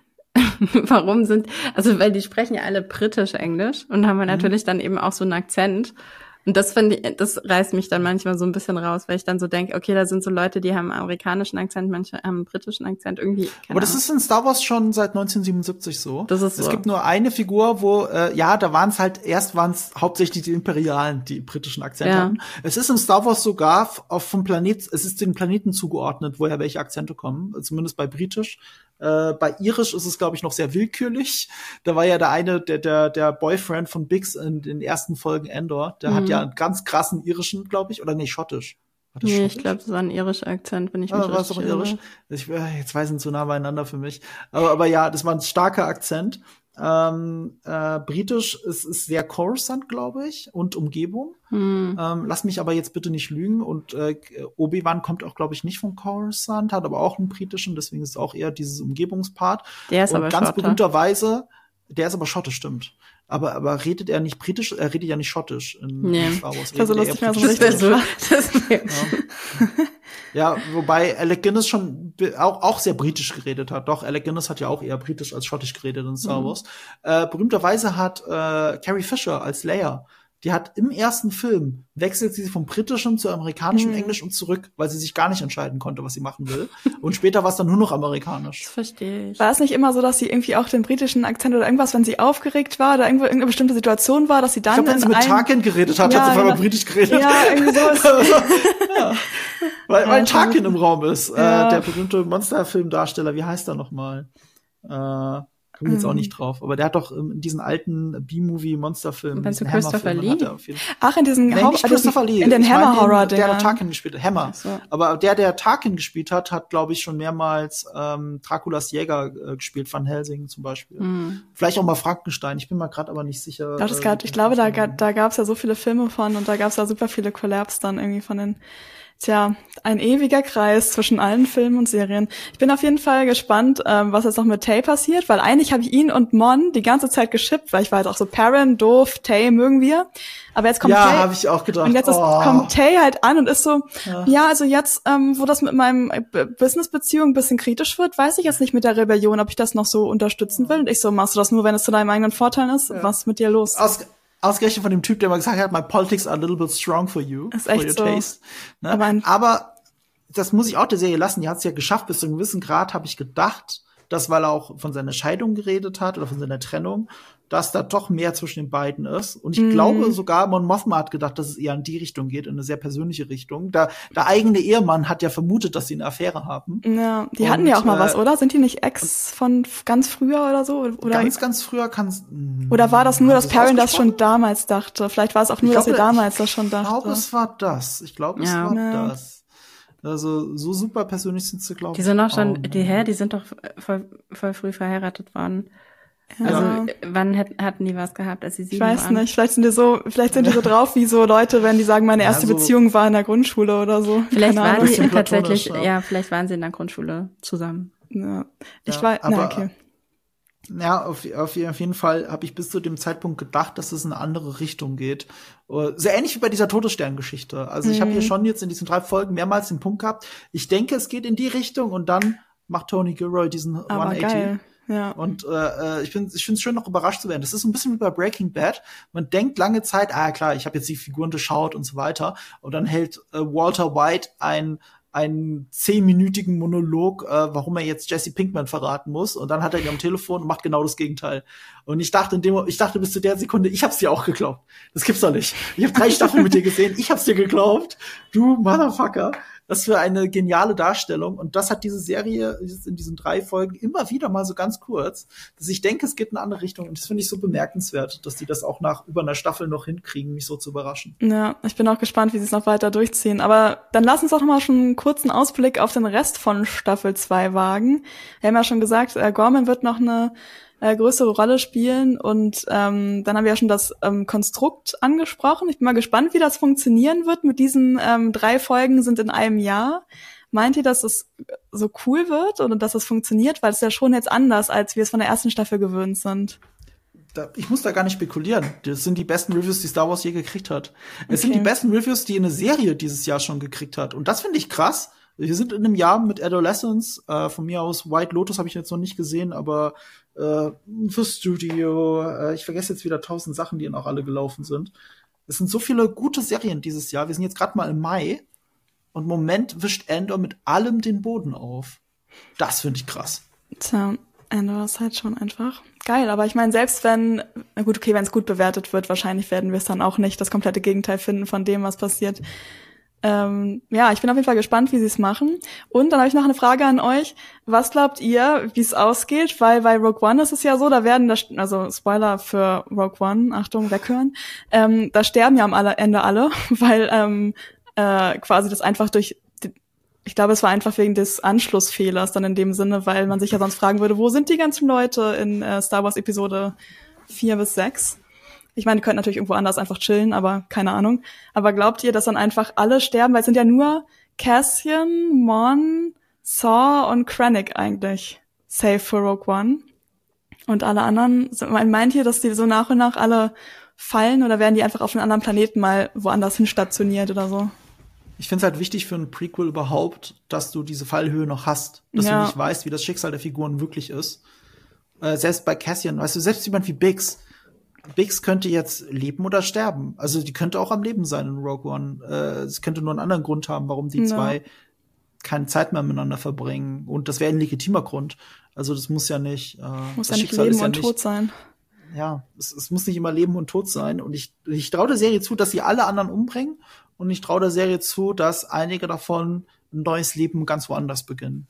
Speaker 3: warum sind, also weil die sprechen ja alle britisch-englisch und haben
Speaker 2: Mhm.
Speaker 3: natürlich dann eben auch so einen Akzent. Und das finde ich, das reißt mich dann manchmal so ein bisschen raus, weil ich dann so denke, okay, da sind so Leute, die haben einen amerikanischen Akzent, manche haben einen britischen Akzent, irgendwie. Keine
Speaker 2: Aber das
Speaker 3: Ahnung.
Speaker 2: ist in Star Wars schon seit neunzehnhundertsiebenundsiebzig so.
Speaker 3: Das ist so.
Speaker 2: Es gibt nur eine Figur, wo, äh, ja, da waren es halt, erst waren es hauptsächlich die Imperialen, die britischen Akzent
Speaker 3: Ja.
Speaker 2: hatten. Es ist in Star Wars sogar f- auf vom Planet, es ist den Planeten zugeordnet, woher welche Akzente kommen, zumindest bei britisch. Äh, bei irisch ist es, glaube ich, noch sehr willkürlich. Da war ja der eine, der, der, der Boyfriend von Biggs in den ersten Folgen Endor, der
Speaker 3: Mhm.
Speaker 2: hat ja einen ganz krassen irischen, glaube ich, oder nee, schottisch. War das
Speaker 3: Nee,
Speaker 2: schottisch?
Speaker 3: ich glaube, das war ein irischer Akzent, wenn ich mich
Speaker 2: Ah, war es
Speaker 3: richtig
Speaker 2: doch irisch?
Speaker 3: irre.
Speaker 2: Ich, äh, jetzt zwei sind zu nah beieinander für mich. Aber, aber ja, das war ein starker Akzent. Ähm, äh, britisch ist, ist sehr Coruscant, glaube ich, und Umgebung.
Speaker 3: Hm.
Speaker 2: Ähm, lass mich aber jetzt bitte nicht lügen. Und äh, Obi-Wan kommt auch, glaube ich, nicht von Coruscant, hat aber auch einen britischen, deswegen ist es auch eher dieses Umgebungspart.
Speaker 3: Der ist
Speaker 2: und
Speaker 3: aber
Speaker 2: ganz
Speaker 3: Schotte.
Speaker 2: berühmterweise, der ist aber Schotte, stimmt. Aber, aber redet er nicht britisch? Er redet ja nicht schottisch in,
Speaker 3: Nee.
Speaker 2: in Star Wars.
Speaker 1: Das war so
Speaker 2: Redet er
Speaker 1: lustig,
Speaker 2: eher
Speaker 1: wenn er so
Speaker 2: britisch.
Speaker 1: richtig-
Speaker 3: Das wär so, das wär,
Speaker 2: Ja, wobei Alec Guinness schon be- auch, auch sehr britisch geredet hat. Doch, Alec Guinness hat ja auch eher britisch als schottisch geredet in Star Wars. Äh, berühmterweise hat äh, Carrie Fisher als Leia, die hat im ersten Film, wechselt sie vom britischen zu amerikanischem
Speaker 1: Mhm.
Speaker 2: Englisch und zurück, weil sie sich gar nicht entscheiden konnte, was sie machen will. Und später war es dann nur noch amerikanisch.
Speaker 3: das verstehe ich.
Speaker 1: War es nicht immer so, dass sie irgendwie auch den britischen Akzent oder irgendwas, wenn sie aufgeregt war oder irgendwo irgendeine bestimmte Situation war, dass sie
Speaker 2: Ich
Speaker 1: dann
Speaker 2: glaube, wenn
Speaker 1: in
Speaker 2: sie mit
Speaker 1: einem-
Speaker 2: Tarkin geredet hat,
Speaker 1: Ja,
Speaker 2: hat sie auf einmal
Speaker 1: genau.
Speaker 2: britisch geredet.
Speaker 1: Ja, irgendwie so ist
Speaker 2: ja. Weil,
Speaker 1: Ja,
Speaker 2: weil
Speaker 1: schon
Speaker 2: Tarkin im Raum ist.
Speaker 1: Ja.
Speaker 2: Äh, der berühmte Monsterfilmdarsteller, wie heißt er nochmal? Äh, komme jetzt auch nicht drauf. Aber der hat doch in diesen alten B-Movie-Monsterfilmen.
Speaker 3: Meinst du
Speaker 2: diesen
Speaker 3: Christopher
Speaker 2: Hammer-Filmen
Speaker 3: Lee?
Speaker 2: hat er auf jeden Fall.
Speaker 1: Ach, in diesen
Speaker 2: Nee,
Speaker 1: Hau-
Speaker 2: nicht
Speaker 1: äh, diesen-
Speaker 2: Christopher Lee.
Speaker 1: in den
Speaker 2: Ich meine
Speaker 1: Hammer-Horror,
Speaker 2: den, der
Speaker 1: der
Speaker 2: da Tarkin gespielt hat. Hammer.
Speaker 1: So.
Speaker 2: Aber der, der Tarkin gespielt hat, hat, glaube ich, schon mehrmals ähm, Draculas Jäger äh, gespielt, Van Helsing zum Beispiel.
Speaker 3: Hm.
Speaker 2: Vielleicht auch mal Frankenstein. Ich bin mal gerade aber nicht sicher.
Speaker 1: Doch, das
Speaker 2: äh,
Speaker 1: gab, ich glaube, da, ga- da gab's ja so viele Filme von und da gab's ja super viele Collabs dann irgendwie von den, tja, ein ewiger Kreis zwischen allen Filmen und Serien. Ich bin auf jeden Fall gespannt, ähm, was jetzt noch mit Tay passiert, weil eigentlich habe ich ihn und Mon die ganze Zeit geschippt, weil ich war halt auch so Perrin, doof, Tay mögen wir. Aber jetzt kommt
Speaker 2: ja,
Speaker 1: Tay.
Speaker 2: habe ich auch gedacht.
Speaker 1: Und jetzt ist,
Speaker 2: oh.
Speaker 1: kommt Tay halt an und ist so,
Speaker 2: Ja.
Speaker 1: ja, also jetzt, ähm, wo das mit meinem B- Business-Beziehung ein bisschen kritisch wird, weiß ich jetzt nicht mit der Rebellion, ob ich das noch so unterstützen will. Und ich so, machst du das nur, wenn es zu deinem eigenen Vorteil ist?
Speaker 2: Ja.
Speaker 1: Was ist mit dir los?
Speaker 2: Aus, ausgerechnet von dem Typ, der mal gesagt hat, my politics are a little bit strong for you.
Speaker 1: Ist echt
Speaker 2: for your
Speaker 1: so.
Speaker 2: taste. Ne?
Speaker 1: Aber ein-
Speaker 2: Aber das muss ich auch der Serie lassen. Die hat es ja geschafft. Bis zu einem gewissen Grad habe ich gedacht, dass, weil er auch von seiner Scheidung geredet hat oder von seiner Trennung, dass da doch mehr zwischen den beiden ist. Und ich
Speaker 1: Mhm.
Speaker 2: glaube sogar, Mon Mothma hat gedacht, dass es eher in die Richtung geht, in eine sehr persönliche Richtung. Da, der eigene Ehemann hat ja vermutet, dass sie eine Affäre haben.
Speaker 1: Ja, die
Speaker 2: Und,
Speaker 1: hatten ja auch mal
Speaker 2: äh,
Speaker 1: was, oder? Sind die nicht Ex von f- ganz früher oder so? Oder,
Speaker 2: Ganz, ganz früher kann es.
Speaker 1: oder war das nur, dass Perrin das
Speaker 2: ausgesprochen?
Speaker 1: schon damals dachte? Vielleicht war es auch nur,
Speaker 2: Ich
Speaker 1: dass er
Speaker 2: glaube,
Speaker 1: damals das schon
Speaker 2: Ich glaube,
Speaker 1: dachte.
Speaker 2: es war das. Ich glaube, es
Speaker 3: Ja.
Speaker 2: war
Speaker 1: Ja.
Speaker 2: das. Also, so super persönlich sind sie, glaube ich.
Speaker 3: Die sind auch schon,
Speaker 2: auch
Speaker 3: die, hä, die sind doch voll, voll früh verheiratet worden. Also,
Speaker 1: Ja.
Speaker 3: äh, wann hätten, hatten die was gehabt, als sie sieben
Speaker 1: Ich weiß
Speaker 3: waren?
Speaker 1: nicht, vielleicht sind die so, vielleicht sind die so drauf wie so Leute, wenn die sagen, meine
Speaker 2: Ja,
Speaker 1: erste
Speaker 2: so-
Speaker 1: Beziehung war in der Grundschule oder so.
Speaker 3: Vielleicht
Speaker 1: Keine
Speaker 3: waren
Speaker 1: Ahnung.
Speaker 3: die
Speaker 2: Bisschen
Speaker 3: tatsächlich,
Speaker 2: platonisch, ja.
Speaker 3: ja, vielleicht waren sie in der Grundschule zusammen.
Speaker 1: Ja. Ich
Speaker 2: Ja,
Speaker 1: weiß, na,
Speaker 2: aber-
Speaker 1: okay.
Speaker 2: Ja, auf, auf, auf jeden Fall habe ich bis zu dem Zeitpunkt gedacht, dass es in eine andere Richtung geht. Äh, Sehr ähnlich wie bei dieser Todesstern-Geschichte. Also ich habe hier schon jetzt in diesen drei Folgen mehrmals den Punkt gehabt, ich denke, es geht in die Richtung und dann macht Tony Gilroy diesen
Speaker 1: Aber
Speaker 2: hundertachtzig.
Speaker 1: geil. Ja.
Speaker 2: Und äh, ich finde ich finde es schön, noch überrascht zu werden. Das ist so ein bisschen wie bei Breaking Bad. Man denkt lange Zeit, ah klar, ich habe jetzt die Figuren durchschaut und so weiter. Und dann hält äh, Walter White ein einen zehnminütigen Monolog, äh, warum er jetzt Jesse Pinkman verraten muss. Und dann hat er ihn am Telefon und macht genau das Gegenteil. Und ich dachte in dem, ich dachte bis zu der Sekunde, ich hab's dir auch geglaubt. Das gibt's doch nicht. Ich habe drei Staffeln mit dir gesehen. Ich hab's dir geglaubt. Du Motherfucker. Was für eine geniale Darstellung. Und das hat diese Serie in diesen drei Folgen immer wieder mal so ganz kurz, dass ich denke, es geht in eine andere Richtung. Und das finde ich so bemerkenswert, dass die das auch nach über einer Staffel noch hinkriegen, mich so zu überraschen.
Speaker 1: Ja, ich bin auch gespannt, wie sie es noch weiter durchziehen. Aber dann lass uns doch noch mal schon einen kurzen Ausblick auf den Rest von Staffel zwei wagen. Wir haben ja schon gesagt, äh, Gorman wird noch eine äh, größere Rolle spielen. Und ähm, dann haben wir ja schon das ähm, Konstrukt angesprochen. Ich bin mal gespannt, wie das funktionieren wird mit diesen ähm, drei Folgen sind in einem Jahr. Meint ihr, dass es so cool wird oder dass es funktioniert? Weil es ja schon jetzt anders, als wir es von der ersten Staffel gewöhnt sind.
Speaker 2: Da, ich muss da gar nicht spekulieren. Das sind die besten Reviews, die Star Wars je gekriegt hat. Es
Speaker 1: Okay.
Speaker 2: sind die besten Reviews, die eine Serie dieses Jahr schon gekriegt hat. Und das finde ich krass. Wir sind in einem Jahr mit Adolescence. Äh, von mir aus White Lotus habe ich jetzt noch nicht gesehen, aber äh, für Studio. Äh, ich vergesse jetzt wieder tausend Sachen, die dann auch alle gelaufen sind. Es sind so viele gute Serien dieses Jahr. Wir sind jetzt gerade mal im Mai. Und im Moment wischt Andor mit allem den Boden auf. Das finde ich krass.
Speaker 1: Tja, Andor ist halt schon einfach geil. Aber ich meine, selbst wenn, na gut, okay, wenn es gut bewertet wird, wahrscheinlich werden wir es dann auch nicht das komplette Gegenteil finden von dem, was passiert. Ähm, ja, ich bin auf jeden Fall gespannt, wie sie es machen. Und dann habe ich noch eine Frage an euch. Was glaubt ihr, wie es ausgeht? Weil bei Rogue One ist es ja so, da werden, das, also Spoiler für Rogue One, Achtung, weghören, ähm, da sterben ja am alle, Ende alle, weil ähm, äh, quasi das einfach durch, ich glaube, es war einfach wegen des Anschlussfehlers dann in dem Sinne, weil man sich ja sonst fragen würde, wo sind die ganzen Leute in äh, Star Wars Episode vier bis sechs? Ich meine, die könnten natürlich irgendwo anders einfach chillen, aber keine Ahnung. Aber glaubt ihr, dass dann einfach alle sterben? Weil es sind ja nur Cassian, Mon, Saw und Krennic eigentlich safe für Rogue One. Und alle anderen, meint ihr, dass die so nach und nach alle fallen oder werden die einfach auf einen anderen Planeten mal woanders hin stationiert oder so?
Speaker 2: Ich finde es halt wichtig für ein Prequel überhaupt, dass du diese Fallhöhe noch hast. Dass
Speaker 1: Ja.
Speaker 2: du nicht weißt, wie das Schicksal der Figuren wirklich ist. Äh, selbst bei Cassian, weißt du, selbst jemand wie Biggs. Biggs könnte jetzt leben oder sterben. Also die könnte auch am Leben sein in Rogue One. Äh, es könnte nur einen anderen Grund haben, warum die
Speaker 1: Ja.
Speaker 2: zwei keine Zeit mehr miteinander verbringen. Und das wäre ein legitimer Grund. Also das muss ja nicht. Äh,
Speaker 1: Muss
Speaker 2: das
Speaker 1: ja nicht
Speaker 2: Schicksal
Speaker 1: Leben
Speaker 2: ist ja
Speaker 1: und
Speaker 2: nicht,
Speaker 1: Tod sein.
Speaker 2: Ja, es, es muss nicht immer Leben und Tod sein. Und ich, ich traue der Serie zu, dass sie alle anderen umbringen. Und ich traue der Serie zu, dass einige davon ein neues Leben ganz woanders beginnen.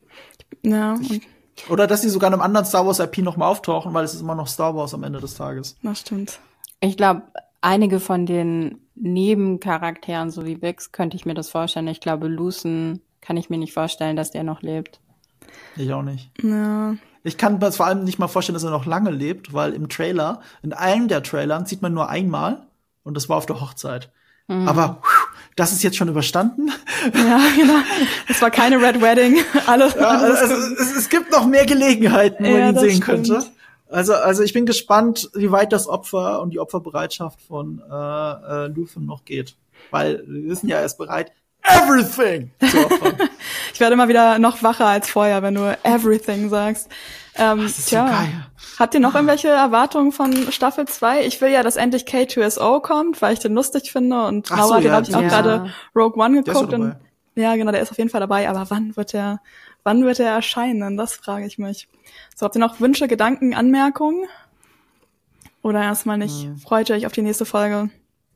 Speaker 1: Ja, und
Speaker 2: Oder dass sie sogar in einem anderen Star Wars I P noch mal auftauchen, weil es ist immer noch Star Wars am Ende des Tages.
Speaker 1: das stimmt.
Speaker 3: Ich glaube, einige von den Nebencharakteren, so wie Bix, könnte ich mir das vorstellen. Ich glaube, Lucen kann ich mir nicht vorstellen, dass der noch lebt.
Speaker 2: Ich auch nicht.
Speaker 1: Ja.
Speaker 2: Ich kann mir vor allem nicht mal vorstellen, dass er noch lange lebt, weil im Trailer, in einem der Trailern sieht man nur einmal und das war auf der Hochzeit.
Speaker 3: Mhm.
Speaker 2: Aber pff, das ist jetzt schon überstanden.
Speaker 1: Ja, genau. Es war keine Red Wedding. Alles,
Speaker 2: Ja,
Speaker 1: alles
Speaker 2: also, es, es gibt noch mehr Gelegenheiten, wo
Speaker 1: Ja,
Speaker 2: man ihn
Speaker 1: das
Speaker 2: sehen
Speaker 1: stimmt.
Speaker 2: könnte. Also, also ich bin gespannt, wie weit das Opfer und die Opferbereitschaft von äh, äh, Luthen noch geht. Weil wir sind ja erst bereit, everything zu opfern.
Speaker 1: Ich werde immer wieder noch wacher als vorher, wenn du everything sagst. Ähm,
Speaker 2: Das ist
Speaker 1: tja,
Speaker 2: so geil.
Speaker 1: habt ihr noch irgendwelche Erwartungen von Staffel zwei? Ich will ja, dass endlich K zwei S O kommt, weil ich den lustig finde und
Speaker 2: Ach
Speaker 1: Laura
Speaker 2: so,
Speaker 1: hat ja,
Speaker 2: ja,
Speaker 1: glaube ich, auch
Speaker 3: ja.
Speaker 1: gerade Rogue One
Speaker 2: Der ist
Speaker 1: geguckt.
Speaker 2: doch
Speaker 1: Und,
Speaker 2: dabei.
Speaker 1: ja, genau, der ist auf jeden Fall dabei. Aber wann wird der, wann wird er erscheinen? Das frage ich mich. So, habt ihr noch Wünsche, Gedanken, Anmerkungen? Oder erstmal nicht?
Speaker 2: Hm.
Speaker 1: Freut ihr euch auf die nächste Folge?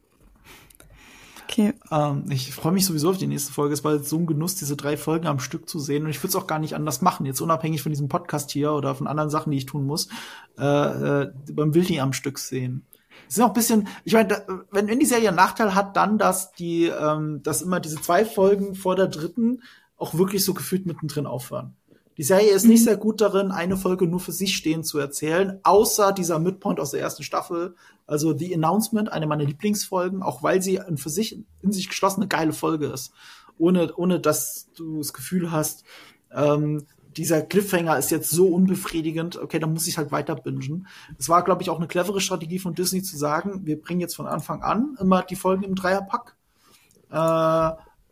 Speaker 1: Okay.
Speaker 2: Ähm, ich freue mich sowieso auf die nächste Folge. Es war jetzt so ein Genuss, diese drei Folgen am Stück zu sehen. Und ich würde es auch gar nicht anders machen. Jetzt unabhängig von diesem Podcast hier oder von anderen Sachen, die ich tun muss. Äh, äh, man will die am Stück sehen. Es ist auch ein bisschen, ich meine, da- wenn, wenn die Serie einen Nachteil hat, dann, dass die, ähm, dass immer diese zwei Folgen vor der dritten auch wirklich so gefühlt mittendrin aufhören. Die Serie ist nicht sehr gut darin, eine Folge nur für sich stehend zu erzählen, außer dieser Midpoint aus der ersten Staffel, also The Announcement, eine meiner Lieblingsfolgen, auch weil sie in für sich, in sich geschlossen eine geile Folge ist. Ohne, ohne dass du das Gefühl hast, ähm, dieser Cliffhanger ist jetzt so unbefriedigend, okay, dann muss ich halt weiter bingen. Es war, glaube ich, auch eine clevere Strategie von Disney zu sagen, wir bringen jetzt von Anfang an immer die Folgen im Dreierpack. Äh,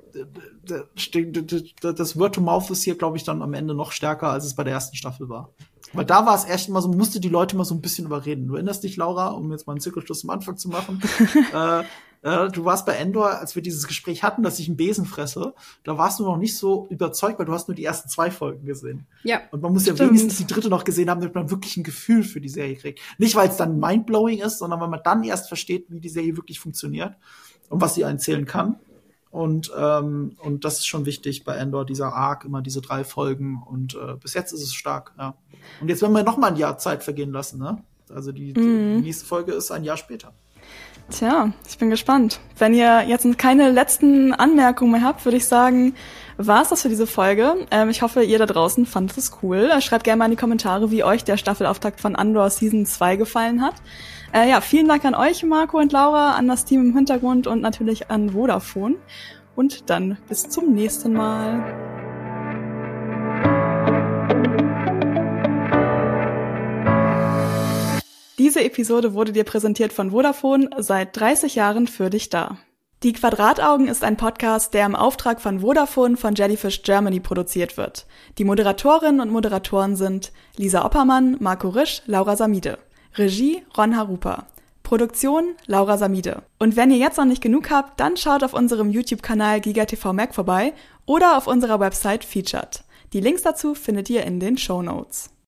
Speaker 2: das Word to Mouth ist hier, glaube ich, dann am Ende noch stärker, als es bei der ersten Staffel war. Weil da war es echt immer so, man musste die Leute mal so ein bisschen überreden. Du erinnerst dich, Laura, um jetzt mal einen Zirkelschluss am Anfang zu machen. äh, äh, du warst bei Endor, als wir dieses Gespräch hatten, dass ich einen Besen fresse, da warst du noch nicht so überzeugt, weil du hast nur die ersten zwei Folgen gesehen.
Speaker 3: Ja.
Speaker 2: Und man muss ja
Speaker 1: Stimmt.
Speaker 2: wenigstens die dritte noch gesehen haben, damit man wirklich ein Gefühl für die Serie kriegt. Nicht, weil es dann mindblowing ist, sondern weil man dann erst versteht, wie die Serie wirklich funktioniert und was sie erzählen kann. Und ähm, und das ist schon wichtig bei Andor, dieser Arc, immer diese drei Folgen. Und äh, bis jetzt ist es stark, ja. Und jetzt werden wir noch mal ein Jahr Zeit vergehen lassen, ne? Also die,
Speaker 1: Mhm.
Speaker 2: die nächste Folge ist ein Jahr später.
Speaker 1: Tja, ich bin gespannt. Wenn ihr jetzt keine letzten Anmerkungen mehr habt, würde ich sagen, war's das für diese Folge. Ähm, ich hoffe, ihr da draußen fandet es cool. Schreibt gerne mal in die Kommentare, wie euch der Staffelauftakt von Andor Season zwei gefallen hat. Äh, ja, vielen Dank an euch, Marco und Laura, an das Team im Hintergrund und natürlich an Vodafone. Und dann bis zum nächsten Mal. Diese Episode wurde dir präsentiert von Vodafone, seit dreißig Jahren für dich da. Die Quadrataugen ist ein Podcast, der im Auftrag von Vodafone von Jellyfish Germany produziert wird. Die Moderatorinnen und Moderatoren sind Lisa Oppermann, Marco Risch, Laura Samide. Regie Ron Harupa. Produktion Laura Samide. Und wenn ihr jetzt noch nicht genug habt, dann schaut auf unserem YouTube-Kanal GigaTV Mac vorbei oder auf unserer Website Featured. Die Links dazu findet ihr in den Shownotes.